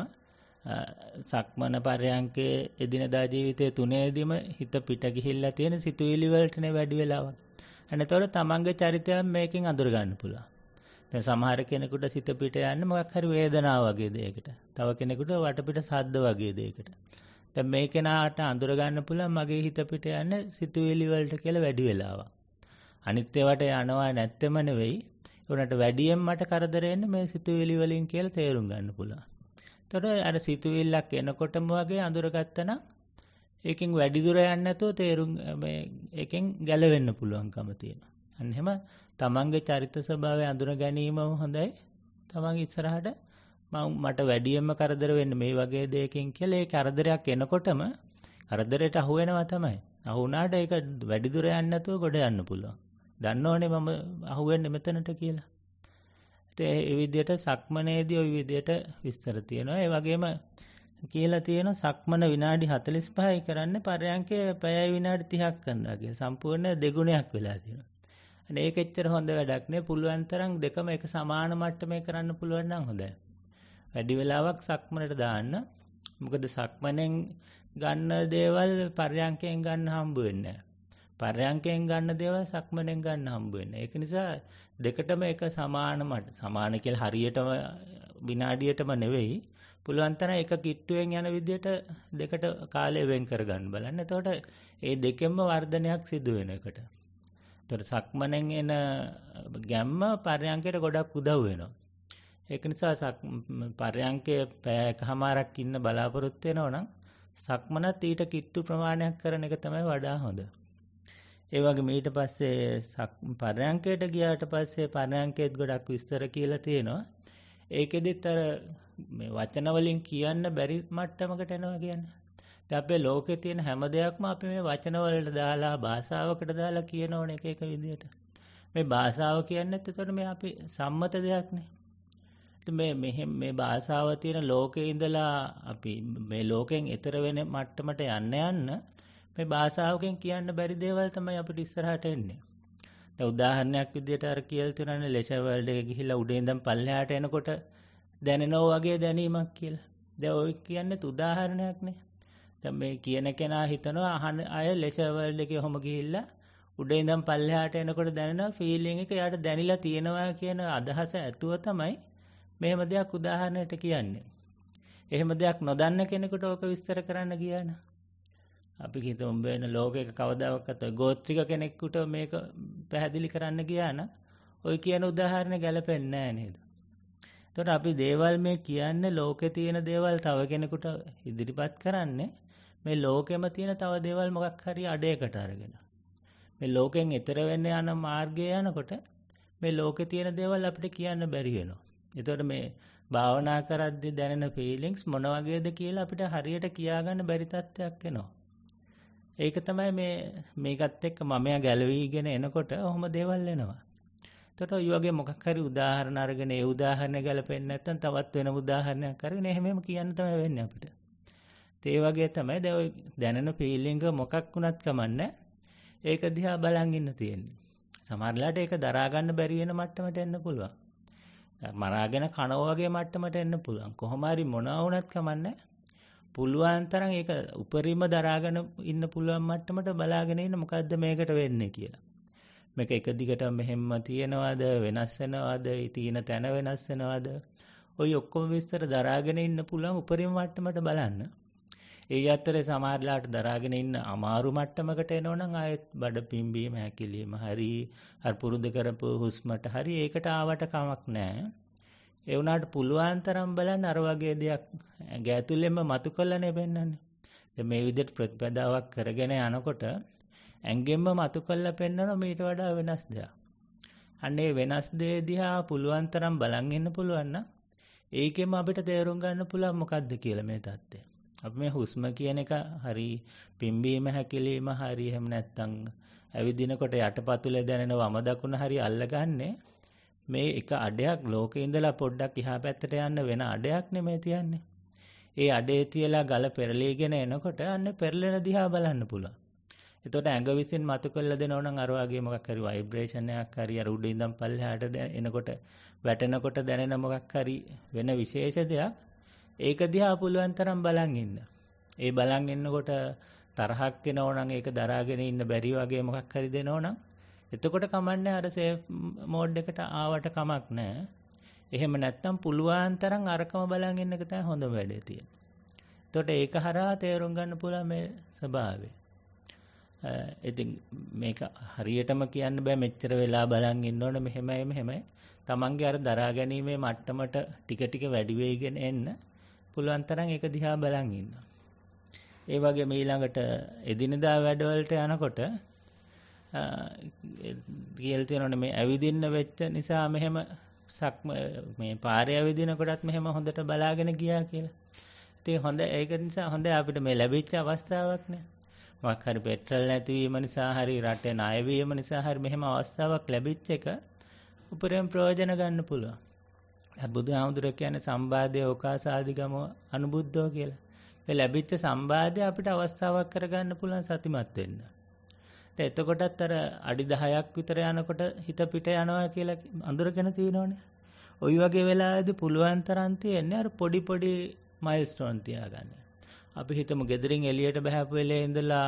S4: සක්මන පරයන්කේ එදිනදා ජීවිතයේ තුනේදීම හිත පිට ගිහිල්ලා තියෙන සිතුවිලි වලටනේ වැඩි වෙලාවක්. එතකොට තමන්ගේ චරිතය මේකෙන් අඳුර ගන්න පුළුවන්. දැන් සමහර කෙනෙකුට සිත පිට යන්නේ මොකක් හරි වේදනාවක් වගේ දෙයකට. තව කෙනෙකුට වටපිට සද්ද වගේ දෙයකට. දැන් මේ කෙනාට අඳුර ගන්න පුළුවන් මගේ හිත පිට යන්නේ සිතුවිලි වලට කියලා වැඩි වෙලාවක්. අනිත් ඒවාට යනවා නැත්තෙම නෙවෙයි. උනට වැඩියෙන් මට කරදර එන්නේ මේ සිතුවිලි වලින් කියලා තේරුම් ගන්න පුළුවන්. එතකොට අර සිතුවිල්ලක් එනකොටම වගේ අඳුරගත්තා නම් ඒකෙන් වැඩි දුර යන්නේ නැතුව තේරුම් මේ ඒකෙන් ගැලවෙන්න පුළුවන්කම තියෙනවා. අන්න එහෙම තමන්ගේ චරිත ස්වභාවය අඳුර ගැනීමම හොඳයි. තමන් ඉස්සරහට මට වැඩියෙන්ම කරදර වෙන්නේ මේ වගේ දෙයකින් කියලා ඒ කරදරයක් එනකොටම කරදරයට අහු වෙනවා තමයි. අහු වුණාට ඒක වැඩි දුර යන්නේ නැතුව ගොඩ යන්න පුළුවන්. දන්නෝනේ මම අහු වෙන්නේ මෙතනට කියලා. ඒ විදිහට සක්මනේදී ওই විදිහට විස්තර තියෙනවා. ඒ වගේම කියලා තියෙනවා සක්මන විනාඩි 45යි කරන්න පරයන්කේ පැයයි විනාඩි 30ක් කරනවා කියලා. සම්පූර්ණ දෙගුණයක් වෙලා තියෙනවා. අනේ ඒක එච්චර හොඳ වැඩක් නේ. පුළුවන් තරම් දෙකම එක සමාන මට්ටමේ කරන්න පුළුවන් නම් හොඳයි. වැඩි වෙලාවක් සක්මනට දාන්න. මොකද සක්මනෙන් ගන්න දේවල් පරයන්කෙන් ගන්න හම්බ වෙන්නේ නැහැ. පරයන්කෙන් ගන්න දේවල් සක්මනෙන් ගන්න හම්බ වෙන්නේ. ඒක නිසා දෙකටම එක සමාන කියලා හරියටම විනාඩියටම නෙවෙයි. පුළුවන් තරම් එක කිට්ටුවෙන් යන විදිහට දෙකට කාලය වෙන් කරගන්න බලන්න. එතකොට ඒ දෙකෙන්ම වර්ධනයක් සිදු වෙන එකට. එතකොට සක්මනෙන් එන ගැම්ම පරයන්කයට ගොඩක් උදව් වෙනවා. ඒක නිසා පරයන්කේ පැයකමාරක් ඉන්න බලාපොරොත්තු වෙනවා නම් සක්මනත් ඊට කිට්ටු ප්‍රමාණයක් කරන එක තමයි වඩා හොඳ. ඒ වගේම ඊට පස්සේ පරයන්කයට ගියාට පස්සේ පරයන්කේත් ගොඩක් විස්තර කියලා තියෙනවා. ඒකෙදිත් අර මේ වචන වලින් කියන්න බැරි මට්ටමකට එනවා කියන්නේ. දැන් අපේ ලෝකේ තියෙන හැම දෙයක්ම අපි මේ වචන වලට දාලා භාෂාවකට දාලා කියන ඕන එක විදිහට. මේ භාෂාව කියන්නේ එතකොට මේ අපි සම්මත දෙයක්නේ. මේ භාෂාව තියෙන ලෝකේ ඉඳලා අපි මේ ලෝකෙන් එතර වෙන මට්ටමට යන්න මේ භාෂාවකින් කියන්න බැරි දේවල් තමයි අපිට ඉස්සරහට එන්නේ. දැන් උදාහරණයක් විදිහට අර කියලා තියෙනනේ ලෙෂර් වර්ල්ඩ් එකේ ගිහිල්ලා උඩින් ඉඳන් පල්ලෙහාට එනකොට දැනෙනවා වගේ දැනීමක් කියලා. දැන් ඔය කියන්නේ උදාහරණයක්නේ. දැන් මේ කියන කෙනා හිතනවා අහන අය ලෙෂර් වර්ල්ඩ් එකේ ඔහොම ගිහිල්ලා උඩින් ඉඳන් පල්ලෙහාට එනකොට දැනෙන ෆීලිං එක යාට දැනිලා තියෙනවා කියන අදහස ඇතුව තමයි මෙහෙම දෙයක් උදාහරණයට කියන්නේ. එහෙම දෙයක් නොදන්න කෙනෙකුට ඕක විස්තර කරන්න ගියා නම් අපි හිතමු වෙන ලෝකයක කවදාවත් ගෝත්‍රික කෙනෙකුට මේක පැහැදිලි කරන්න ගියා නම් ඔය කියන උදාහරණ ගැලපෙන්නේ නැහැ නේද? එතකොට අපි දේවල් මේ කියන්නේ ලෝකේ තියෙන දේවල් තව කෙනෙකුට ඉදිරිපත් කරන්නේ මේ ලෝකෙම තියෙන තව දේවල් මොකක් හරි අඩයකට අරගෙන. මේ ලෝකෙන් එතර වෙන්න යන මාර්ගය යනකොට මේ ලෝකේ තියෙන දේවල් අපිට කියන්න බැරි වෙනවා. එතකොට මේ භාවනා කරද්දී දැනෙන ෆීලිංග්ස් මොන වගේද කියලා අපිට හරියට කියාගන්න බැරි තත්ත්වයක් එනවා. ඒක තමයි මේකත් එක්ක මමයා ගැලවිගෙන එනකොට ඔහොම දේවල් එනවා. එතකොට ඔය වගේ මොකක් හරි උදාහරණ අරගෙන ඒ උදාහරණ ගැලපෙන්නේ නැත්නම් තවත් වෙන උදාහරණයක් අරගෙන එහෙම කියන්න තමයි වෙන්නේ අපිට. ඒ වගේ තමයි දැන් ඔය දැනෙන ෆීලිංග මොකක් වුණත් කමන්නේ. ඒක දිහා බලන් ඉන්න තියෙන්නේ. සමහරලාට ඒක දරා ගන්න බැරි වෙන මට්ටමට එන්න පුළුවන්. මරාගෙන කනවා වගේ මට්ටමට එන්න පුළුවන්. කොහොම හරි මොනවා වුණත් කමන්නේ. පුළුවන් තරම් ඒක උපරිම දරාගෙන ඉන්න පුළුවන් මට්ටමට බලාගෙන ඉන්න මොකද්ද මේකට වෙන්නේ කියලා. මේක එක දිගට මෙහෙම තියෙනවද වෙනස් වෙනවද තියෙන තැන වෙනස් වෙනවද ඔය ඔක්කොම විස්තර දරාගෙන ඉන්න පුළුවන් උපරිම මට්ටමට බලන්න. ඒ අතරේ සමහරලාට දරාගෙන ඉන්න අමාරු මට්ටමකට එනවනම් ආයෙත් බඩ පිම්බීම හැකිලිම හරි අර පුරුදු කරපු හුස්මට හරි ඒකට ආවට කමක් නැහැ. ඒ වුණාට පුළුවන් තරම් බලන්න අර වගේ දෙයක් ගැතුලෙම මතු කළනේ පෙන්වන්නේ. දැන් මේ විදිහට ප්‍රතිපදාවක් කරගෙන යනකොට ඇඟෙන්ම මතු කළා පෙන්වනවා මීට වඩා වෙනස් දෙයක්. අන්න ඒ වෙනස් දේ දිහා පුළුවන් තරම් බලන් ඉන්න පුළුවන් නම් ඒකෙම අපිට තේරුම් ගන්න පුළුවන් මොකද්ද කියලා මේ தත්ත්වය. අපි මේ හුස්ම කියන එක හරි පිම්බීම හැකිලිම හරි එහෙම නැත්නම් ඇවිදිනකොට යටපතුලේ දැනෙන වම දකුණ හරි අල්ලගන්නේ මේ එක අඩයක් ලෝකේ ඉඳලා පොඩ්ඩක් එහා පැත්තට යන්න වෙන අඩයක් නෙමෙයි තියන්නේ. ඒ අඩේ තියලා ගල පෙරලීගෙන එනකොට අන්න පෙරලෙන දිහා බලන්න පුළුවන්. එතකොට ඇඟ විසින් මතු කරලා දෙනව නම් අර වගේ මොකක් හරි ভাইබ්‍රේෂන් එකක් හරි අර උඩින් ඉඳන් පල්ලෙහාට එනකොට වැටෙනකොට දැනෙන මොකක් හරි වෙන විශේෂ දෙයක් ඒක දිහා පුළුවන් තරම් බලන් ඉන්න. ඒ බලන් ඉන්නකොට තරහක් එනව නම් ඒක දරාගෙන ඉන්න බැරි වගේ මොකක් හරි දෙනව නම් එතකොට කමන්නේ අර සේෆ් මෝඩ් එකට ආවට කමක් නැහැ. එහෙම නැත්නම් පුළුවන් තරම් අරකම බලන් ඉන්න එක තමයි හොඳම වැඩේ තියෙන්නේ. එතකොට ඒක හරහා තේරුම් ගන්න පුළුවන් මේ ස්වභාවය. ඉතින් මේක හරියටම කියන්න බෑ මෙච්චර වෙලා බලන් ඉන්න ඕන මෙහෙමයි. තමන්ගේ අර දරා ගැනීමේ මට්ටමට ටික ටික වැඩි වෙයිගෙන එන්න පුළුවන් තරම් ඒක දිහා බලන් ඉන්න. ඒ වගේම ඊළඟට එදිනදා වැඩවලට යනකොට කියලා තියෙනවනේ මේ ඇවිදින්න වෙච්ච නිසා මෙහෙම මේ පාරේ ඇවිදිනකොටත් මෙහෙම හොඳට බලාගෙන ගියා කියලා. ඉතින් හොඳ ඒක නිසා හොඳ අපිට මේ ලැබිච්ච අවස්ථාවක් නේ. මොකක් හරි පෙට්‍රල් නැතිවීම නිසා හරි රටේ ණය වීම නිසා හරි මෙහෙම අවස්ථාවක් ලැබිච්ච එක උපරිම ප්‍රයෝජන ගන්න පුළුවන්. බුදුහාමුදුරුවෝ කියන්නේ සම්බාධය ඕකාසාදිගම අනුබුද්ධෝ කියලා. මේ ලැබිච්ච සම්බාධය අපිට අවස්ථාවක් කරගන්න පුළුවන් සතිමත් වෙන්න. එතකොටත් අර අඩි 10ක් විතර යනකොට හිත පිට යනවා කියලා අඳුරගෙන තියෙනවනේ. ওই වගේ වෙලාවෙදී පුළුවන් තරම් තියෙන්නේ අර පොඩි මයිල්ස්ටෝන් තියාගන්න. අපි හිතමු ගෙදරින් එළියට බහපු වෙලේ ඉඳලා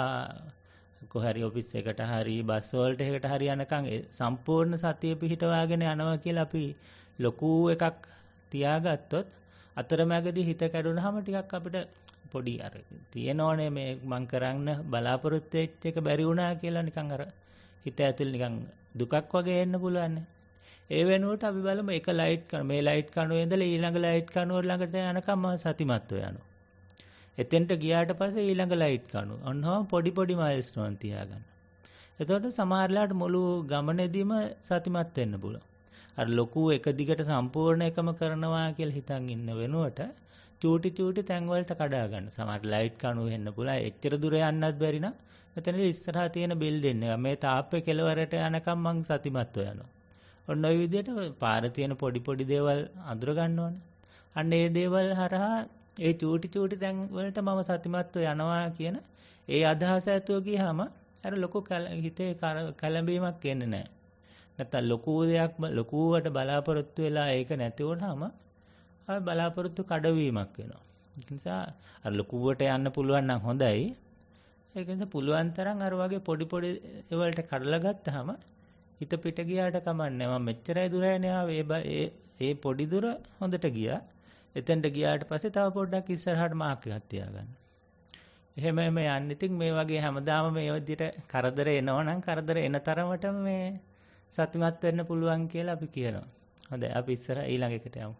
S4: කොහරි ඔෆිස් එකට හරි බස් වලට එකකට හරි යනකම් සම්පූර්ණ සතිය පිහිටවාගෙන යනවා කියලා අපි ලොකු එකක් තියාගත්තොත් අතරමැදදී හිත කැඩුනහම ටිකක් අපිට පොඩි අර තියෙනෝනේ මේ මං කරන්න බලාපොරොත්තු වෙච්ච එක බැරි වුණා කියලා නිකන් අර හිත ඇතුළේ නිකන් දුකක් වගේ එන්න පුළුවන්. ඒ වෙනුවට අපි බලමු එක ලයිට් කන මේ ලයිට් කනුවේ ඉඳලා ඊළඟ ලයිට් කනුව ළඟට යනකම් සතිමත්ව යනවා. එතෙන්ට ගියාට පස්සේ ඊළඟ ලයිට් කනුව ඔන්නෝම පොඩි මයිල්ස්ටෝන් තියාගන්න. එතකොට සමහරලාට මුළු ගමනේදීම සතිමත් වෙන්න පුළුවන්. අර ලොකු එක දිගට සම්පූර්ණ එකම කරනවා කියලා හිතන් ඉන්න වෙනුවට චූටි තැන් වලට කඩා ගන්න. සමහර ලයිට් කණුව වෙන්න පුළුවන්. එච්චර දුර යන්නත් බැරි නම් මෙතනදී ඉස්සරහා තියෙන බිල්ඩින් එක මේ තාප්පේ කෙලවරට යනකම් මං සතිමත්ව යනවා. ඔන්න ඔය විදිහට පාරේ තියෙන පොඩි දේවල් අඳුර ගන්න ඕනේ. අන්න ඒ දේවල් හරහා ඒ චූටි තැන් වලට මම සතිමත්ව යනවා කියන ඒ අදහස ඇතුව ගියාම අර ලොකු හිතේ කලඹීමක් එන්නේ නැහැ. නැත්නම් ලොකුවට බලාපොරොත්තු වෙලා ඒක නැති වුණාම අපි බලාපොරොත්තු කඩවීමක් වෙනවා. ඒ නිසා අර ලොකුවට යන්න පුළුවන් නම් හොඳයි. ඒක නිසා පුළුවන් තරම් අර වගේ පොඩි ඒවලට කඩලා ගත්තාම හිත පිට ගියාට කමන්නේ. මම මෙච්චරයි දුර යන්නේ ආවේ. ඒ පොඩි දුර හොඳට ගියා. එතෙන්ට ගියාට පස්සේ තව පොඩ්ඩක් ඉස්සරහට මාක් එකක් තියාගන්න. එහෙම යන්න. ඉතින් මේ වගේ හැමදාම මේ විදිහට කරදර එනවනම් කරදර එන තරමටම මේ සතිමත් වෙන්න පුළුවන් කියලා අපි කියනවා. හොඳයි අපි ඉස්සර ඊළඟ එකට යමු.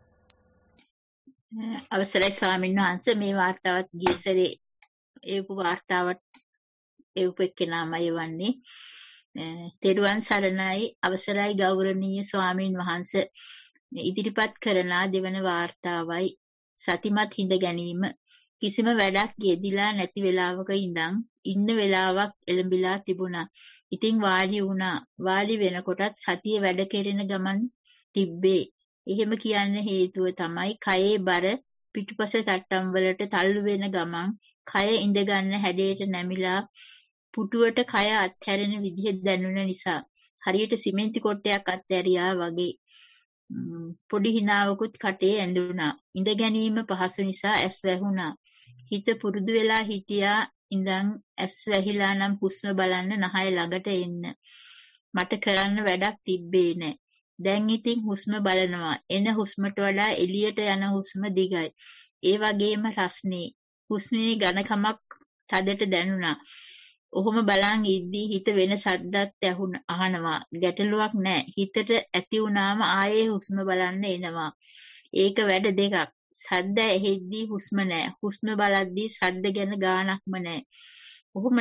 S3: අවසරයි ස්වාමීන් වහන්සේ මේ වාර්තාවත් ගියසරේ ඒපු වාර්තාවට ඒපු එක්කෙනාමයි වන්නේ. තෙරුවන් සරණයි අවසරයි ගෞරවනීය ස්වාමීන් වහන්සේ ඉදිරිපත් කරන දෙවන වාර්තාවයි සතිමත් හිඳ ගැනීම කිසිම වැඩක් යෙදිලා නැති වෙලාවක ඉන්න වෙලාවක් එළඹිලා තිබුණා. ඉතින් වාඩි වුණා. වාඩි වෙනකොටත් සතිය වැඩ කෙරෙන ගමන් තිබ්බේ. එහෙම කියන්න හේතුව තමයි කයේ බර පිටුපස තට්ටම් වලට තල්ලු වෙන ගමන් කය ඉඳ ගන්න හැඩයට නැමිලා පුටුවට කය අත්හැරෙන විදිහ දැනුන නිසා හරියට සිමෙන්ති කොටයක් අත්හැරියා වගේ පොඩි හිනාවකුත් කටේ ඇඳුණා. ඉඳ ගැනීම පහසු නිසා ඇස් වැහුණා. හිත පුරුදු වෙලා හිටියා ඉඳන් ඇස් වැහිලා නම් හුස්ම බලන්න නහය ළඟට එන්න. මට කරන්න වැඩක් තිබ්බේ නෑ. දැන් ඉතින් හුස්ම බලනවා. එන හුස්මට වඩා එළියට යන හුස්ම දිගයි. ඒ වගේම රස්නේ. හුස්මේ ඝනකමක් තදට දැනුණා. ඔහොම බලන් ඉද්දී හිත වෙන සද්දත් අහනවා. ගැටලුවක් නෑ. හිතට ඇති වුණාම ආයේ හුස්ම බලන්න එනවා. ඒක වැඩ දෙකක්. සද්ද ඇහෙද්දී හුස්ම නෑ. හුස්ම බලද්දී සද්ද ගැන ගානක්ම නෑ. ඔහොම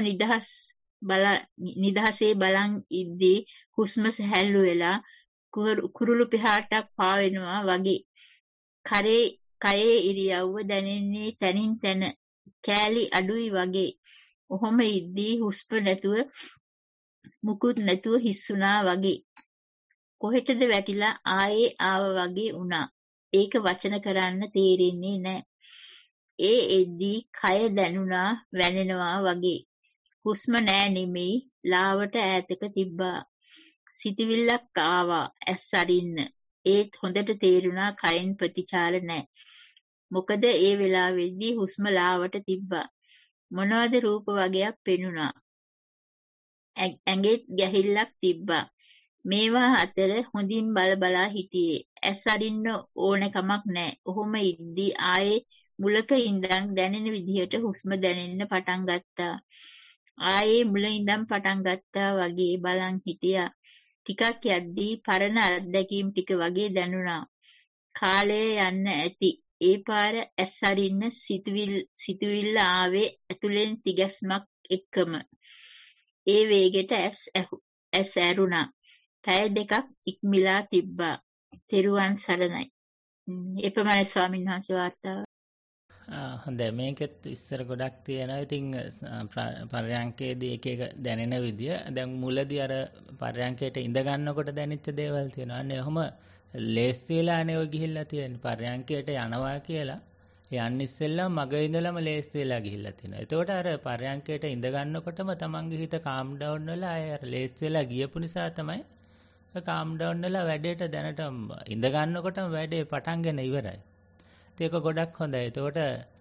S3: නිදහසේ බලන් ඉද්දී හුස්ම සැහැල්ලු වෙලා කුරුළු පිහාටක් පාවෙනවා වගේ. කයේ ඉරියව්ව දැනෙන්නේ තනින් තන කෑලි අඩුයි වගේ. ඔහොම ඉද්දී හුස්ම නැතුව මුකුත් නැතුව හිස්සුනා වගේ. කොහෙටද වැටිලා ආයේ ආව වගේ වුණා. ඒක වචන කරන්න තේරෙන්නේ නෑ. ඒ එද්දී කය දැනුණා වැනෙනවා වගේ. හුස්ම නෑ නෙමෙයි ලාවට ඈතක තිබ්බා. සිතවිල්ලක් ආවා ඇස් අරින්න. ඒත් හොඳට තේරුණා කයෙන් ප්‍රතිචාර නෑ. මොකද ඒ වෙලාවෙද්දී හුස්ම ලාවට තිබ්බා. මොනවද රූප වගේක් පෙනුණා. ඇඟෙත් ගැහිල්ලක් තිබ්බා. මේවා අතර හොඳින් බලා හිටියේ. ඇස් අරින්න ඕනකමක් නෑ. ඔහොම ඉද්දී ආයේ මුලක ඉඳන් දැනෙන විදිහට හුස්ම දැනෙන්න පටන් ගත්තා. ආයේ මුල ඉඳන් පටන් ගත්තා වගේ බලන් හිටියා. ටිකක් යද්දී පරණ අත්දැකීම් ටික වගේ දැනුණා. කාලය යන්න ඇති. ඒ පාර ඇස් අරින්න සිතුවිල්ල ආවේ ඇතුලෙන් තිගැස්මක් එක්කම. ඒ වේගෙට ඇස් ඇරුණා. පැය දෙකක් ඉක්මලා තිබ්බා. තෙරුවන් සරණයි. එපමණයි ස්වාමීන් වහන්සේ වාර්තාව.
S4: හොඳයි මේකෙත් විස්තර ගොඩක් තියෙනවා. ඉතින් පර්යංකයේදී එක එක දැනෙන විදිය දැන් මුලදී අර පර්යංකයට ඉඳ ගන්නකොට දැනෙච්ච දේවල් තියෙනවා. අනේ ඔහම ලේස්ති වෙලානේ ඔය ගිහිල්ලා තියෙන්නේ. පර්යංකයට යනවා කියලා යන්න ඉස්සෙල්ලා මග ඉඳලම ලේස්ති වෙලා ගිහිල්ලා තියෙනවා. එතකොට අර පර්යංකයට ඉඳ ගන්නකොටම තමන්ගේ හිත කාම් ඩවුන් වෙලා අර ලේස්ති වෙලා ගියපු නිසා තමයි කාම් ඩවුන් වෙලා වැඩේට දැනට ඉඳ ගන්නකොටම වැඩේ පටන්ගෙන ඉවරයි. ඒක ගොඩක් හොඳයි. එතකොට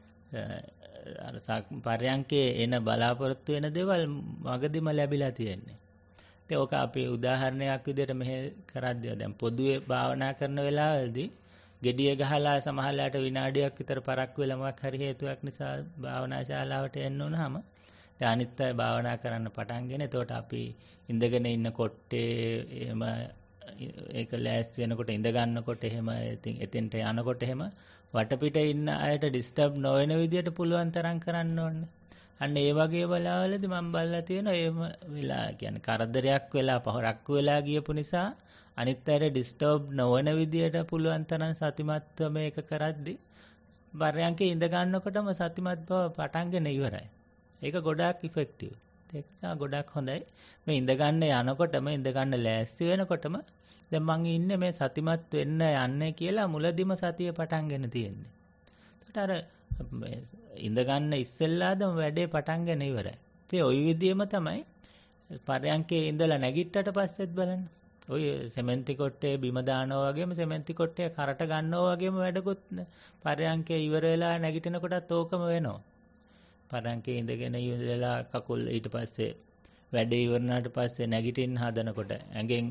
S4: අර පර්යංකේ එන බලාපොරොත්තු වෙන දේවල් මගදීම ලැබිලා තියෙන්නේ. ඒක අපි උදාහරණයක් විදිහට මෙහෙ කරද්දී දැන් පොදුවේ භාවනා කරන වෙලාවේදී gediya ගහලා සමහරලාට විනාඩියක් විතර පරක්කු වෙලා මොකක් හරි හේතුවක් නිසා භාවනා ශාලාවට එන්න උනහම දැන් අනිත් අය භාවනා කරන්න පටන්ගෙන එතකොට අපි ඉඳගෙන ඉන්න කොට්ටේ එහෙම ඒක ලෑස්ති වෙනකොට ඉඳ ගන්නකොට එහෙම ඉතින් එතෙන්ට යනකොට එහෙම වටපිට ඉන්න අයට ඩිස්ටර්බ් නොවන විදියට පුළුවන් තරම් කරන්න ඕනේ. අන්න ඒ වගේ වෙලාවලදී මම බලලා තියෙනවා එහෙම වෙලා කියන්නේ කරදරයක් වෙලා පහරක්කු වෙලා ගියපු නිසා අනිත් අයට ඩිස්ටර්බ් නොවන විදියට පුළුවන් තරම් සතිමත්ව මේක කරද්දී පර්යංකේ ඉඳ ගන්නකොටම සතිමත් බව පටන්ගෙන ඉවරයි. ඒක ගොඩාක් ඉෆෙක්ටිව්. ඒක තමයි ගොඩාක් හොඳයි. මේ ඉඳ ගන්න යනකොටම ඉඳ ගන්න ලෑස්ති වෙනකොටම දැන් මං ඉන්නේ මේ සතිමත් වෙන්න යන්නේ කියලා මුලදිම සතිය පටන්ගෙන තියෙන්නේ. ඒකට අර ඉඳ ගන්න ඉස්සෙල්ලාදම වැඩේ පටන්ගෙන ඉවරයි. ඉතින් ওই විදියම තමයි පර්යංකේ ඉඳලා නැගිට්ටට පස්සෙත් බලන්න. ඔය සෙමෙන්ති කොට්ටේ බිම දානවා වගේම සෙමෙන්ති කොට්ටේ කරට ගන්නවා වගේම වැඩකුත් පර්යංකේ ඉවර වෙලා නැගිටිනකොටත් ඕකම වෙනවා. පර්යංකේ ඉඳගෙන ඉඳලා කකුල් ඊට පස්සේ වැඩේ ඉවරනාට පස්සේ නැගිටින්න හදනකොට ඇඟෙන්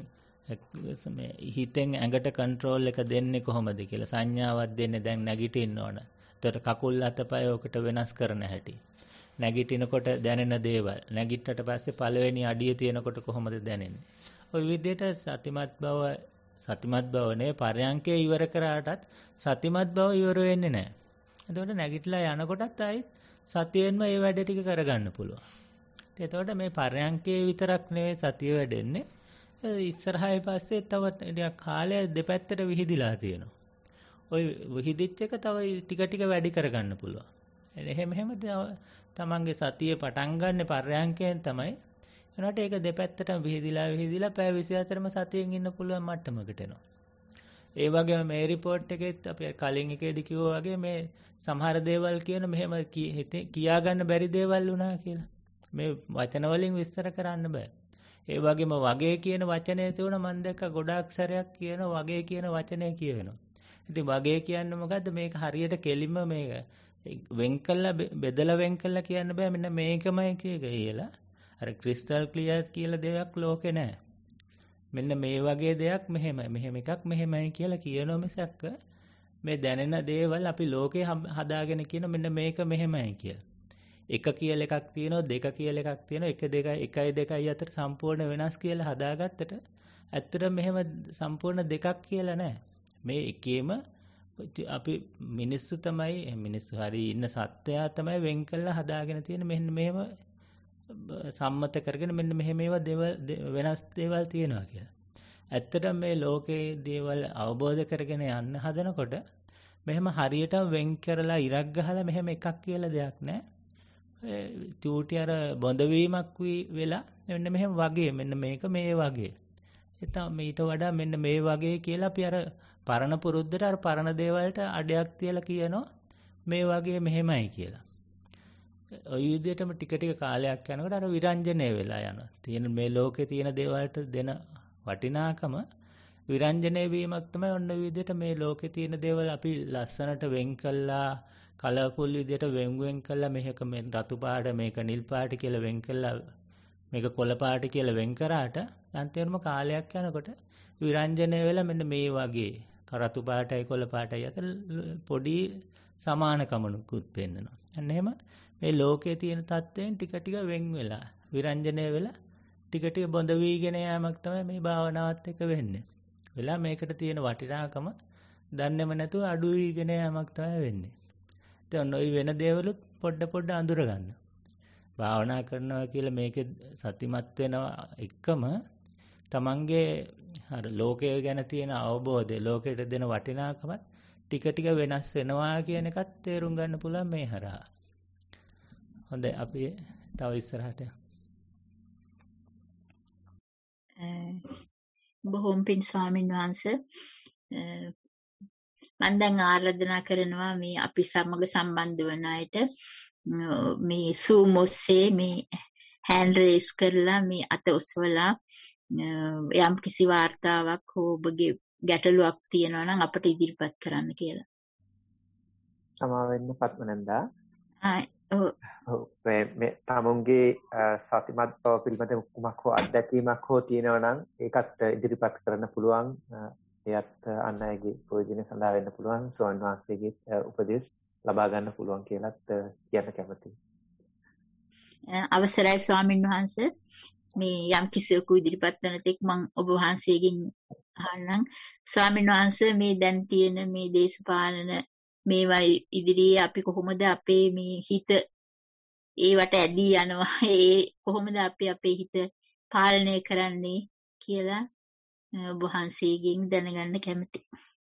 S4: හිතෙන් ඇඟට කන්ට්‍රෝල් එක දෙන්නේ කොහොමද කියලා සංඥාවක් දෙන්නේ දැන් නැගිටින්න ඕන. ඒතර කකුල් අතපය ඔකට වෙනස් කරන හැටි. නැගිටිනකොට දැනෙන දේවල්. නැගිට්ටට පස්සේ පළවෙනි අඩිය තියෙනකොට කොහොමද දැනෙන්නේ? ওই විදිහට සතිමත් බව නේ පර්යංකේ ඉවර කරාටත් සතිමත් බව ඉවර වෙන්නේ නැහැ. එතකොට නැගිටලා යනකොටත් ආයි සතියෙන්ම මේ වැඩ ටික කරගන්න පුළුවන්. එතකොට මේ පර්යංකේ විතරක් නෙවෙයි සතිය වැඩෙන්නේ. ඉස්සරහයි පස්සේ තව ටිකක් කාලය දෙපැත්තට විහිදිලා තියෙනවා. ওই විහිදිච්ච එක තව ටික ටික වැඩි කරගන්න පුළුවන්. එහෙම තමන්ගේ සතිය පටන් ගන්න පර්යංකයෙන් තමයි. එනකොට ඒක දෙපැත්තටම විහිදිලා පැය 24ම සතියෙන් ඉන්න පුළුවන් මට්ටමකට එනවා. ඒ වගේම මේ රිපෝට් එකෙත් අපි කලින් එකේදී කිව්වා වගේ මේ සමහර දේවල් කියන මෙහෙම කියා ගන්න බැරි දේවල් වුණා කියලා. මේ වචන වලින් විස්තර කරන්න බෑ. ඒ වගේම වගේ කියන වචනේ තුන මම දැක්ක ගොඩාක් සැරයක් කියන වගේ කියන වචනේ කියවෙනවා. ඉතින් වගේ කියන්නේ මොකද්ද? මේක හරියට කෙලින්ම මේක වෙන් කළා බෙදලා වෙන් කළා කියන්න බෑ. මෙන්න මේකමයි කියලා. අර ක්‍රිස්ටල් ක්ලියර් කියලා දෙයක් ලෝකේ නැහැ. මෙන්න මේ වගේ දෙයක් මෙහෙමයි. මෙහෙම එකක් මෙහෙමයි කියලා කියනවා මිසක් මේ දැනෙන දේවල් අපි ලෝකේ හදාගෙන කියන මෙන්න මේක මෙහෙමයි කියලා. එක කියලා එකක් තියෙනවා දෙක කියලා එකක් තියෙනවා 1 2 1 2 අතර සම්පූර්ණ වෙනස් කියලා හදාගත්තට ඇත්තට මෙහෙම සම්පූර්ණ දෙකක් කියලා නැහැ. මේ එකේම අපි මිනිස්සු හරි ඉන්න සත්වයා තමයි වෙන් කළා හදාගෙන තියෙන මෙන්න මෙහෙම සම්මත කරගෙන මෙන්න මෙහෙම වෙනස් දේවල් තියෙනවා කියලා. ඇත්තටම මේ ලෝකේ දේවල් අවබෝධ කරගෙන යන්න හදනකොට මෙහෙම හරියටම වෙන් කරලා ඉරක් ගහලා මෙහෙම එකක් කියලා දෙයක් නැහැ. චූටි අර බොඳ වීමක් වෙලා මෙන්න මෙහෙම වගේ මෙන්න මේක මේ වගේ. එතන ඊට වඩා මෙන්න මේ වගේ කියලා අපි අර පරණ පුරුද්දට අර පරණ දේවල්ට අඩයක් තියලා කියනවා මේ වගේ මෙහෙමයි කියලා. ඔය විදිහටම ටික ටික කාලයක් යනකොට අර විරංජනේ වෙලා යනවා. තියෙන මේ ලෝකේ තියෙන දේවල්ට දෙන වටිනාකම විරංජනේ වීමක් තමයි ඔන්න ඔය විදිහට මේ ලෝකේ තියෙන දේවල් අපි ලස්සනට වෙන් කළා කලර්ෆුල් විදිහට වෙන් කළා මේක මේ රතු පාට මේක නිල් පාට කියලා වෙන් කළා මේක කොළ පාට කියලා වෙන් කරාට අන්තිමටම කාලයක් යනකොට විරංජනේ වෙලා මෙන්න මේ වගේ රතු පාටයි කොළ පාටයි අතර පොඩි සමානකමනුකුත් පෙන්නනවා. අන්න එහෙම මේ ලෝකයේ තියෙන தත්ත්වයෙන් ටික ටික වෙන් වෙලා විරංජනේ වෙලා ටික ටික බොඳ වීගෙන යෑමක් තමයි මේ භාවනාවත් එක්ක වෙන්නේ. වෙලා මේකට තියෙන වටිනාකම දන්නේම නැතුව අඩු වීගෙන යෑමක් තමයි වෙන්නේ. ඉතින් ඔය වෙන දේවලුත් පොඩ අඳුර ගන්න. භාවනා කරනවා කියලා මේකේ සතිමත් වෙනවා එකම තමන්ගේ අර ලෝකය ගැන තියෙන අවබෝධය ලෝකයට දෙන වටිනාකමත් ටික ටික වෙනස් වෙනවා කියන එකත් තේරුම් ගන්න පුළුවන් මේ හරහා. හොඳයි අපි තව ඉස්සරහට
S3: බොහොම පින් ස්වාමීන් වහන්සේ මම දැන් ආරාධනා කරනවා මේ අපි සමග සම්බන්ධ වන අයට මේ Zoom ඔස්සේ මේ hand raise කරලා මේ අත ඔසවලා යම් කිසි වාර්තාවක් හෝ ඔබගේ ගැටලුවක් තියෙනවා නම් අපට ඉදිරිපත් කරන්න කියලා.
S1: සමා වෙන්න පත්මනන්දා.
S3: ඔව්.
S1: මේ තමුන්ගේ සතිමත් බව පිළිබඳ කුමක් හෝ අත්දැකීමක් හෝ තියෙනවා නම් ඒකත් ඉදිරිපත් කරන්න පුළුවන්. එයත් අන් අයගේ ප්‍රයෝජන සඳහා වෙන්න පුළුවන්. ස්වාමීන් වහන්සේගේ උපදෙස් ලබා ගන්න පුළුවන් කියලාත් කියන්න කැමතියි.
S3: අවසරයි ස්වාමීන් වහන්සේ. මේ යම් කිසියෙකු ඉදිරිපත් කරන තෙක් මම ඔබ වහන්සේගෙන් අහන්නම් ස්වාමීන් වහන්සේ මේ දැන් තියෙන මේ දේශපාලන මේවා ඉදිරියේ අපි කොහොමද අපේ මේ හිත ඒවට ඇදී යනවා ඒ කොහොමද අපි අපේ හිත පාලනය කරන්නේ කියලා ඔබ වහන්සේගෙන් දැනගන්න කැමතියි.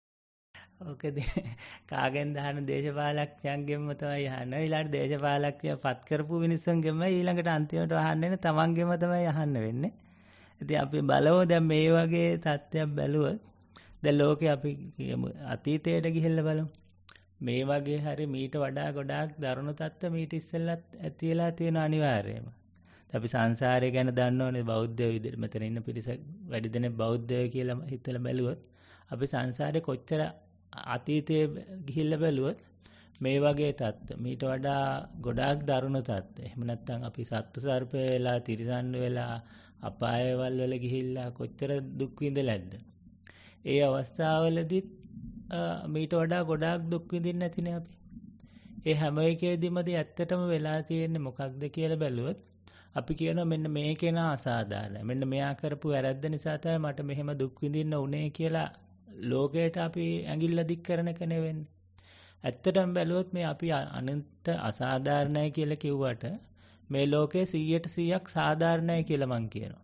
S4: ඔකද කාගෙන් දහන දේශපාලඥයන්ගෙන්ම තමයි අහන්නේ. ඊළඟට දේශපාලඥය පත් කරපු මිනිස්සුන්ගෙන්ම ඊළඟට අන්තිමට අහන්නේ තමන්ගෙම තමයි අහන්න වෙන්නේ. ඉතින් අපි බලමු දැන් මේ වගේ තත්ත්වයක් බැලුවොත් දැන් ලෝකේ අපි කියමු අතීතයට ගිහිල්ලා බලමු. මේ වගේ හරි මීට වඩා ගොඩාක් දරුණු තත්ත්ව මීට ඉස්සෙල්ලත් ඇතිලා තියෙන අනිවාර්යයෙන්ම. අපි සංසාරය ගැන දන්නෝනේ බෞද්ධයෝ විදිහට මෙතන ඉන්න පිරිස වැඩි දෙනෙක් බෞද්ධයෝ කියලා හිතලා බැලුවොත් අපි සංසාරේ කොච්චර අතීතයේ ගිහිල්ලා බැලුවොත් මේ වගේ තත්ත්ව මීට වඩා ගොඩාක් දරුණු තත්ත්ව. එහෙම නැත්නම් අපි සත්තු සර්පය වෙලා තිරිසන් වෙලා අපායවල වල ගිහිල්ලා කොච්චර දුක් විඳලාද? ඒ අවස්ථාවවලදී මීට වඩා ගොඩාක් දුක් විඳින්න නැතිනේ අපි. ඒ හැම එකේදීමදී ඇත්තටම වෙලා තියෙන්නේ මොකක්ද කියලා බැලුවොත් අපි කියනවා මෙන්න මේ කෙනා අසාධාරණයි. මෙන්න මෙයා කරපු වැරද්ද නිසා තමයි මට මෙහෙම දුක් විඳින්න උනේ කියලා ලෝකයට අපි ඇඟිල්ල දික් කරන එක නෙවෙන්නේ. ඇත්තටම බැලුවොත් මේ අපි අනන්ත අසාධාරණයි කියලා කිව්වට මේ ලෝකේ 100%ක් සාධාරණයි කියලා මං කියනවා.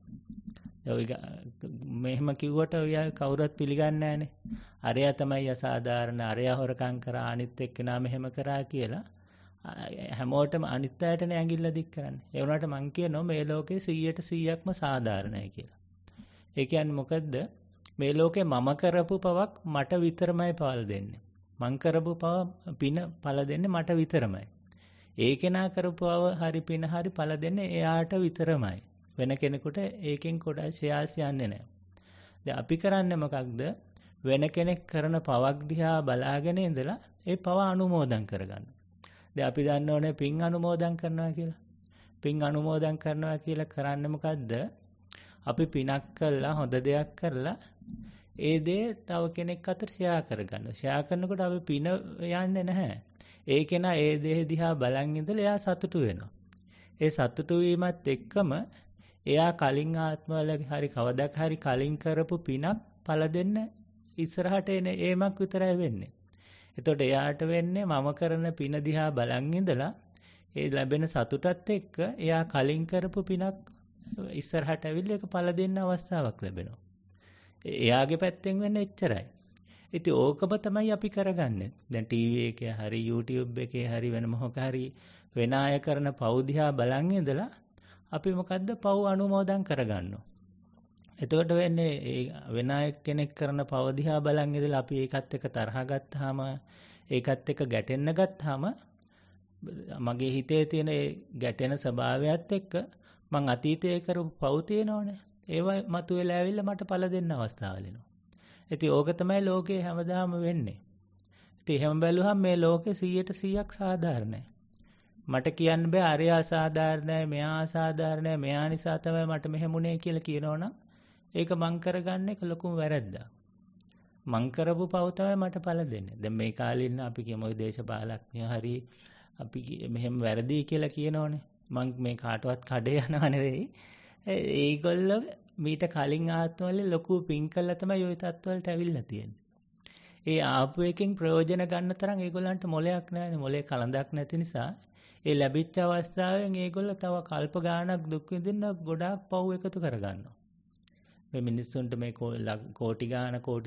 S4: මෙහෙම කිව්වට ඔය කවුරුත් පිළිගන්නේ නැහනේ. අරයා තමයි අසාධාරණ, අරයා හොරකම් කරා, අනිත් එක්කෙනා මෙහෙම කරා කියලා හැමෝටම අනිත් අයටනේ ඇඟිල්ල දික් කරන්නේ. ඒ වුණාට මං කියනවා මේ ලෝකේ 100%ක්ම සාධාරණයි කියලා. ඒ කියන්නේ මොකද්ද? මේ ලෝකේ මම කරපු පවක් මට විතරමයි පළ දෙන්නේ. මං කරපු පව පින පළ දෙන්නේ මට විතරමයි. ඒ කෙනා කරපු පව හරි පින හරි පළ දෙන්නේ එයාට විතරමයි. වෙන කෙනෙකුට ඒකෙන් කොටස් ෂෙයාර්ස් යන්නේ නැහැ. දැන් අපි කරන්නේ මොකක්ද? වෙන කෙනෙක් කරන පවක් දිහා බලාගෙන ඉඳලා ඒ පව අනුමෝදන් කරගන්න. දැන් අපි දන්න ඕනේ පින් අනුමෝදන් කරනවා කියලා. පින් අනුමෝදන් කරනවා කියලා කරන්නේ මොකද්ද? අපි පිනක් කළා හොඳ දෙයක් කරලා ඒ දේ තව කෙනෙක් අතර ෂෙයා කරගන්න. ෂෙයා කරනකොට අපි පින යන්නේ නැහැ. ඒ කෙනා ඒ දේ දිහා බලන් ඉඳලා එයා සතුටු වෙනවා. ඒ සතුටු වීමත් එක්කම එයා කලින් ආත්මවල හරි කවදාක් හරි කලින් කරපු පිනක් පළ දෙන්න ඉස්සරහට එන ඒමක් විතරයි වෙන්නේ. එතකොට එයාට වෙන්නේ මම කරන පින දිහා බලන් ඉඳලා ඒ ලැබෙන සතුටත් එක්ක එයා කලින් කරපු පිනක් ඉස්සරහට ඇවිල්ලා ඒක පළ දෙන්න අවස්ථාවක් ලැබෙනවා. එයාගේ පැත්තෙන් වෙන්නේ එච්චරයි. ඉතින් ඕකම තමයි අපි කරගන්නේ. දැන් ටීවී එකේ හරි YouTube එකේ හරි වෙන මොකක් හරි වෙන අය කරන පව් දිහා බලන් ඉඳලා අපි මොකද්ද පව් අනුමෝදන් කරගන්නවා. එතකොට වෙන්නේ වෙන කෙනෙක් කරන පව දිහා බලන් ඉඳලා අපි ඒකත් එක්ක තරහ ගත්තාම ඒකත් එක්ක ගැටෙන්න ගත්තාම මගේ හිතේ තියෙන ඒ ගැටෙන ස්වභාවයත් එක්ක මං අතීතයේ කරපු පව් තියෙනවනේ. ඒවා මතුවෙලා ඇවිල්ලා මට පළ දෙන්න අවස්ථාවල් එනවා. ඉතින් ඕක තමයි ලෝකේ හැමදාම වෙන්නේ. ඉතින් එහෙම බැලුවහම මේ ලෝකේ 100%ක් සාධාරණයි. මට කියන්න බෑ අරය අසාධාරණයි, මෙයා අසාධාරණයි, මෙයා නිසා තමයි මට මෙහෙමුනේ කියලා කියනවනම් ඒක මං කරගන්න එක ලොකුම වැරද්දක්. මං කරපු පව් තමයි මට පළ දෙන්නේ. දැන් මේ කාලේ ඉන්න අපි කියමු දේශපාලඥයෝ හරි අපි මෙහෙම වැරදි කියලා කියනවනේ. මං මේ කාටවත් කඩේ යනව නෙවෙයි. ඒගොල්ලෝ මීට කලින් ආත්මවල ලොකු පින් කළා තමයි ওই තත්ත්වවලට ඇවිල්ලා තියෙන්නේ. ඒ ආපු එකෙන් ප්‍රයෝජන ගන්න තරම් ඒගොල්ලන්ට මොලයක් නැහැනේ. මොලේ කලඳක් නැති නිසා ඒ ලැබිච්ච අවස්ථාවෙන් ඒගොල්ලෝ තව කල්ප ගාණක් දුක් විඳින්න ගොඩාක් පව් එකතු කරගන්නවා. මේ මිනිස්සුන්ට මේ කෝටි ගාණ කෝටි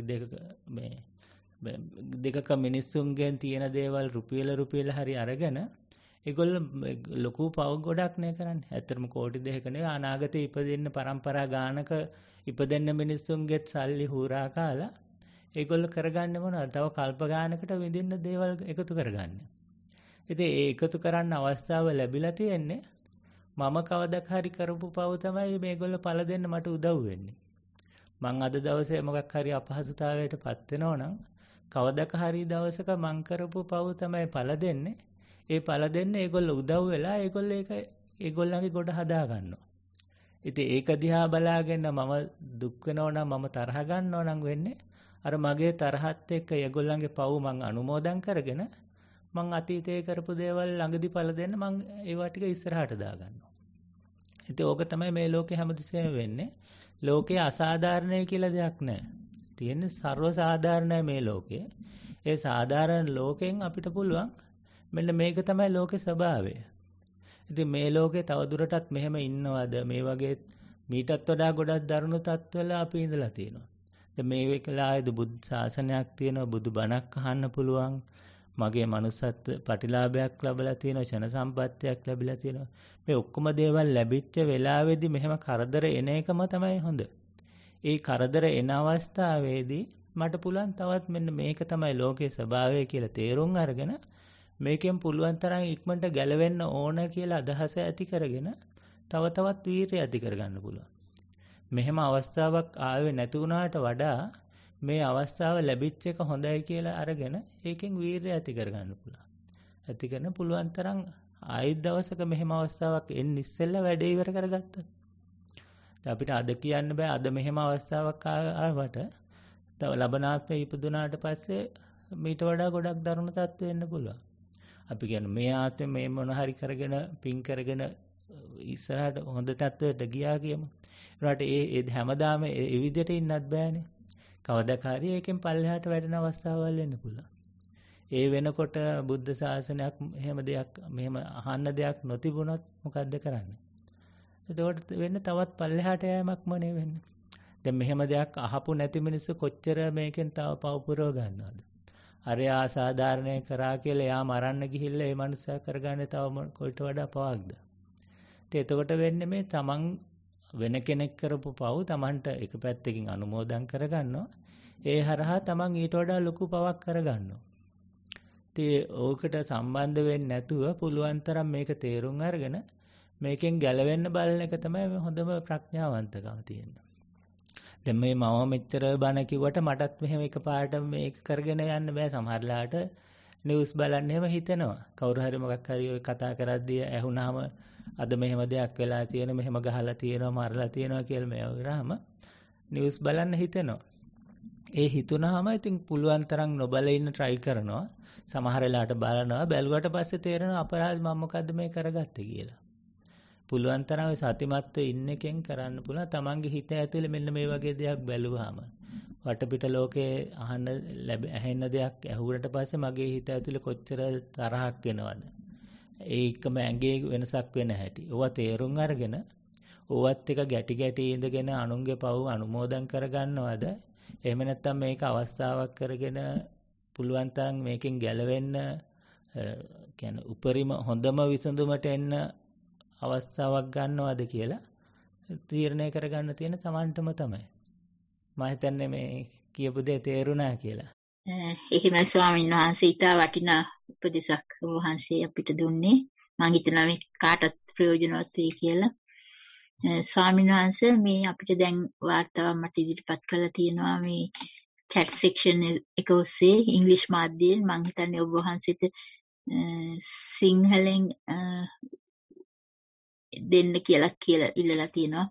S4: දෙකක මිනිස්සුන්ගෙන් තියෙන දේවල් රුපියල හරි අරගෙන ඒගොල්ලෝ ලොකු පව් ගොඩක් නේ කරන්නේ. ඇත්තටම කෝටි දෙකක නෙවෙයි අනාගතේ ඉපදෙන්න පරම්පරා ගානක ඉපදෙන්න මිනිස්සුන්ගෙත් සල්ලි හුරා කාලා ඒගොල්ලෝ කරගන්නේ මොනවද? තව කල්ප ගානකට විඳින්න දේවල් එකතු කරගන්නේ. ඉතින් ඒ එකතු කරන්න අවස්ථාව ලැබිලා තියෙන්නේ මම කවදක් හරි කරපු පව් තමයි මේගොල්ලෝ පළ දෙන්න මට උදව් වෙන්නේ. මං අද දවසේ මොකක් හරි අපහසුතාවයකටපත් වෙනවා නම් කවදක හරි දවසක මං කරපු පව් තමයි පළ දෙන්නේ. ඒ පළ දෙන්නේ ඒගොල්ලෝ උදව් වෙලා ඒගොල්ලෝ ඒක ඒගොල්ලන්ගේ ගොඩ හදා ගන්නවා. ඉතින් ඒක දිහා බලාගෙන මම දුක් වෙනවා නම් මම තරහ ගන්නවා නම් වෙන්නේ අර මගේ තරහත් එක්ක ඒගොල්ලන්ගේ පව් මං අනුමෝදන් කරගෙන මං අතීතයේ කරපු දේවල් ළඟදී පළ දෙන්න මං ඒවා ටික ඉස්සරහට දාගන්නවා. ඉතින් ඕක තමයි මේ ලෝකේ හැමතිස්සෙම වෙන්නේ. ලෝකේ අසාධාරණයි කියලා දෙයක් නැහැ. තියෙන්නේ ਸਰව සාධාරණයි මේ ලෝකේ. ඒ සාධාරණ ලෝකෙන් අපිට පුළුවන් මෙන්න මේක තමයි ලෝකේ ස්වභාවය. ඉතින් මේ ලෝකේ තවදුරටත් මෙහෙම ඉන්නවද මේ වගේ මීටත් වඩා ගොඩක් දරුණු තත්ත්වවල අපි ඉඳලා තියෙනවා. දැන් මේ වෙලාවේදී බුද්ධ ශාසනයක් තියෙනවා, බුදු බණක් අහන්න පුළුවන්. මගේ manussත් ප්‍රතිලාභයක් ලැබලා තියෙනවා, ෂණ සම්පත්තියක් ලැබිලා තියෙනවා. මේ ඔක්කොම දේවල් ලැබිච්ච වෙලාවේදී මෙහෙම කරදර එන එකම තමයි හොඳ. ඒ කරදර එන අවස්ථාවේදී මට පුළුවන් තවත් මෙන්න මේක තමයි ලෝකේ ස්වභාවය කියලා තේරුම් අරගෙන මේකෙන් පුළුවන් තරම් ඉක්මනට ගැලවෙන්න ඕන කියලා අදහස ඇති කරගෙන තව තවත් වීරිය ඇති කරගන්න පුළුවන්. මෙහෙම අවස්ථාවක් ආවේ නැති වුණාට වඩා මේ අවස්ථාව ලැබිච්ච එක හොඳයි කියලා අරගෙන ඒකෙන් වීරිය ඇති කරගන්න පුළුවන්. ඇති කරන පුළුවන් තරම් ආයෙත් දවසක මෙහෙම අවස්ථාවක් එන්න ඉස්සෙල්ලා වැඩේ ඉවර කරගත්තා. අපිට අද කියන්න බෑ අද මෙහෙම අවස්ථාවක් ආවට තව ලබනාත්මේ ඉපදුනාට පස්සේ මීට වඩා ගොඩක් දරුණු තත්ත්වෙ වෙන්න පුළුවන්. අපි කියන්නේ මේ ආත්මේ මේ මොන හරි කරගෙන පින් කරගෙන ඉස්සරහට හොඳ තත්ත්වයට ගියා කියමු. ඒකට ඒ හැමදාම ඒ විදිහට ඉන්නත් බෑනේ. කවදාක හරි ඒකෙන් පල්ලෙහාට වැටෙන අවස්ථාවල් එන්න පුළුවන්. ඒ වෙනකොට බුද්ධ ශාසනයක් එහෙම දෙයක් මෙහෙම අහන්න දෙයක් නොතිබුණොත් මොකද්ද කරන්නේ? එතකොට වෙන්නේ තවත් පල්ලෙහාට යෑමක්ම නේ වෙන්නේ. දැන් මෙහෙම දෙයක් අහපු නැති මිනිස්සු කොච්චර මේකෙන් තව පව පුරව ගන්නවද? අරය අසාධාරණය කරා කියලා යා මරන්න ගිහිල්ලා ඒ මනුස්සයා කරගන්නේ තව කොයිට වඩා පවක්ද? එතකොට වෙන්නේ මේ තමන් වෙන කෙනෙක් කරපු පව් තමන්ට එක පැත්තකින් අනුමෝදන් කරගන්නවා. ඒ හරහා තමන් ඊට වඩා ලොකු පවක් කරගන්නවා. ඉතින් ඕකට සම්බන්ධ වෙන්නේ නැතුව පුළුවන් තරම් මේක තේරුම් අරගෙන මේකෙන් ගැලවෙන්න බලන එක තමයි හොඳම ප්‍රඥාවන්තකම තියෙන්නේ. දැන් මේ මම මෙච්චර බණ කිව්වට මටත් මෙහෙම එකපාරට මේක කරගෙන යන්න බෑ. සමහරලාට නිවුස් බලන්න එහෙම හිතෙනවා. කවුරු හරි මොකක් හරි ඔය කතා කරද්දී ඇහුණාම අද මෙහෙම දෙයක් වෙලා තියෙන, මෙහෙම ගහලා තියෙනවා, මරලා තියෙනවා කියලා මේ වගේම නිවුස් බලන්න හිතෙනවා. ඒ හිතුනහම ඉතින් පුළුවන් තරම් නොබල ඉන්න try කරනවා. සමහර වෙලාවට බලනවා. බැලුවට පස්සේ තේරෙනවා අපරාධ මම මොකද්ද මේ කරගත්තේ කියලා. පුළුවන් තරම් සතිමත්ව ඉන්න එකෙන් කරන්න පුළුවන්. තමන්ගේ හිත ඇතුලේ මෙන්න මේ වගේ දෙයක් බැලුවාම වටපිට ලෝකේ ඇහෙන දෙයක් ඇහුවට පස්සේ මගේ හිත ඇතුලේ කොච්චර තරහක් එනවද? ඒකම ඇඟේ වෙනසක් වෙන හැටි. ඕවා තේරුම් අරගෙන ඕවත් එක ගැටි ඉඳගෙන අනුන්ගේ පව් අනුමෝදන් කරගන්නවද? එහෙම නැත්නම් මේක අවස්ථාවක් කරගෙන පුළුවන් තරම් මේකෙන් ගැලවෙන්න කියන්නේ උපරිම හොඳම විසඳුමට එන්න අවස්ථාවක් ගන්නවද කියලා තීරණය කරගන්න තියෙන තමන්ටම තමයි. මම හිතන්නේ මේ කියපු දේ තේරුණා කියලා.
S3: එහෙමයි ස්වාමීන් වහන්සේ ඉතා වටිනා උපදෙසක් වහන්සේ අපිට දුන්නේ. මම හිතනවා මේ කාටත් ප්‍රයෝජනවත් වෙයි කියලා. ස්වාමීන් වහන්සේ මේ අපිට දැන් වාර්තාවක් මට ඉදිරිපත් කරලා තියෙනවා මේ chat section එක ඔස්සේ ඉංග්‍රීසි මාධ්‍යයෙන්. මම හිතන්නේ ඔබ වහන්සේට සිංහලෙන් දෙන්න කියලා ඉල්ලලා තියෙනවා.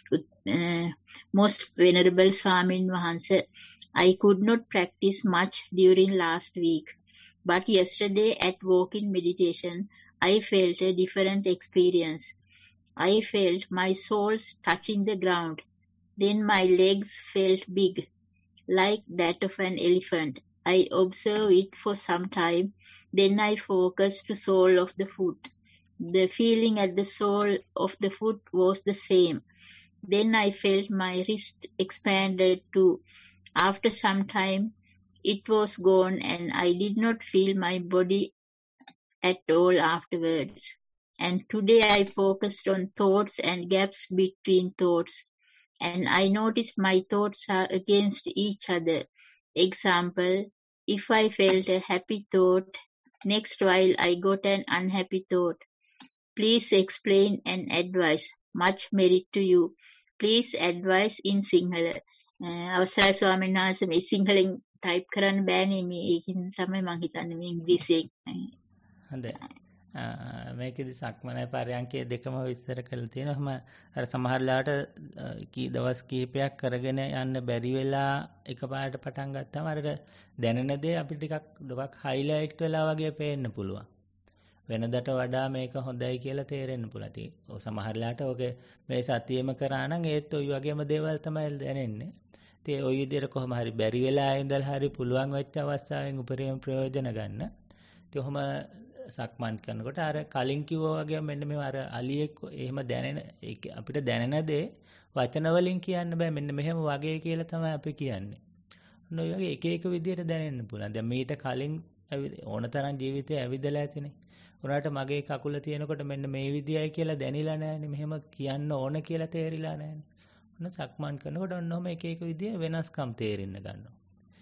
S3: Most venerable Swamin Wahanse, I could not practice much during last week, but yesterday at walking meditation, I felt a different experience. I felt my soles touching the ground. Then my legs felt big, like that of an elephant. I observed it for some time. Then I focused the sole of the foot. The feeling at the sole of the foot was the same. Then I felt my wrist expanded too. After some time, it was gone and I did not feel my body at all afterwards. And today I focused on thoughts and gaps between thoughts. And I noticed my thoughts are against each other. Example, if I felt a happy thought, next while I got an unhappy thought. Please explain and advise. Much merit to you. Please advise in Sinhala. අවසරයි ස්වාමීන් වහන්සේ මේ සිංහලෙන් type කරන්න බෑනේ මේ ඒකින් තමයි මම හිතන්නේ මේ ඉංග්‍රීසියෙන්.
S4: හොඳයි. මේකෙදි සක්මනයි පරයන්කේ දෙකම විස්තර කරලා තියෙනවා. අර සමහර ලාට දවස් කීපයක් කරගෙන යන්න බැරි වෙලා එකපාරට පටන් ගත්තාම අර දැනෙන දේ අපිට ටිකක් හයිලයිට් වෙලා වගේ පේන්න පුළුවන්. වෙනදට වඩා මේක හොඳයි කියලා තේරෙන්න පුළුවන්. ඔය සමහර ලාට ඔගේ මේ සතියෙම කරා නම් ඒත් ඔය වගේම දේවල් තමයි දැනෙන්නේ. ඉතින් ඔය විදිහට කොහොම හරි බැරි වෙලා ඉඳලා හරි පුළුවන් වෙච්ච අවස්ථාවෙන් උපරිම ප්‍රයෝජන ගන්න. ඉතින් ඔහොම සක්මන් කරනකොට අර කලින් කිව්වා වගේ මෙන්න මේ අර අලියෙක් එහෙම දැනෙන අපිට දැනෙන දේ වචන වලින් කියන්න බෑ. මෙන්න මෙහෙම වගේ කියලා තමයි අපි කියන්නේ. ඔන්න ඔය වගේ එක එක විදිහට දැනෙන්න පුළුවන්. දැන් මීට කලින් ඕනතරම් ජීවිතේ ඇවිදලා ඇතිනේ. උනාට මගේ කකුල තියෙනකොට මෙන්න මේ විදියයි කියලා දැනිලා නැහැනේ. මෙහෙම කියන්න ඕන කියලා තේරිලා නැහැනේ. ඔන්න සක්මන් කරනකොට ඔන්නෝම එක එක විදිය වෙනස්කම් තේරෙන්න ගන්නවා.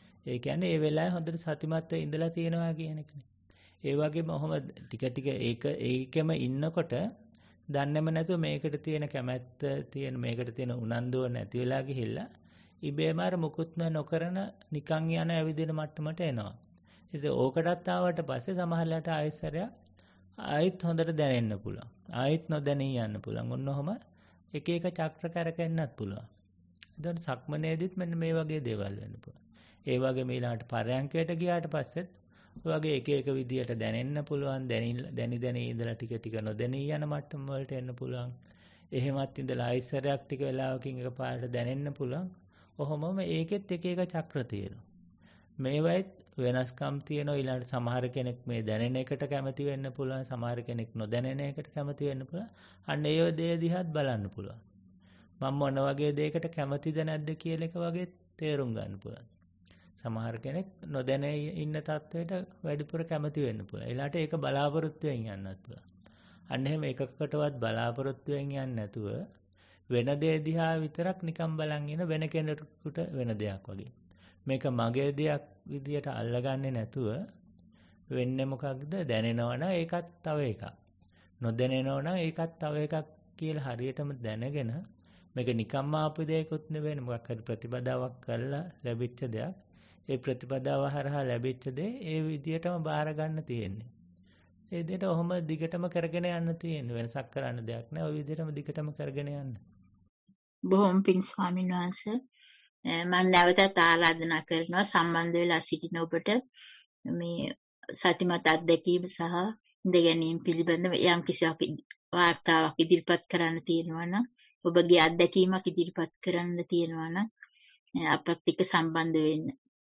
S4: ඒ කියන්නේ ඒ වෙලාවේ හොඳට සතිමත්ව ඉඳලා තියෙනවා කියන එකනේ. ඒ වගේම ඔහොම ටික ටික ඒකෙම ඉන්නකොට දන්නේම නැතුව මේකට තියෙන කැමැත්ත තියෙන මේකට තියෙන උනන්දුව නැති වෙලා ගිහිල්ලා ඉබේම අර මුකුත්ම නොකරන නිකන් යන ඇවිදින මට්ටමට එනවා. ඉතින් ඕකටත් ආවට පස්සේ සමහරලාට ආයෙසරයක් ආයෙත් හොඳට දැනෙන්න පුළුවන්. ආයෙත් නොදැනී යන්න පුළුවන්. ඔන්න ඔහම එක එක චක්‍ර කරකෙන්නත් පුළුවන්. එතකොට සක්මනේදිත් මෙන්න මේ වගේ දේවල් වෙන්න පුළුවන්. ඒ වගේම ඊළඟට පරයන්කයට ගියාට පස්සෙත් ඔය වගේ එක එක විදියට දැනෙන්න පුළුවන්. දැනි ඉඳලා ටික ටික නොදැනී යන මට්ටම වලට එන්න පුළුවන්. එහෙමත් ඉඳලා ආයෙසරයක් ටික වෙලාවකින් එකපාරට දැනෙන්න පුළුවන්. ඔහොමම ඒකෙත් එක එක චක්‍ර තියෙනවා. මේවයිත් වෙනස්කම් තියෙනවා. ඊළඟට සමහර කෙනෙක් මේ දැනෙන එකට කැමති වෙන්න පුළුවන්. සමහර කෙනෙක් නොදැනෙන එකට කැමති වෙන්න පුළුවන්. අන්න ඒ දේ දිහාත් බලන්න පුළුවන්. මම මොන වගේ දෙයකට කැමතිද නැද්ද කියලා එක වගේ තේරුම් ගන්න පුළුවන්. සමහර කෙනෙක් නොදැන ඉන්න තත්වයට වැඩිපුර කැමති වෙන්න පුළුවන්. ඊළාට ඒක බලාපොරොත්තු වෙන්න යන්නත් පුළුවන්. අන්න එහෙම එකකටවත් බලාපොරොත්තු වෙන්න යන්නේ නැතුව වෙන දේ දිහා විතරක් නිකන් බලන් ඉන වෙන කෙනෙකුට වෙන දෙයක් වගේ. මේක මගේ දෙයක් විදියට අල්ලගන්නේ නැතුව වෙන්නේ මොකක්ද? දැනෙනවනම් ඒකත් තව එකක්. නොදැනෙනවනම් ඒකත් තව එකක් කියලා හරියටම දැනගෙන මේක නිකම්ම ආපු දෙයක්වත් නෙවෙයි. මොකක් හරි ප්‍රතිපදාවක් කරලා ලැබිච්ච දෙයක්. ඒ ප්‍රතිපදාව හරහා ලැබිච්ච දේ ඒ විදියටම බාර ගන්න තියෙන්නේ. ඒ දෙයට ඔහොම දිගටම කරගෙන යන්න තියෙන්නේ. වෙනසක් කරන්න දෙයක් නෑ. ওই විදියටම දිගටම කරගෙන යන්න.
S3: බොහොම පිං ස්වාමීන් වහන්සේ මම නැවතත් ආරාධනා කරනවා සම්බන්ධ වෙලා සිටින ඔබට මේ සතිමත් අත්දැකීම සහ ඉඳ ගැනීම පිළිබඳව යම් කිසිවක් වාර්තාවක් ඉදිරිපත් කරන්න තියෙනවා නම් ඔබගේ අත්දැකීමක් ඉදිරිපත් කරන්න තියෙනවා නම් අපත් එක්ක සම්බන්ධ වෙන්න.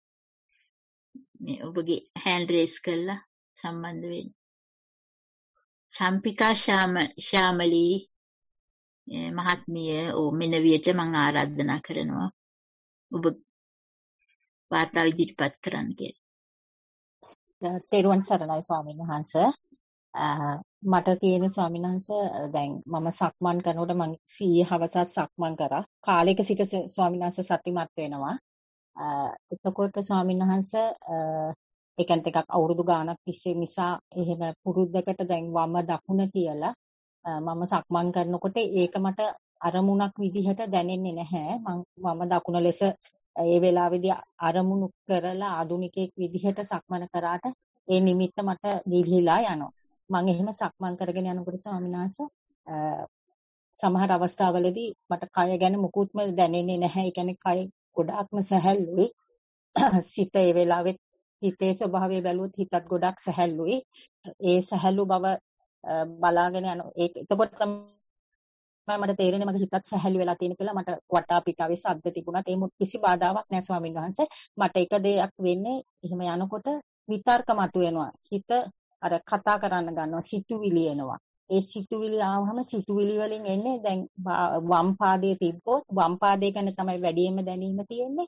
S3: මේ ඔබගේ හෑන්ඩ් රේස් කරලා සම්බන්ධ වෙන්න. චම්පිකා ශාමලී මහත්මිය මෙනවියට මම ආරාධනා කරනවා ඔබ වාර්තාව ඉදිරිපත් කරන්න කියලා.
S5: තෙරුවන් සරණයි ස්වාමීන් වහන්සේ. මට තියෙන ස්වාමීන් වහන්සේ දැන් මම සක්මන් කරනකොට මම සීයේ හවසත් සක්මන් කරා. කාලයක සිට ස්වාමීන් වහන්සේ සතිමත් වෙනවා. එතකොට ස්වාමීන් වහන්සේ ඒ කියන්නේ ටිකක් අවුරුදු ගාණක් තිස්සේ නිසා එහෙම පුරුද්දකට දැන් වම දකුණ කියලා මම සක්මන් කරනකොට ඒක මට අරමුණක් විදිහට දැනෙන්නේ නැහැ. මම දකුණ ලෙස ඒ වෙලාවේදී අරමුණු කරලා ආදුනිකයෙක් විදිහට සක්මන කරාට ඒ නිමිත්ත මට ගිලිහිලා යනවා. මම එහෙම සක්මන් කරගෙන යනකොට ස්වාමීන් වහන්සේ සමහර අවස්ථාවලදී මට කය ගැන මුකුත්ම දැනෙන්නේ නැහැ. ඒ කියන්නේ කය ගොඩාක්ම සැහැල්ලුයි. සිත ඒ වෙලාවෙත් හිතේ ස්වභාවය බැලුවොත් හිතත් ගොඩක් සැහැල්ලුයි. ඒ සැහැල්ලු බව බලාගෙන යන එතකොට තමයි මට තේරෙන්නේ මගේ හිතත් සැහැල්ලු වෙලා තියෙන කියලා. මට වටා පිටාවේ ශබ්ද තිබුණත් ඒ කිසි බාධාවක් නැහැ ස්වාමීන් වහන්සේ. මට එක දෙයක් වෙන්නේ එහෙම යනකොට විතර්ක මතුවෙනවා. හිත අර කතා කරන්න ගන්නවා, සිතුවිලි එනවා. ඒ සිතුවිලි ආවම සිතුවිලි වලින් එන්නේ දැන් වම් පාදයේ තිබ්බොත් වම් පාදයේ ගැන තමයි වැඩියෙන්ම දැනීම තියෙන්නේ.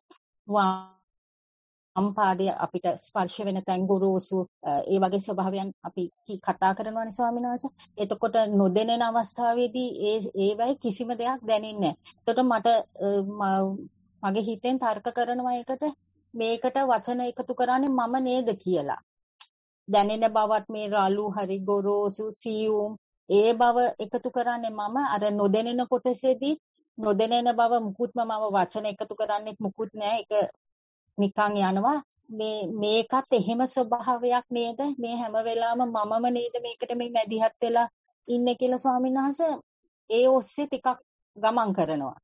S5: වම් පාදයේ අපිට ස්පර්ශ වෙන තැන් ගොරෝසු ඒ වගේ ස්වභාවයන් අපි කතා කරනවානේ ස්වාමීන් වහන්සේ. එතකොට නොදැනෙන අවස්ථාවේදී ඒ වෙයි කිසිම දෙයක් දැනෙන්නේ නැහැ. එතකොට මට මගේ හිතෙන් තර්ක කරනවා මේකට වචන එකතු කරන්නේ මම නේද කියලා. දැනෙන බවත් මේ රළු හරි ගොරෝසු සියුම් ඒ බව එකතු කරන්නේ මම අර නොදැනෙන කොටසේදී නොදැනෙන බව මුකුත්ම මම වචන එකතු කරන්නේත් මුකුත් නෑ. ඒක නිකන් යනවා. මේකත් එහෙම ස්වභාවයක් නේද? මේ හැම වෙලාවම මමම නේද මේකට මේ මැදිහත් වෙලා ඉන්නේ කියලා ස්වාමීන් වහන්සේ ඒ ඔස්සේ ටිකක් ගමන් කරනවා.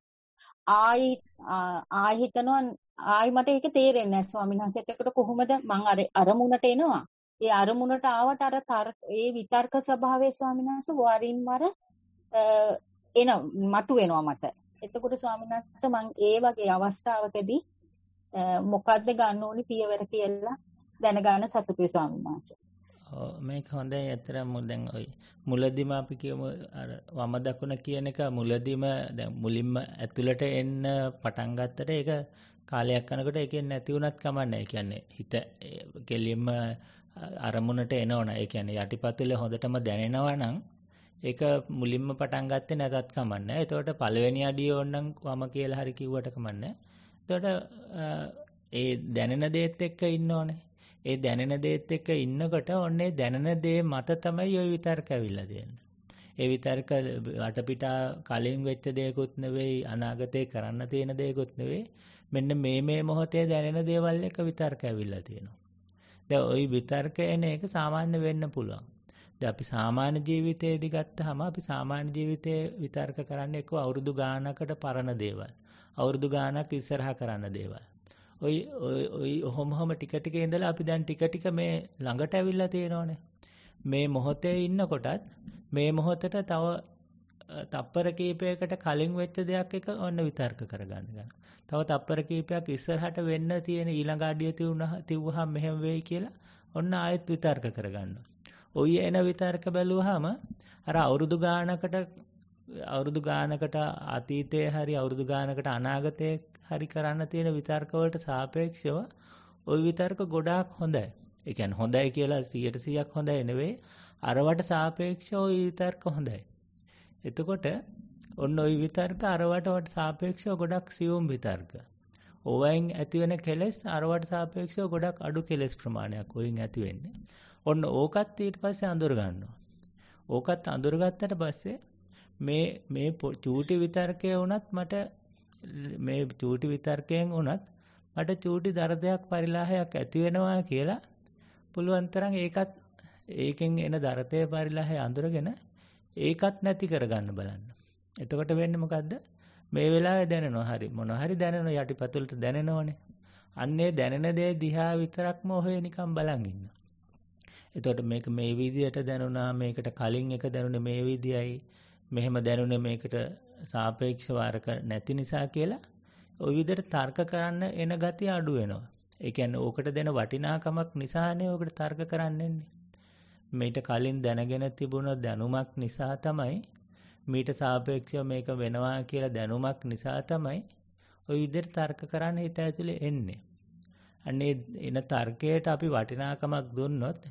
S5: ආයි හිතනවා ආයි මට ඒක තේරෙන්නේ නැහැ ස්වාමීන් වහන්සේ. එතකොට කොහොමද මං අරමුණට එනවා. ඒ අරමුණට ආවට අර ඒ විතර්ක ස්වභාවයේ ස්වාමීන් වහන්සේ වරින් වර මතු වෙනවා මට. එතකොට ස්වාමීන් වහන්සේ මං ඒ වගේ අවස්ථාවකදී මොකද්ද ගන්න ඕනි පියවර කියලා දැනගන්න සතුටුයි ස්වාමීන් වහන්සේ.
S4: මේක හොඳයි. ඇත්තටම දැන් ඔය මුලදිම අපි කියමු අර වම දකුණ කියන එක මුලදිම දැන් මුලින්ම ඇතුළට එන්න පටන් ගත්තට ඒක කාලයක් යනකොට ඒකෙන් නැති වුණත් කමන්නේ. ඒ කියන්නේ හිත කෙලින්ම අරමුණට එනවනේ. ඒ කියන්නේ යටිපතුලේ හොඳටම දැනෙනවා නම් ඒක මුලින්ම පටන් ගත්තේ නැතත් කමන්නේ. එතකොට පළවෙනි අඩිය ඕනනම් වම කියලා හරි කිව්වට කමන්නේ. එතකොට ඒ දැනෙන දේත් එක්ක ඉන්න ඕනේ. ඒ දැනෙන දේත් එක්ක ඉන්නකොට ඔන්නේ දැනෙන දේ මත තමයි ওই විතර්ක ඇවිල්ලා තියෙන්නේ. ඒ විතර්ක වටපිටා කලින් වෙච්ච දේකුත් නෙවෙයි, අනාගතේ කරන්න තියෙන දේකුත් නෙවෙයි. මෙන්න මේ මොහොතේ දැනෙන දේවල් එක විතර්ක ඇවිල්ලා තියෙනවා. දැන් ওই විතර්ක එන එක සාමාන්‍ය වෙන්න පුළුවන්. දැන් අපි සාමාන්‍ය ජීවිතයේදී ගත්තාම අපි සාමාන්‍ය ජීවිතේ විතර්ක කරන්නේ එක්ක අවුරුදු ගානකට පරණ දේවල්. අවුරුදු ගානක් ඉස්සරහා කරන්න දේවල්. ඔය ඔහොම ටික ටික ඉඳලා අපි දැන් ටික ටික මේ ළඟට ඇවිල්ලා තියෙනවානේ. මේ මොහොතේ ඉන්නකොටත් මේ මොහොතට තව තප්පර කීපයකට කලින් වෙච්ච දෙයක් එක ඔන්න විතර්ක කරගන්න ගන්න. තව තප්පර කීපයක් ඉස්සරහට වෙන්න තියෙන ඊළඟ අඩිය තියුවහම මෙහෙම වෙයි කියලා ඔන්න ආයෙත් විතර්ක කරගන්නවා. ඔය එන විතර්ක බැලුවාම අර අවුරුදු ගානකට අතීතයේ හරි අවුරුදු ගානකට අනාගතයේ හරි කරන්න තියෙන විතර්ක වලට සාපේක්ෂව ওই විතර්ක ගොඩාක් හොඳයි. ඒ කියන්නේ හොඳයි කියලා 100% හොඳයි නෙවෙයි. අරවට සාපේක්ෂව ওই විතර්ක හොඳයි. එතකොට ඔන්න ওই විතර්ක අරවට සාපේක්ෂව ගොඩක් සියුම් විතර්ක. ඕවෙන් ඇති වෙන කෙලෙස් අරවට සාපේක්ෂව ගොඩක් අඩු කෙලෙස් ප්‍රමාණයක් ඔයින් ඇති වෙන්නේ. ඔන්න ඕකත් ඊට පස්සේ අඳුර ගන්නවා. ඕකත් අඳුරගත්තට පස්සේ මේ චූටි විතර්කයේ වුණත් මේ චූටි විතර්කයෙන් වුණත් මට චූටි දරදයක් පරිලාහයක් ඇති වෙනවා කියලා පුළුවන් තරම් ඒකෙන් එන දරතේ පරිලාහය අඳුරගෙන ඒකත් නැති කරගන්න බලන්න. එතකොට වෙන්නේ මොකද්ද? මේ වෙලාවේ දැනෙනවා හරි මොනවා හරි දැනෙනවා යටිපතුලට දැනෙනවනේ. අන්නේ දැනෙන දේ දිහා විතරක්ම ඔහේ නිකන් බලන් ඉන්න. එතකොට මේක මේ විදියට දැනුණා, මේකට කලින් එක දැනුනේ මේ විදියයි, මෙහෙම දැනුනේ මේකට සාපේක්ෂව අරක නැති නිසා කියලා ওই විදිහට තර්ක කරන්න එන ගතිය අඩු වෙනවා. ඒ කියන්නේ ඕකට දෙන වටිනාකමක් නිසානේ ඕකට තර්ක කරන්නේ. මේට කලින් දැනගෙන තිබුණ දැනුමක් නිසා තමයි මීට සාපේක්ෂව මේක වෙනවා කියලා දැනුමක් නිසා තමයි ওই විදිහට තර්ක කරන්න හිත ඇතුලේ එන්නේ. අන්නේ එන තර්කයට අපි වටිනාකමක් දුන්නොත්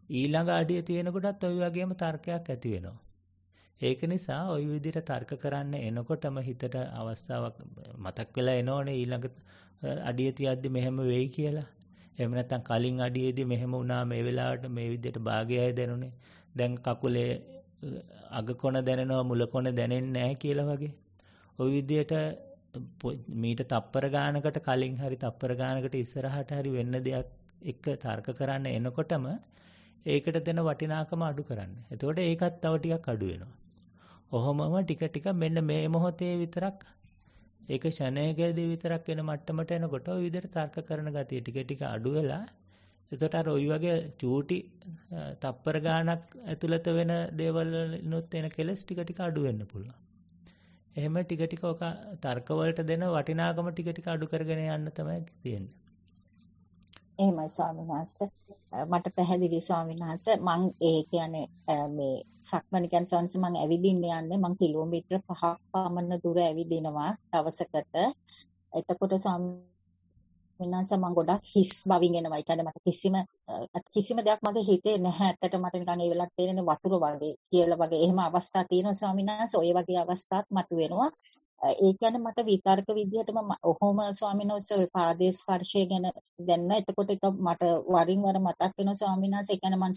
S4: ඊළඟ අඩිය තියෙනකොටත් ওই වගේම තර්කයක් ඇති වෙනවා. ඒක නිසා ওই විදිහට තර්ක කරන්න එනකොටම හිතට අවස්ථාවක් මතක් වෙලා එනෝනේ ඊළඟ අඩිය තියද්දි මෙහෙම වෙයි කියලා. එහෙම නැත්නම් කලින් අඩියේදී මෙහෙම වුණා මේ වෙලාවට මේ විදිහට භාගයයි දැනුනේ. දැන් කකුලේ අග කොන දැනෙනවා මුල කොන දැනෙන්නේ නැහැ කියලා වගේ. ওই විදිහට මීට තප්පර ගානකට කලින් හරි තප්පර ගානකට ඉස්සරහට හරි වෙන්න දෙයක් එක්ක තර්ක කරන්න එනකොටම ඒකට දෙන වටිනාකම අඩු කරන්න. එතකොට ඒකත් තව ටිකක් අඩු වෙනවා. ඔහොමම ටික ටික මෙන්න මේ මොහොතේ විතරක් ඒක ෂණයකදී විතරක් වෙන මට්ටමට එනකොට ওই විදිහට තර්ක කරන ගතිය ටික ටික අඩු වෙලා එතකොට අර ওই වගේ චූටි තප්පර ගානක් ඇතුළත වෙන දේවල් වලිනුත් එන කෙලස් ටික ටික අඩු වෙන්න පුළුවන්. එහෙම ටික ටික ඔක තර්ක වලට දෙන වටිනාකම ටික ටික අඩු කරගෙන යන්න තමයි තියෙන්නේ.
S5: එහෙමයි ස්වාමීන් වහන්සේ. මට පැහැදිලි ස්වාමීන් වහන්සේ මම ඒ කියන්නේ මේ සක්මණ කියන්නේ ස්වාමීන් වහන්සේ මම ඇවිදින්න යන්නේ මම කිලෝමීටර 5ක් පමණ දුර ඇවිදිනවා දවසකට. එතකොට ස්වාමීන් වහන්සේ මම ගොඩක් හිස් බවින් එනවා. ඒ කියන්නේ මට කිසිම දෙයක් මගේ හිතේ නැහැ. ඇත්තට මට නිකන් ඒ වෙලාවට තේරෙන්නේ වතුර වගේ කියලා වගේ එහෙම අවස්ථා තියෙනවා ස්වාමීන් වහන්සේ. ඔය වගේ අවස්ථාත් මතුවෙනවා. ඒ කියන්නේ මට විතර්ක විදිහටම ඔහොම ස්වාමීන් වහන්සේ ඔය පාදයේ ස්පර්ශය ගැන දැනන. එතකොට ඒක මට වරින් වර මතක් වෙනවා ස්වාමීන් වහන්සේ. ඒ කියන්නේ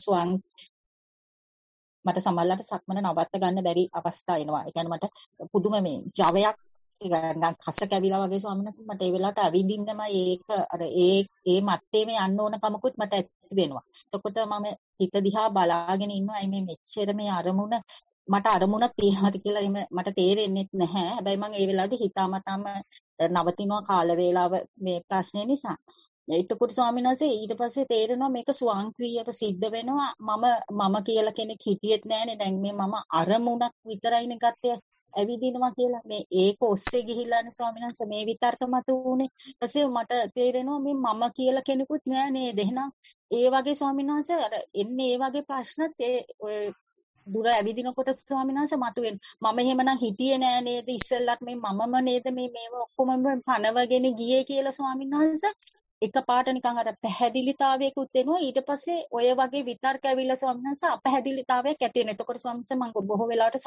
S5: මට සමහරවිට සක්මන නවත්ත ගන්න බැරි අවස්ථා එනවා. ඒ කියන්නේ මට පුදුම මේ ජවයක් නිකන් කස කැවිලා වගේ ස්වාමීන් වහන්සේ මට ඒ වෙලාවට අවිඳින්නම ඒක අර ඒ මත්තේ මේ යන්න ඕන කමකුත් මට ඇති වෙනවා. එතකොට මම හිත දිහා බලාගෙන ඉන්නවා. මේ මෙච්චර මේ අරමුණ මට අරමුණක් තියෙනවද කියලා එහෙම මට තේරෙන්නේ නැහැ. හැබැයි මම ඒ වෙලාවේදී හිතාමතාම නවතිනවා කාල වේලාව මේ ප්‍රශ්නේ නිසා. එතකොට ස්වාමීන් වහන්සේ ඊට පස්සේ තේරෙනවා මේක ස්වංක්‍රීයව සිද්ධ වෙනවා. මම කියලා කෙනෙක් හිටියෙත් නැහැනේ. දැන් මේ මම අරමුණක් විතරයිනේ ගත්තේ ඇවිදිනවා කියලා. මේ ඒක ඔස්සේ ගිහිල්ලානේ ස්වාමීන් වහන්සේ මේ විතර්ක මත උනේ. ඊපස්සේ මට තේරෙනවා මේ මම කියලා කෙනෙකුත් නෑ නේද. එහෙනම් ඒ වගේ ස්වාමීන් වහන්සේ අර එන්නේ ඒ වගේ ප්‍රශ්නත් ඒ දුර ඇවිදිනකොට ස්වාමීන් වහන්සේ මතුවෙන මම එහෙමනම් හිටියේ නෑ නේද ඉස්සෙල්ලත් මේ මමම නේද මේව ඔක්කොම පනවගෙන ගියේ කියලා ස්වාමීන් වහන්සේ එකපාරට නිකන් අර පැහැදිලිතාවයකුත් එනවා. ඊට පස්සේ ඔය වගේ විතර්ක ඇවිල්ලා ස්වාමීන් වහන්සේ අපැහැදිලිතාවයක් ඇති වෙනවා. එතකොට ස්වාමීන් වහන්සේ මම බොහෝ වෙලාවට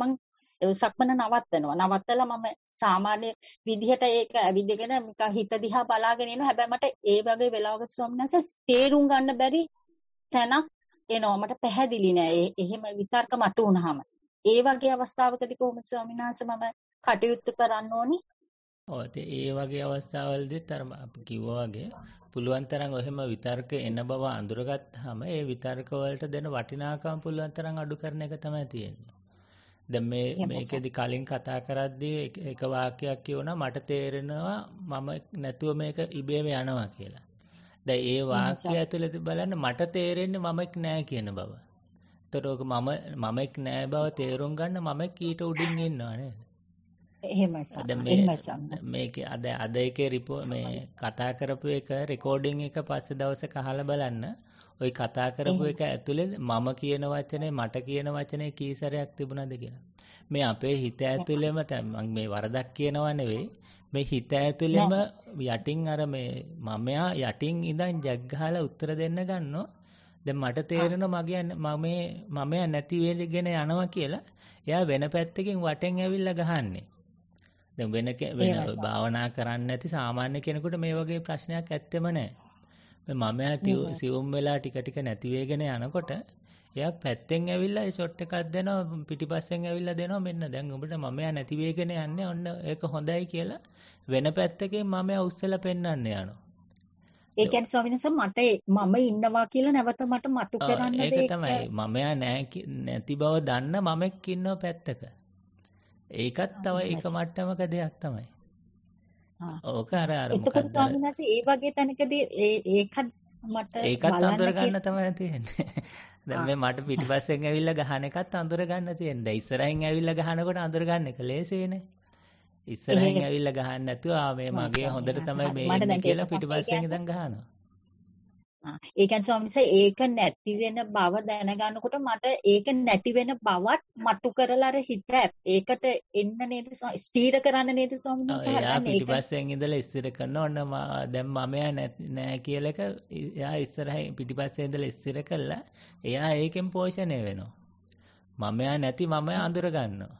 S5: සක්මන නවත්තනවා. නවත්තලා මම සාමාන්‍ය විදිහට ඒක ඇවිදගෙන නිකන් හිත දිහා බලාගෙන ඉනවා. හැබැයි මට ඒ වගේ වෙලාවක ස්වාමීන් වහන්සේ තේරුම් ගන්න බැරි තැනක් එනවා. මට පැහැදිලි නෑ. එහෙම විතර්ක මත වුණාම ඒ වගේ අවස්ථාවකදී කොහොමද ස්වාමීන් වහන්සේ මම කටයුතු කරන්න ඕනි?
S4: ඔව් ඒ වගේ අවස්ථාවලදීත් අර අපි කිව්වා වගේ පුළුවන් තරම් ඔහෙම විතර්ක එන බව අඳුරගත්තාම ඒ විතර්ක වලට දෙන වටිනාකම පුළුවන් තරම් අඩු කරන එක තමයි තියෙන්නේ. දැන් මේකෙදි කලින් කතා කරද්දී එක වාක්‍යයක් කියවුණා මට තේරෙනවා මම නැතුව මේක ඉබේම යනවා කියලා. දැන් ඒ වාක්‍යය ඇතුළත බලන්න මට තේරෙන්නේ මමෙක් නෑ කියන බව. ඒතර ඔක මමෙක් නෑ බව තේරුම් ගන්න මමෙක් ඊට උඩින් ඉන්නවා නේද?
S5: එහෙමයි සම්.
S4: මේක අද එකේ මේ කතා කරපු එක රෙකෝඩින් එක පස්සේ දවසක අහලා බලන්න. ওই කතා කරපු එක ඇතුලේ මම කියන වචනේ මට කියන වචනේ කී සැරයක් තිබුණාද කියලා. මේ අපේ හිත ඇතුලේම මම මේ වරදක් කියනවා නෙවෙයි. මේ හිත ඇතුලේම යටින් අර මේ මමයා යටින් ඉඳන් ජග් ගහලා උත්තර දෙන්න ගන්නවා. දැන් මට තේරෙනවා මමයා නැති වෙගෙන යනවා කියලා. එයා වෙන පැත්තකින් වටෙන් ඇවිල්ලා ගහන්නේ. දැන් වෙන භාවනා කරන්නේ නැති සාමාන්‍ය කෙනෙකුට මේ වගේ ප්‍රශ්නයක් ඇත්තෙම නැහැ. මමයා සිවුම් වෙලා ටික ටික නැති වෙගෙන යනකොට එයා පැත්තෙන් ඇවිල්ලා ඒ ෂොට් එකක් දෙනවා පිටිපස්සෙන් ඇවිල්ලා දෙනවා මෙන්න දැන් උඹට මමයා නැති වෙගෙන යන්නේ ඔන්න ඒක හොඳයි කියලා වෙන පැත්තකින් මමයා උස්සලා පෙන්වන්න යනවා.
S5: ඒ කියන්නේ ස්වාමීන් වහන්සේ මට මම ඉන්නවා කියලා නැවත මට මතු කරන්න
S4: ඒක තමයි මමයා නැති බව දන්න මමෙක් ඉන්නව පැත්තක. ඒකත් තව එක මට්ටමක දෙයක් තමයි. ඕක අර
S5: එතකොට ස්වාමීන් වහන්සේ ඒ වගේ තැනකදී ඒකත්
S4: අඳුර ගන්න තමයි තියෙන්නේ. දැන් මේ මට පිටිපස්සෙන් ඇවිල්ලා ගහන එකත් අඳුර ගන්න තියෙනවා. දැන් ඉස්සරහින් ඇවිල්ලා ගහනකොට අඳුර ගන්න එක ලේසියිනේ. ඉස්සරහින් ඇවිල්ලා ගහන්න නැතුව මේ මගේ හොඳට තමයි මේ ඉන්නේ කියලා පිටිපස්සෙන් ඉඳන් ගහනවා.
S5: ඒ කියන්නේ ස්වාමීන් වහන්සේ ඒක නැති වෙන බව දැනගන්නකොට මට ඒක නැති වෙන බවත් මතු කරලා අර හිත ඒකට එන්න නේද ස්ථීර කරන්න නේද ස්වාමීන් වහන්සේ
S4: එයා
S5: හදන්නේ ඒක
S4: පිටිපස්සෙන් ඉඳලා ඉස්සර කරන ඔන්න දැන් මමයා නෑ කියලා එක එයා ඉස්සරහින් පිටිපස්සේ ඉඳලා ඉස්සර කළා එයා ඒකෙන් පෝෂණය වෙනවා මමයා නැති මමයා අඳුර ගන්නවා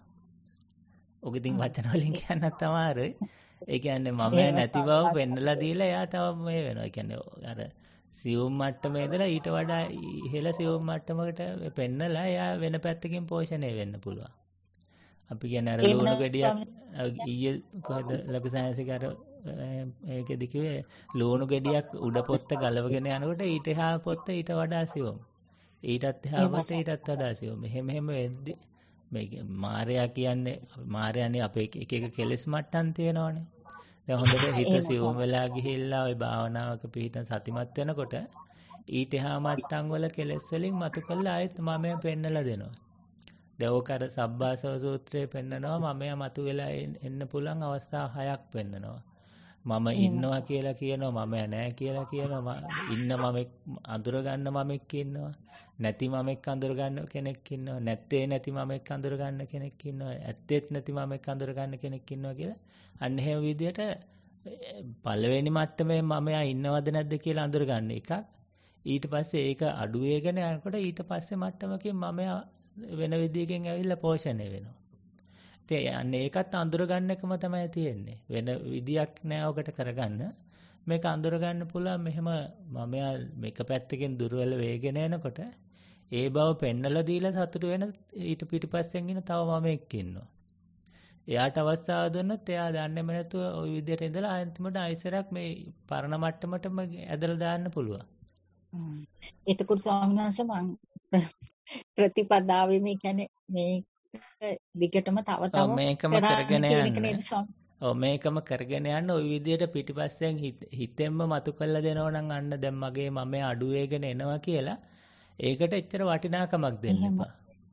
S4: ඔක ඉතින් වචන වලින් කියන්නත් තමයි ඒ කියන්නේ මමයා නැති බව පෙන්නලා දීලා එයා තව මේ වෙනවා ඒ කියන්නේ අර සියුම් මට්ටමේ ඉඳලා ඊට වඩා ඉහළ සියුම් මට්ටමකට පෙන්නලා එයා වෙන පැත්තකින් පෝෂණය වෙන්න පුළුවන්. අපි කියන්නේ අර ලුණු ගෙඩියක් ඊයේ කොහෙද ලොකු සායසික අර ඒකෙදි කිව්වේ ලුණු ගෙඩියක් උඩ පොත්ත ගලවගෙන යනකොට ඊට එහා පොත්ත ඊට වඩා සියුම්. ඊටත් එහා පොත්ත ඊටත් වඩා සියුම්. මෙහෙම වෙද්දි මේ මායя කියන්නේ මායяනේ අපේ එක එක කෙලෙස් මට්ටම් තියෙනවනේ. දැන් හොඳට හිත සියුම් වෙලා ගිහිල්ලා ওই භාවනාවක පිහිටන සතිමත් වෙනකොට ඊට එහා මට්ටම් වල කෙලෙස් වලින් මතු කළා ආයෙත් මමයා පෙන්නලා දෙනවා. දැන් ඕක අර සබ්බාසව සූත්‍රයේ පෙන්නනවා මමයා මතු වෙලා එන්න පුළුවන් අවස්ථා 6ක් පෙන්නනවා. මම ඉන්නවා කියලා කියනවා මමයා නැහැ කියලා කියනවා ඉන්න මමෙක් අඳුර ගන්න මමෙක් ඉන්නවා. නැති මමෙක් අඳුර ගන්න කෙනෙක් ඉන්නවා. නැත්තේ නැති මමෙක් අඳුර ගන්න කෙනෙක් ඉන්නවා. ඇත්තෙත් නැති මමෙක් අඳුර ගන්න කෙනෙක් ඉන්නවා කියලා අන්න එහෙම විදිහට පළවෙනි මට්ටමේ මමයා ඉන්නවද නැද්ද කියලා අඳුර ගන්න එකක්. ඊට පස්සේ ඒක අඩු වෙගෙන යනකොට ඊට පස්සේ මට්ටමකින් මමයා වෙන විදිහකින් ඇවිල්ලා පෝෂණය වෙනවා. ඉතින් අන්න ඒකත් අඳුර ගන්න එකම තමයි තියෙන්නේ. වෙන විදියක් නෑ ඔකට කරගන්න. මේක අඳුර ගන්න පුළුවන් මෙහෙම මමයා මේක පැත්තකින් දුර්වල වේගෙන යනකොට ඒ බව පෙන්නලා දීලා සතුටු වෙන ඊට පිටිපස්සෙන් ඉන්න තව මමෙක් ඉන්නවා. එයාට අවස්ථාව දුන්නොත් එයා දන්නේම නැතුව ওই විදිහට ඉඳලා අන්තිමට ආයිසරක් මේ පරණ මට්ටමටම ඇදලා දාන්න පුළුවන්.
S5: එතකොට ස්වාමීන් වහන්සේ මම ප්‍රතිපදාවේ මේ කියන්නේ මේ දිගටම තව
S4: මේකම කරගෙන යන්න. මේකම කරගෙන යන්න ওই විදිහට පිටිපස්සෙන් හිතෙන්ම මතු කරලා දෙනවා නම් අන්න දැන් මගේ මම අඩු වේගෙන එනවා කියලා ඒකට එච්චර වටිනාකමක් දෙන්න එපා.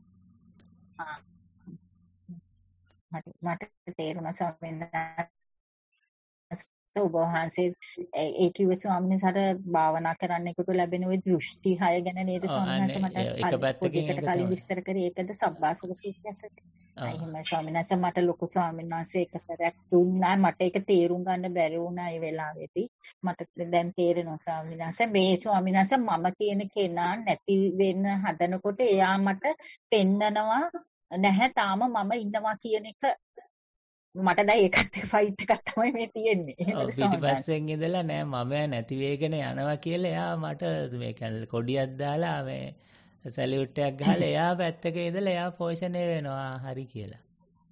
S5: මට තේරුණා ස්වාමීන් වහන්සේ ඔබ වහන්සේ ඒ කිව්ව ස්වාමීන් වහන්සේට භාවනා කරන්නෙකුට ලැබෙන ওই දෘෂ්ටි 6 ගැන නේද ස්වාමීන් වහන්සේ මට පොඩ්ඩකට කලින් විස්තර කරේ ඒකද සබ්බාසව සූත්‍රයසට. එහෙම ස්වාමීන් වහන්සේ මට ලොකු ස්වාමීන් වහන්සේ එක සැරයක් දුන්නා මට ඒක තේරුම් ගන්න බැරි වුණා ඒ වෙලාවේදී. මට දැන් තේරෙනවා ස්වාමීන් වහන්සේ මේ ස්වාමීන් වහන්සේ මම කියන කෙනා නැති වෙන්න හදනකොට එයා මට පෙන්නනවා නැහැ තාම මම ඉන්නවා කියන එක මට දැන් ඒකත් ෆයිට් එකක් තමයි මේ තියෙන්නේ.
S4: පිටිපස්සෙන් ඉඳලා නෑ මම නැති වේගෙන යනවා කියලා එයා මට මේ කියන්නේ කොඩියක් දාලා මේ සැලියුට් එකක් ගහලා එයා පැත්තක ඉඳලා එයා පෝෂණය වෙනවා හරි කියලා.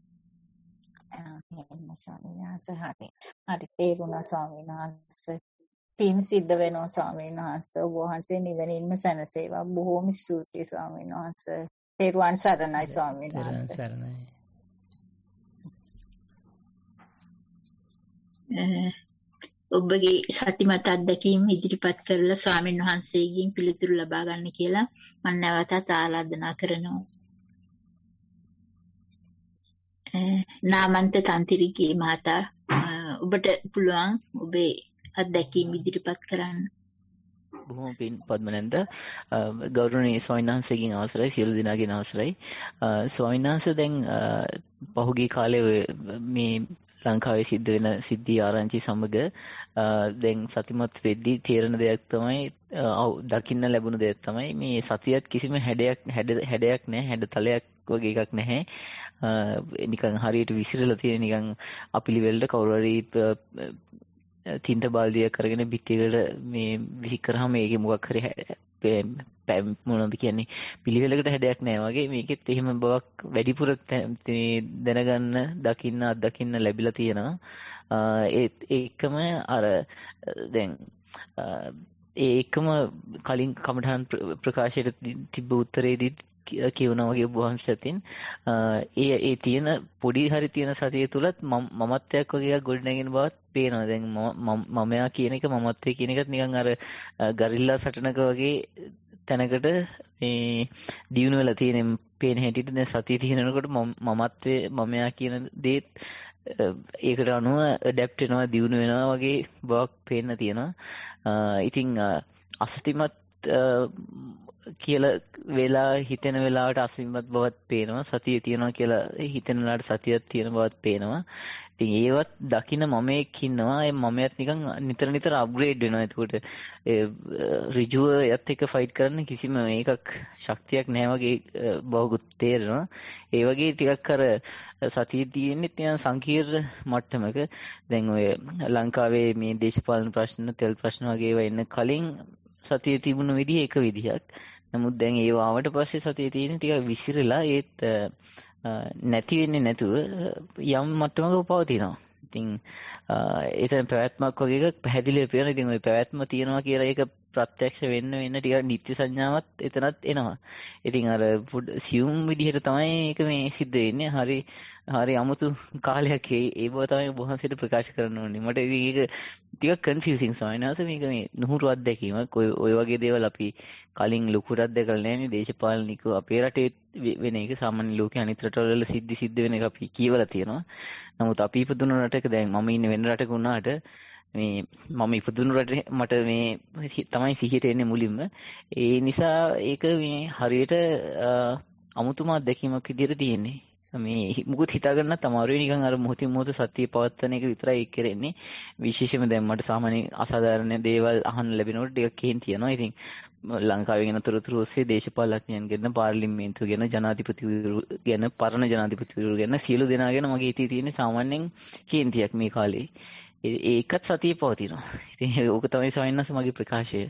S5: එහෙනම් ස්වාමීන් වහන්සේ හරි තේරුණා ස්වාමීන් වහන්සේ. පින් සිද්ධ වෙනවා ස්වාමීන් වහන්සේ. ඔබ වහන්සේ නිවනින්ම සැනසේවා. බොහෝම ස්තුතියි ස්වාමීන් වහන්සේ. තෙරුවන් සරණයි ස්වාමීන් වහන්සේ.
S4: තෙරුවන් සරණයි.
S3: ඔබගේ සතිමත් අත්දැකීම් ඉදිරිපත් කරලා ස්වාමීන් වහන්සේගෙන් පිළිතුරු ලබා ගන්න කියලා මම නැවතත් ආරාධනා කරනවා. නාමන්ත තන්තිරිගේ මහතා ඔබට පුළුවන් ඔබේ අත්දැකීම් ඉදිරිපත් කරන්න.
S6: බොහොම පින් පద్මනන්ද ගෞරවනීය ස්වාමීන් වහන්සේගෙන් අවසරයි සියලු දෙනාගෙන් අවසරයි. ස්වාමීන් වහන්සේ දැන් පහුගිය කාලේ මේ ලංකාවේ සිද්ධ වෙන සිද්ධි ආරංචි සමග දැන් සතිමත් වෙද්දී තේරෙන දෙයක් තමයි දකින්න ලැබුණ දෙයක් තමයි මේ සතියත් කිසිම හැඩයක් නැහැ හැඩතලයක් වගේ එකක් නැහැ. නිකන් හරියට විසිරලා තියෙන නිකන් අපිලිවෙලට කවුරු හරි තින්ත බාල්දියක් කරගෙන පිටියකට මේ විසි කරාම ඒකේ මොකක් හරි මොනවද කියන්නේ පිළිවෙලකට හැඩයක් නැහැ වගේ මේකෙත් එහෙම බවක් වැඩිපුර දැනගන්න දකින්න අත්දකින්න ලැබිලා තියෙනවා. ඒකම අර දැන් ඒකම කලින් කමඨාන් ප්‍රකාශයට තිබ්බ උත්තරේදී කියවනවා වගේ වහන්සේටින් ඒ තියෙන පොඩි හරි තියෙන සතිය තුලත් මමත්වයක් වගේ එකක් ගොඩනගෙන බවත් පේනවා. දැන් මමයා කියන එක මමත්වයේ කියන එකත් නිකන් අර ගරිල්ලා සටනක වගේ තැනකට මේ දියුණු වෙලා තියෙන පේන හැටියට දැන් සතිය තියෙනකොට මමත්වයේ මමයා කියන දේත් ඒකට අනුව ඇඩැප්ට් වෙනවා දියුණු වෙනවා වගේ බවක් පේන්න තියෙනවා. ඉතින් අසතිමත් කියලා වෙලා හිතෙන වෙලාවට අසතිමත් බවත් පේනවා. සතිය තියෙනවා කියලා හිතෙන වෙලාවට සතියක් තියෙන බවත් පේනවා. ඉතින් ඒවත් දකින්න මමෙක් ඉන්නවා. ඒ මමයට නිකන් නිතර අප්ග්‍රේඩ් වෙනවා. එතකොට ඍජුව යත් එක්ක ෆයිට් කරන්න කිසිම මේකක් ශක්තියක් නැහැ වගේ බවකුත් තේරෙනවා. ඒ වගේ ටිකක් අර සතිය තියෙන්නේ තියන සංකීර්ණ මට්ටමක. දැන් ඔය ලංකාවේ මේ දේශපාලන ප්‍රශ්න, තෙල් ප්‍රශ්න වගේ ඒවා එන්න කලින් සතිය තිබුණු විදිහ එක විදිහක්. නමුත් දැන් ඒව ආවට පස්සේ සතිය තියෙන ටිකක් විසිරලා ඒත් නැති වෙන්නේ නැතුව යම් මට්ටමක පවතිනවා. ඉතින් එතන පැවැත්මක් වගේ එකක් පැහැදිලිව පේනවා. ඉතින් ওই පැවැත්ම තියෙනවා කියලා ඒක ප්‍රත්‍යක්ෂ වෙන්න ටිකක් නිත්‍ය සංඥාවක් එතනත් එනවා. ඉතින් අර සියුම් විදිහට තමයි ඒක මේ සිද්ධ වෙන්නේ. හරි අමුතු කාලයක් ඒ බව තමයි බොහොමසිට ප්‍රකාශ කරන්න ඕනේ. මට ඒක ටිකක් කන්ෆියුසින් සායනස මේක මේ නුහුරු අත්දැකීමක්. ඔය වගේ දේවල් අපි කලින් ලොකුට අත්දැකලා නැහැ නේ. දේශපාලනිකව අපේ රටේ වෙන එක සාමාන්‍ය ලෝකයේ අනිත් රටවල සිද්ධ වෙන එක අපි කියවලා තියෙනවා. නමුත් අපි ඉපදුණු රටක දැන් මම ඉන්නේ වෙන රටක වුණාට මේ මම ඉපදුණු රටේ මට මේ තමයි සිහියට එන්නේ මුලින්ම. ඒ නිසා ඒක මේ හරියට අමුතුම අත්දැකීමක් විදිහට තියෙන්නේ. මේ මුකුත් හිතා ගන්නත් අමාරුයි. නිකන් අර මොහොතින් මොහොත සතිය පවත්වන එක විතරයි කරන්නේ. විශේෂයෙන්ම දැන් මට සාමාන්‍ය අසාධාරණ දේවල් අහන්න ලැබෙනකොට ටිකක් කේන් තියනවා. ඉතින් ලංකාවේ ගැන තොරතුරු ඔස්සේ දේශපාලඥයන් ගැන, පාර්ලිමේන්තුව ගැන, ජනාධිපතිවරු ගැන, පරණ ජනාධිපතිවරු ගැන සියලු දෙනා ගැන මගේ හිතේ තියෙන සාමාන්‍යයෙන් කේන්තියක් මේ කාලේ. ඒකත් සතිය පවතිනවා. ඉතින් ඕක තමයි සවින්නස් මගේ ප්‍රකාශය.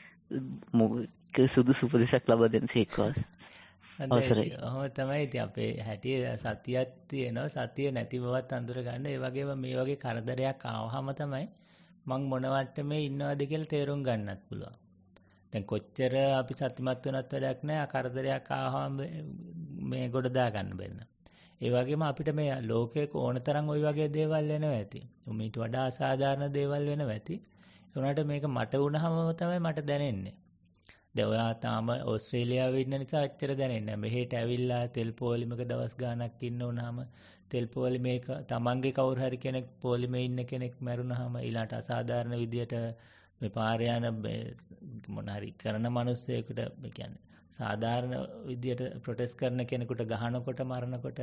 S6: සුදුසු උපදෙසක් ලබා දෙන්න සේක්වා. අවසරයි.
S4: ඔහොම තමයි. ඉතින් අපේ හැටිය සතියක් තියෙනවා. සතිය නැති බවත් අඳුර ගන්න. ඒ වගේම මේ වගේ කරදරයක් ආවහම තමයි මං මොන වට්ටමේ ඉන්නවද කියලා තේරුම් ගන්නත් පුළුවන්. දැන් කොච්චර අපි සතිමත් වෙනත් වැඩක් නැහැ. කරදරයක් ආවහම මේ ගොඩ දා ගන්න බැන්න. ඒ වගේම අපිට මේ ලෝකයක ඕන තරම් ওই වගේ දේවල් වෙනවා ඇති. මීට වඩා අසාධාරණ දේවල් වෙනවා ඇති. ඒ උනාට මේක මට වුණාම තමයි මට දැනෙන්නේ. දැන් ඔයා තාම ඕස්ට්‍රේලියාවේ ඉන්න නිසා එච්චර දැනෙන්නේ නැහැ. මෙහෙට ඇවිල්ලා තෙල් පොලිමක දවස් ගාණක් ඉන්න උනාම තෙල් පොලිමේක තමන්ගේ කවුරු හරි කෙනෙක් පොලිමේ ඉන්න කෙනෙක් මැරුණාම ඊළාට අසාධාරණ විදියට මේ පාරේ යන මොන හරි කරන මිනිස්සෙකුට මේ කියන්නේ සාධාරණ විදියට ප්‍රොටෙස්ට් කරන කෙනෙකුට ගහනකොට මරනකොට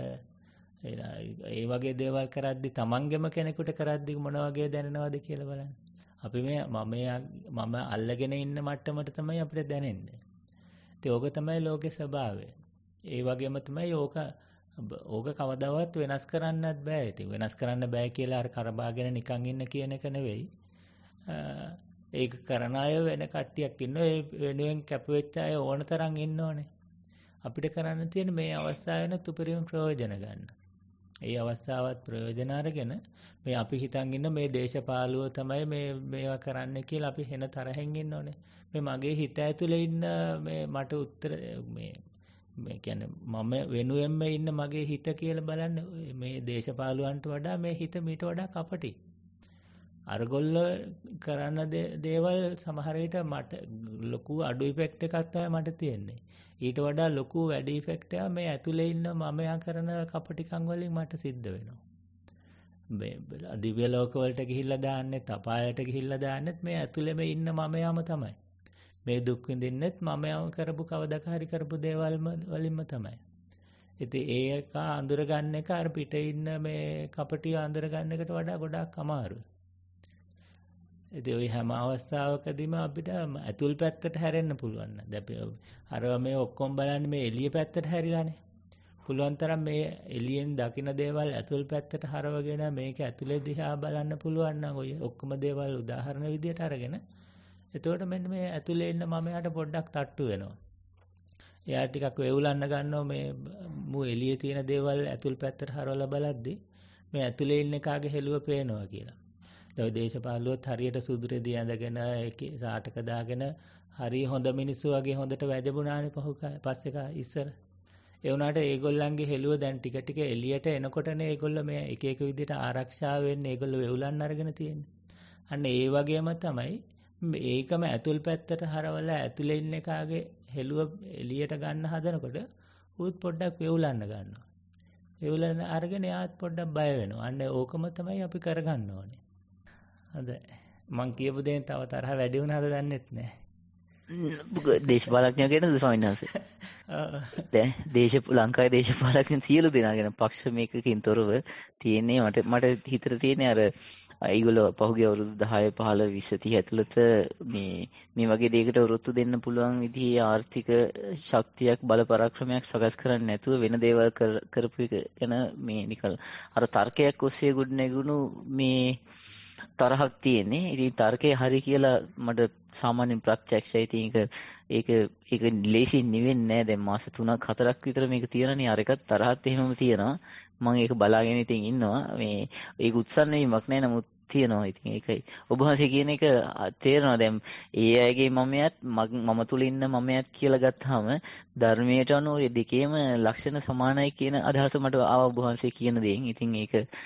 S4: ඒ වගේ දේවල් කරද්දි තමන්ගෙම කෙනෙකුට කරද්දි මොන වගේ දැනෙනවද කියලා බලන්න. අපි මම අල්ලගෙන ඉන්න මට්ටමට තමයි අපිට දැනෙන්නේ. ඉතින් ඕක තමයි ලෝකේ ස්වභාවය. ඒ වගේම තමයි ඕක කවදාවත් වෙනස් කරන්නත් බෑ. ඉතින් වෙනස් කරන්න බෑ කියලා අර කරබාගෙන නිකන් ඉන්න කියන එක නෙවෙයි. ඒක කරන අය වෙන කට්ටියක් ඉන්නවා. ඒ වෙනුවෙන් කැපවෙච්ච අය ඕන තරම් ඉන්නෝනේ. අපිට කරන්න තියෙන මේ අවස්ථාවෙන් උපරිම ප්‍රයෝජන ගන්න. ඒ අවස්ථාවත් ප්‍රයෝජන අරගෙන මේ අපි හිතන් ඉන්න මේ දේශපාලුව තමයි මේවා කරන්න කියලා අපි වෙන තරහෙන් ඉන්න ඕනේ. මේ මගේ හිත ඇතුලේ ඉන්න මේ මට උත්තර මේ කියන්නේ මම වෙනුවෙන්ම ඉන්න මගේ හිත කියලා බලන්න. මේ දේශපාලුවන්ට වඩා මේ හිත මීට වඩා කපටි. අරගොල්ල කරන දේවල් සමහර විට මට ලොකු අඩු ඉෆෙක්ට් එකක් තමයි මට තියෙන්නේ. ඊට වඩා ලොකු වැඩි ඉෆෙක්ට් එකක් මේ ඇතුලේ ඉන්න මමයා කරන කපටිකම් වලින් මට සිද්ධ වෙනවා. මේ දිව්‍ය ලෝක වලට ගිහිල්ලා දාන්නෙත් අපායට ගිහිල්ලා දාන්නෙත් මේ ඇතුලේම ඉන්න මමයාම තමයි. මේ දුක් විඳින්නෙත් මමයාම කරපු කවදාක හරි කරපු දේවල් වලින්ම තමයි. ඉතින් ඒක අඳුර ගන්න එක අර පිටේ ඉන්න මේ කපටිය අඳුර ගන්න එකට වඩා ගොඩාක් අමාරුයි. ඉතින් ওই හැම අවස්ථාවකදීම අපිට ඇතුල් පැත්තට හැරෙන්න පුළුවන්. දැන් අර මේ ඔක්කොම බලන්නේ මේ එළිය පැත්තට හැරිලානේ. පුළුවන් තරම් මේ එළියෙන් දකින දේවල් ඇතුල් පැත්තට හරවගෙන මේක ඇතුලේ දිහා බලන්න පුළුවන් නම් ඔය ඔක්කොම දේවල් උදාහරණ විදියට අරගෙන එතකොට මෙන්න මේ ඇතුලේ ඉන්න මමයාට පොඩ්ඩක් තට්ටු වෙනවා. එයා ටිකක් වෙවුලන්න ගන්නවා මේ මු එළියේ තියෙන දේවල් ඇතුල් පැත්තට හරවලා බලද්දි මේ ඇතුලේ ඉන්න එකාගේ හෙළුව පේනවා කියලා. දැන් දේශපාලුවොත් හරියට සුදුරේදී ඇඳගෙන ඒකේ සාටක දාගෙන හරිය හොඳ මිනිස්සු වගේ හොඳට වැජබුණානේ පස්සේ ඉස්සර. ඒ වුණාට ඒගොල්ලන්ගේ හෙළුව දැන් ටික ටික එළියට එනකොටනේ ඒගොල්ලෝ මේ එක එක විදිහට ආරක්ෂා වෙන්නේ. ඒගොල්ලෝ වෙවුලන් අරගෙන තියෙන්නේ. අන්න ඒ වගේම තමයි ඒකම ඇතුල් පැත්තට හරවලා ඇතුලේ ඉන්න එකාගේ හෙළුව එළියට ගන්න හදනකොට උත් පොඩ්ඩක් වෙවුලන්න ගන්නවා. වෙවුලන අරගෙන යාත් පොඩ්ඩක් බය වෙනවා. අන්න ඕකම තමයි අපි කරගන්න ඕනේ. හරි. මං කියපු දේ තව තරහ වැඩි වුණාද දන්නෙත් නැහැ.
S6: දේශපාලඥයෝ කියනද ස්වාමීන් වහන්සේ? දැන් ලංකාවේ දේශපාලඥ සියලු දෙනා ගැන පක්ෂ මේකකින් තොරව තියෙන්නේ මට හිතට තියෙන්නේ අර ඒගොල්ලෝ පහුගිය අවුරුදු 10 15 20 30 ඇතුළත මේ වගේ දෙයකට වෘත්තු දෙන්න පුළුවන් විදිහේ ආර්ථික ශක්තියක් බල පරාක්‍රමයක් සකස් කරන්නේ නැතුව වෙන දේවල් කරපු එක ගැන මේ නිකන් අර තර්කයක් ඔස්සේ ගොඩ නැගුණු මේ තරහක් තියෙන්නේ. ඉතින් තර්කය හරි කියලා මට සාමාන්‍යයෙන් ප්‍රත්‍යක්ෂයි. ඉතින් ඒක ලේසි නෙවෙන්නේ නෑ. දැන් මාස 3ක් 4ක් විතර මේක තියනනේ. අර එකත් තරහත් එහෙමම තියෙනවා. මම ඒක බලාගෙන ඉතින් ඉන්නවා. මේ ඒක උත්සන්න වීමක් නෑ. නමුත් තියෙනවා. ඉතින් ඒකයි ඔබ වහන්සේ කියන එක තේරෙනවා. දැන් ඒ අයගේ මමයත් මම තුල ඉන්න මමයත් කියලා ගත්තාම ධර්මයට අනුව ඒ දෙකේම ලක්ෂණ සමානයි කියන අදහස මට ආවා ඔබ වහන්සේ කියන දේෙන්. ඉතින්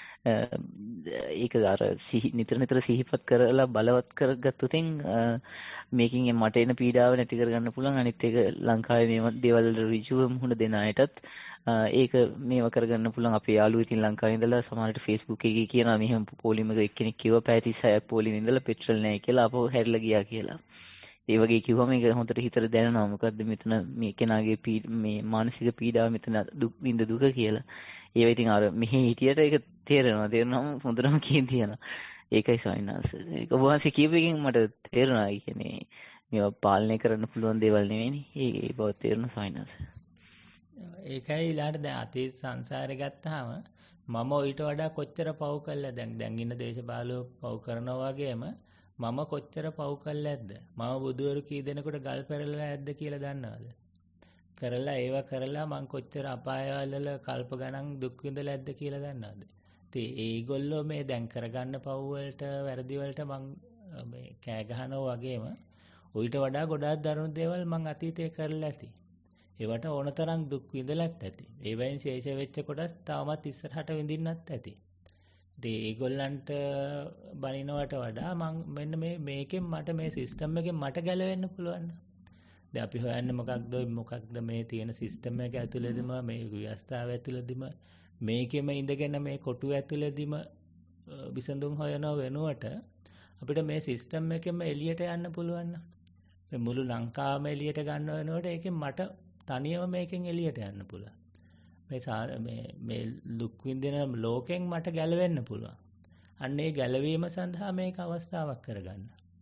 S6: ඒක අර නිතර සිහිපත් කරලා බලවත් කරගත්තොත් මේකින් මට එන පීඩාව නැති කරගන්න පුළුවන්. අනිත් එක ලංකාවේ මේ දේවල් වල ඍජුව මුහුණ දෙන අයටත් ඒක මේව කරගන්න පුළුවන්. අපේ යාළුවෝ ඉතින් ලංකාවේ ඉඳලා සමහරට Facebook එකේ කියනවා මෙහෙම පොලිමක එක්කෙනෙක් කිව්වා පැය 36ක් පොලිමේ ඉඳලා පෙට්‍රල් නැහැ කියලා අපෝ හැරිලා ගියා කියලා. ඒ වගේ කිව්වම ඒක හොඳට හිතට දැනෙනවා. මොකද්ද මෙතන මේ කෙනාගේ මේ මානසික පීඩාව මෙතන දුක කියලා. ඒවා ඉතින් අර මෙහි හිටියට ඒක තේරෙනවා හොඳටම කියන තියෙනවා. ඒකයි ස්වාමීන් වහන්සේ. ඒක ඔබ වහන්සේ කියපු එකෙන් මට තේරුණා. ඒ කියන්නේ මේවා පාලනය කරන්න පුළුවන් දේවල් නෙවෙයිනේ. ඒ බව තේරුණා ස්වාමීන් වහන්සේ.
S4: ඒකයි ඊළාට දැන් අතීත සංසාරේ ගත්තාම මම ඊට වඩා කොච්චර පව් කළා දැන් ඉන්න දේශපාලකයෝ පව් කරනවා වගේම මම කොච්චර පව් කළාද? මම බුදුවරු කී දෙනෙකුට ගල් පෙරලලා ඇද්ද කියලා දන්නවද? කරලා ඒවා කරලා මං කොච්චර අපායවල කල්ප ගණන් දුක් විඳලා ඇද්ද කියලා දන්නවද? ඉතින් ඒගොල්ලෝ මේ දැන් කරගන්න පව් වලට වැරදි වලට මං මේ කෑ ගහනවා වගේම ඊට වඩා ගොඩාක් දරුණු දේවල් මං අතීතේ කරලා ඇති. ඒවට ඕනතරම් දුක් විඳලත් ඇති. ඒ වයින් ශේෂ වෙච්ච කොටස් තාමත් ඉස්සරහට විඳින්නත් ඇති. ඉතින් ඒගොල්ලන්ට බනිනවට වඩා මම මෙන්න මේකෙන් මට මේ සිස්ටම් එකෙන් මට ගැලවෙන්න පුළුවන්. දැන් අපි හොයන්නේ මොකක්ද මේ තියෙන සිස්ටම් එක ඇතුළේදීම මේ ව්‍යවස්ථාව ඇතුළේදීම මේකෙම ඉඳගෙන මේ කොටුව ඇතුළේදීම විසඳුම් හොයනව වෙනුවට අපිට මේ සිස්ටම් එකෙම එළියට යන්න පුළුවන්. මේ මුළු ලංකාවම එළියට ගන්න වෙනකොට ඒකෙන් මට තනියම මේකෙන් එළියට යන්න පුළුවන්. මේ දුක් විඳින ලෝකෙන් මට ගැලවෙන්න පුළුවන්. අන්න ඒ ගැලවීම සඳහා මේක අවස්ථාවක් කරගන්න.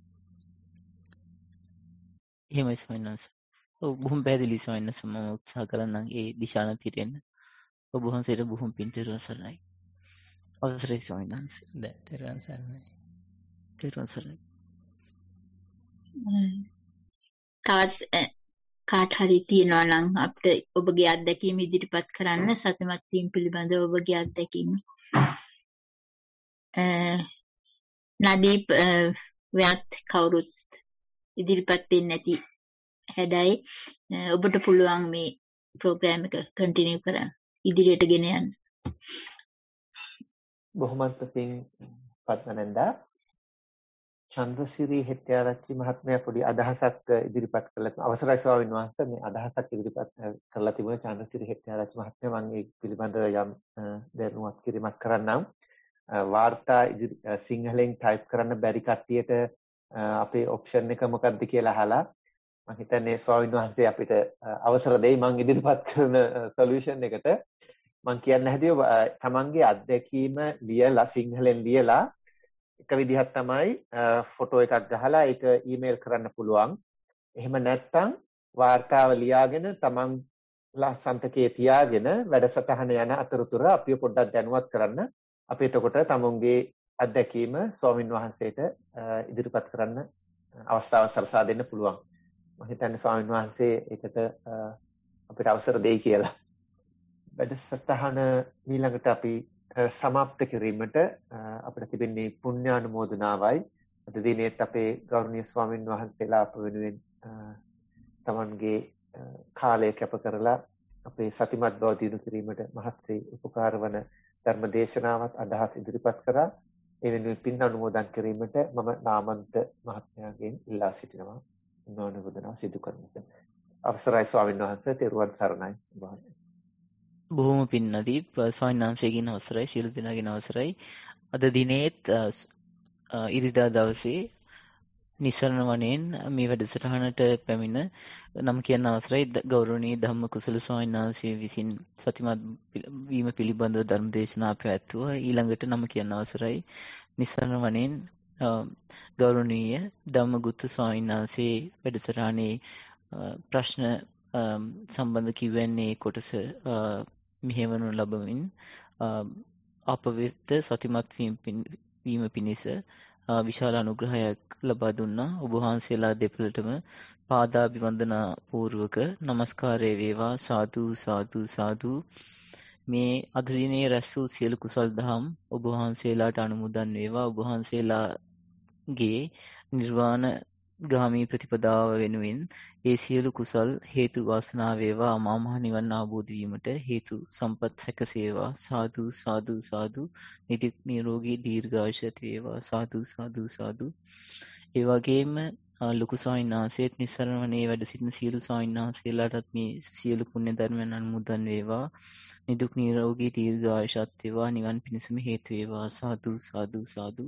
S6: එහෙමයි ස්වාමීන් වහන්සේ. ඔව් බොහොම පැහැදිලි ස්වාමීන් වහන්සේ. මම උත්සාහ කරන්නම් ඒ දිශානතියට එන්න. ඔබ වහන්සේට බොහොම පින් තෙරුවන් සරණයි. අවසරයි ස්වාමීන් වහන්සේ.
S4: දැන් තෙරුවන් සරණයි.
S6: තෙරුවන් සරණයි.
S3: තවත් කාට හරි තියනවා නම් අපිට ඔබගේ අත්දැකීම් ඉදිරිපත් කරන්න සතිමත් වීම පිළිබඳව ඔබගේ අත්දැකීම්. නදීප් ව්‍යාත් කවුරුත් ඉදිරිපත් වෙන්නේ නැති හැඩයි ඔබට පුළුවන් මේ ප්‍රෝග්‍රෑම් එක කන්ටිනියු කරන්න ඉදිරියට ගෙන යන්න.
S1: බොහොමත් පිං පත්මනන්දා චන්ද්‍රසිරි හෙට්ටිආරච්චි මහත්මයා පොඩි අදහසක් ඉදිරිපත් කළා. අවසරයි ස්වාමීන් වහන්සේ මේ අදහසක් ඉදිරිපත් කරලා තිබුණා චන්ද්‍රසිරි හෙට්ටිආරච්චි මහත්මයා. මම ඒ පිළිබඳව යම් දැනුවත් කිරීමක් කරන්නම්. වාර්තා සිංහලෙන් ටයිප් කරන්න බැරි කට්ටියට අපේ ඔප්ෂන් එක මොකක්ද කියලා අහලා මම හිතන්නේ ස්වාමීන් වහන්සේ අපිට අවසර දෙයි මම ඉදිරිපත් කරන සොලියුෂන් එකට. මම කියන්න හැදුවේ තමන්ගේ අත්දැකීම ලියලා සිංහලෙන් ලියලා එක විදිහක් තමයි ෆොටෝ එකක් ගහලා ඒක ඊමේල් කරන්න පුළුවන්. එහෙම නැත්නම් වාර්තාව ලියාගෙන තමන්ලා සන්තකයේ තියාගෙන වැඩසටහන යන අතරතුර අපිව පොඩ්ඩක් දැනුවත් කරන්න. අපි එතකොට තමුන්ගේ අත්දැකීම ස්වාමින් වහන්සේට ඉදිරිපත් කරන්න අවස්ථාව සලසා දෙන්න පුළුවන්. මම හිතන්නේ ස්වාමින් වහන්සේ ඒකට අපිට අවසර දෙයි කියලා. වැඩසටහන ඊළඟට අපි සමාප්ත කිරීමට අපිට තිබෙන්නේ පුණ්‍යානුමෝදනාවයි. අද දිනේත් අපේ ගෞරවනීය ස්වාමින් වහන්සේලා අප වෙනුවෙන් තමන්ගේ කාලය කැප කරලා අපේ සතිමත් බව දිනු කිරීමට මහත්සේ උපකාර වන ධර්ම දේශනාවත් අදහස් ඉදිරිපත් කරා. ඒ වෙනුවෙන් පින් අනුමෝදන් කිරීමට මම නාමන්ත මහත්මයාගෙන් ඉල්ලා සිටිනවා. පුණ්‍යානුමෝදනාව සිදු කරන්න. අවසරයි ස්වාමීන් වහන්සේ. තෙරුවන් සරණයි.
S6: බොහොම පින් නදීප් ස්වාමීන් වහන්සේගෙන් අවසරයි. සියලු දෙනාගෙන් අවසරයි. අද දිනේත් ඉරිදා දවසේ නිසරණ වනයෙන් මේ වැඩසටහනට පැමිණ නම් කියන්න අවසරයි. ගෞරවනීය ධම්ම කුසල ස්වාමීන් වහන්සේ විසින් සතිමත් වීම පිළිබඳව ධර්ම දේශනා පැවැත්වුවා. ඊළඟට නම් කියන්න අවසරයි. නිසරණ වනයෙන් ගෞරවනීය ධම්මගුත්ත ස්වාමීන් වහන්සේ වැඩසටහනේ ප්‍රශ්න සම්බන්ධ කිව්වන්නේ කොටස මෙහෙවනු ලැබමින් අප වෙත සතිමත් වීම පිණිස විශාල අනුග්‍රහයක් ලබා දුන්නා. ඔබ වහන්සේලා දෙපළටම පාදාභිවන්දනා පූර්වක නමස්කාරය වේවා. සාදු සාදු සාදු. මේ අද දිනේ රැස් වූ සියලු කුසල් දහම් ඔබ වහන්සේලාට අනුමෝදන් වේවා. ඔබ වහන්සේලාගේ නිර්වාණ ගාමී ප්‍රතිපදාව වෙනුවෙන් ඒ සියලු කුසල් හේතු වාසනා වේවා. අමා මහ නිවන් අවබෝධ වීමට හේතු සම්පත් සැකසේවා. සාදු සාදු සාදු. නිරෝගී දීර්ඝායුෂ ඇති වේවා. සාදු සාදු සාදු. ඒ වගේම ලොකු ස්වාමීන් වහන්සේත් නිස්සරණ වනයේ වැඩ සිටින සියලු ස්වාමීන් වහන්සේලාටත් මේ සියලු පුණ්‍ය ධර්මයන් අනුමෝදන් වේවා. නිදුක් නිරෝගී දීර්ඝායුෂත් වේවා. නිවන් පිණසම හේතු වේවා. සාදු සාදු සාදු.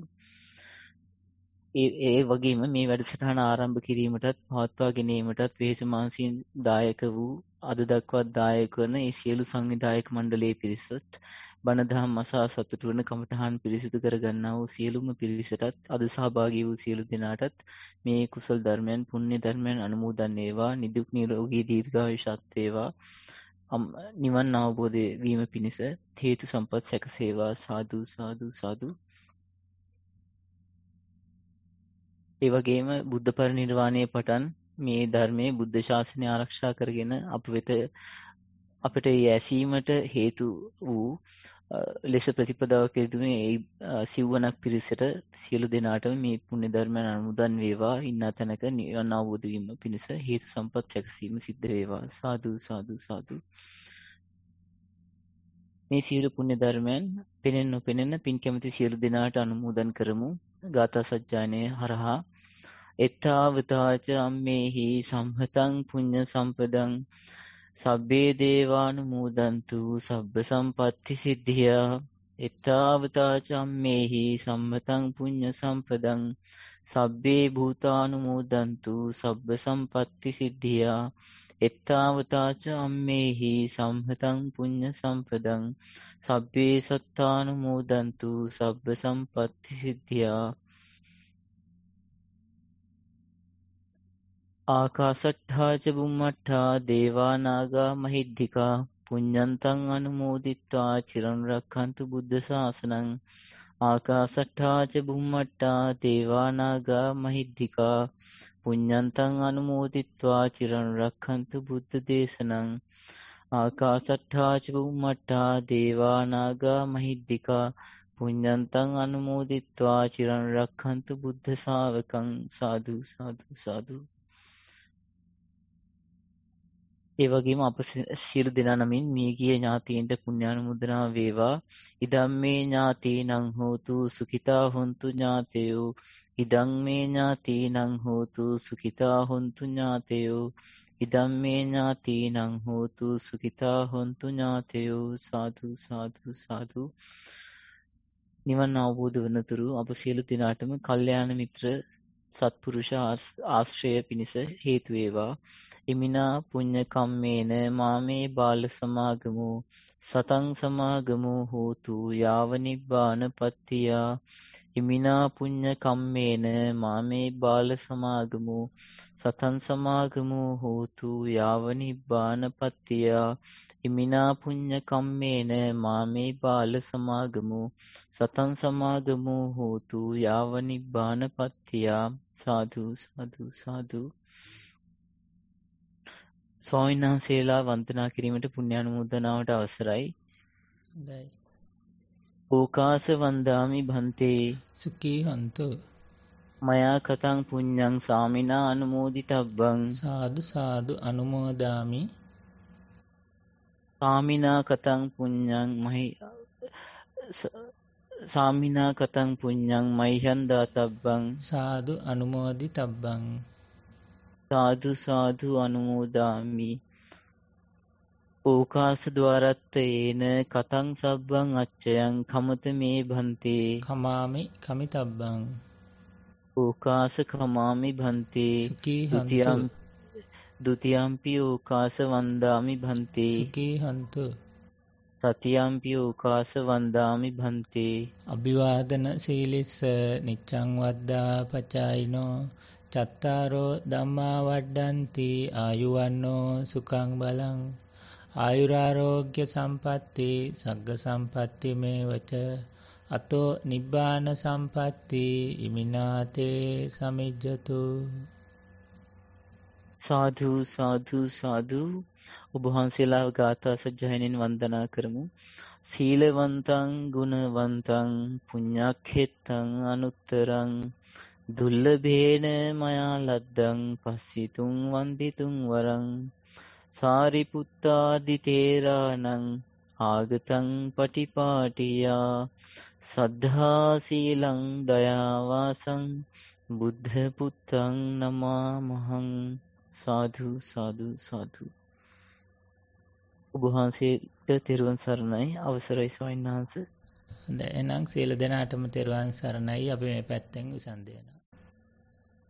S6: ඒ වගේම මේ වැඩසටහන ආරම්භ කිරීමටත් පවත්වා ගැනීමටත් වෙහෙස මහන්සියෙන් දායක වූ අද දක්වාත් දායක වන ඒ සියලු සංවිධායක මණ්ඩලයේ පිරිසත් බණ දහම් අසා සතුටු වන කමඨහන් පිරිසිදු කර ගන්නා වූ සියලුම පිරිසටත් අද සහභාගී වූ සියලු දෙනාටත් මේ කුසල ධර්මයන් පුණ්‍ය ධර්මයන් අනුමෝදන් වේවා. නිදුක් නිරෝගී දීර්ඝායුෂත් වේවා. නිවන් අවබෝධ වීම පිණිස හේතු සම්පත් සැකසේවා. සාදු සාදු සාදු. ඒ වගේම බුද්ධ පරිනිර්වාණයේ පටන් මේ ධර්මයේ බුද්ධ ශාසනය ආරක්ෂා කරගෙන අපිට ඇසීමට හේතු වූ ලෙස ප්‍රතිපදාව කෙරෙදුනේ ඒ සිව්වනක් පිරිසට සියලු දෙනාටම මේ පුණ්‍ය ධර්මයන් අනුමෝදන් වේවා. ඉන්නා තැනක නිවන් අවබෝධ වීම පිණිස හේතු සම්පත් සැකසීම සිද්ධ වේවා. සාදු සාදු සාදු. මේ සියලු පුණ්‍ය ධර්මයන් පෙනෙන නොපෙනෙන පින් කැමති සියලු දෙනාට අනුමෝදන් කරමු. ගාථා සජ්ජායනය හරහා එත්තාවතාච අම්මේහි සම්හතං පුඤ්ඤ සම්පදං සබ්බේ දේවානුමෝදන්තු සබ්බ සම්පත්ති සිද්ධියා. එත්තාවතාච අම්මේහි සම්හතං පුඤ්ඤ සම්පදං සබ්බේ භූතානුමෝදන්තු සබ්බ සම්පත්ති සිද්ධියා. එත්තාවතාච අම්මේහි සම්හතං පුඤ්ඤ සම්පදං සබ්බේ සත්තානුමෝදන්තු සබ්බ සම්පත්ති සිද්ධියා. ආකාසට්ඨා ච බුම්මට්ඨා දේවා නාග මහිද්దికා පුඤ්ඤන්තං අනුමෝදිත්වා චිරන් රක්ඛන්තු බුද්ධ ශාසනං. ආකාසට්ඨා ච බුම්මට්ඨා දේවා නාග මහිද්దికා පුඤ්ඤන්තං අනුමෝදිත්වා චිරන් රක්ඛන්තු බුද්ධ දේශනං. ආකාසට්ඨා ච බුම්මට්ඨා දේවා නාග මහිද්దికා පුඤ්ඤන්තං අනුමෝදිත්වා චිරන් රක්ඛන්තු බුද්ධ ශාවකං. සාදු සාදු සාදු. ඒ වගේම අප සියලු දෙනා නමින් මියගිය ඥාතීන්ට පුණ්‍යානුමෝදනා වේවා. ඉදම් මේ ඥාතීනං හෝතු සුඛිතා හොන්තු ඥාතයෝ. ඉදම් මේ ඥාතීනං හෝතු සුඛිතා හොන්තු ඥාතයෝ. ඉදම් මේ ඥාතීනං හෝතු සුඛිතා හොන්තු ඥාතයෝ. සාදු සාදු සාදු. නිවන් අවබෝධ වනතුරු අප සියලු දෙනාටම කල්යාණ මිත්‍ර සත්පුරුෂ ආශ්‍රය පිණිස හේතු වේවා. ඉමිනා පුඤ්ඤ කම්මේන මාමේ බාල සමාගමෝ සතං සමාගමෝ හෝතු යාව නිබ්බානපත්තියා. ඉමිනා පුඤ්ඤ කම්මේන මාමේ බාල සමාගමෝ සතං සමාගමෝ හෝතු යාව නිබ්බානපත්තියා. ඉමිනා පුඤ්ඤ කම්මේන මාමේ බාල සමාගමෝ සතං සමාගමෝ හෝතු යාව නිබ්බානපත්තියා. සාදු සාදු සාදු. ස්වාමීන් වහන්සේලා වන්දනා කිරීමට පුණ්‍යානුමෝදනාවට අවසරයි. ඕකාස වන්දාමි භන්තේ
S4: සුඛී හන්තු
S6: මයා කතං පුඤ්ඤං සාමිනා අනුමෝදිතබ්බං.
S4: සාදු සාදු අනුමෝදාමි.
S6: සාමිනා කතං පුඤ්ඤං සාමිනා කතං පුඤ්ඤං මයිහං දාතබ්බං.
S4: සාදු අනුමෝදිතබ්බං.
S6: සාදු සාදු අනුමෝදාමි. ඕකාස ద్వාරත්තේන කතං සබ්බං අච්චයං කමත මේ භන්තේ.
S4: කමාමි කමිතබ්බං.
S6: ඕකාස කමාමි භන්තේ
S4: සුඛී හන්තු
S6: द्वितीयं द्वितीयंपि ඕකාස වන්දාමි භන්තේ
S4: සුඛී හන්තු
S6: තතියම්පි ඕකාස වන්දාමි භන්තේ
S4: අභිවාදන සීලිස්ස නිච්ඡං වද්දා පචායිනෝ චත්තාරෝ ධම්මා වඩ්ඩಂತಿ ආයුවන්නෝ සුඛං බලං ආයුරාෝග්‍ය සම්පatti සග්ග සම්පatti මේවච අතෝ නිබ්බාන සම්පatti ඉමිනාතේ සමිජ්ජතු.
S6: සාධු සාධු සාධු. ඔබ වහන්සේලා ගාථා සජ්ජායනෙන් වන්දනා කරමු. සීලවන්තං ගුණවන්තං පුඤ්ඤක්ඛෙත්තං අනුත්තරං දුර්ලභේන මයා ලද්දං පස්සිතුං වන්දිතුං වරං සාරිපුත්තාදි තේරාණං ආගතං පටිපාටියා සද්ධා සීලං දයාවාසං බුද්ධ පුත්තං නමාමහං. සාධු සාධු සාධු. ඔබ වහන්සේට තෙරුවන් සරණයි. අවසරයි ස්වාමීන් වහන්සේ.
S4: හොඳයි එහෙනම් සියලු දෙනාටම තෙරුවන් සරණයි. අපි මේ පැත්තෙන් විසන්දි වෙනවා.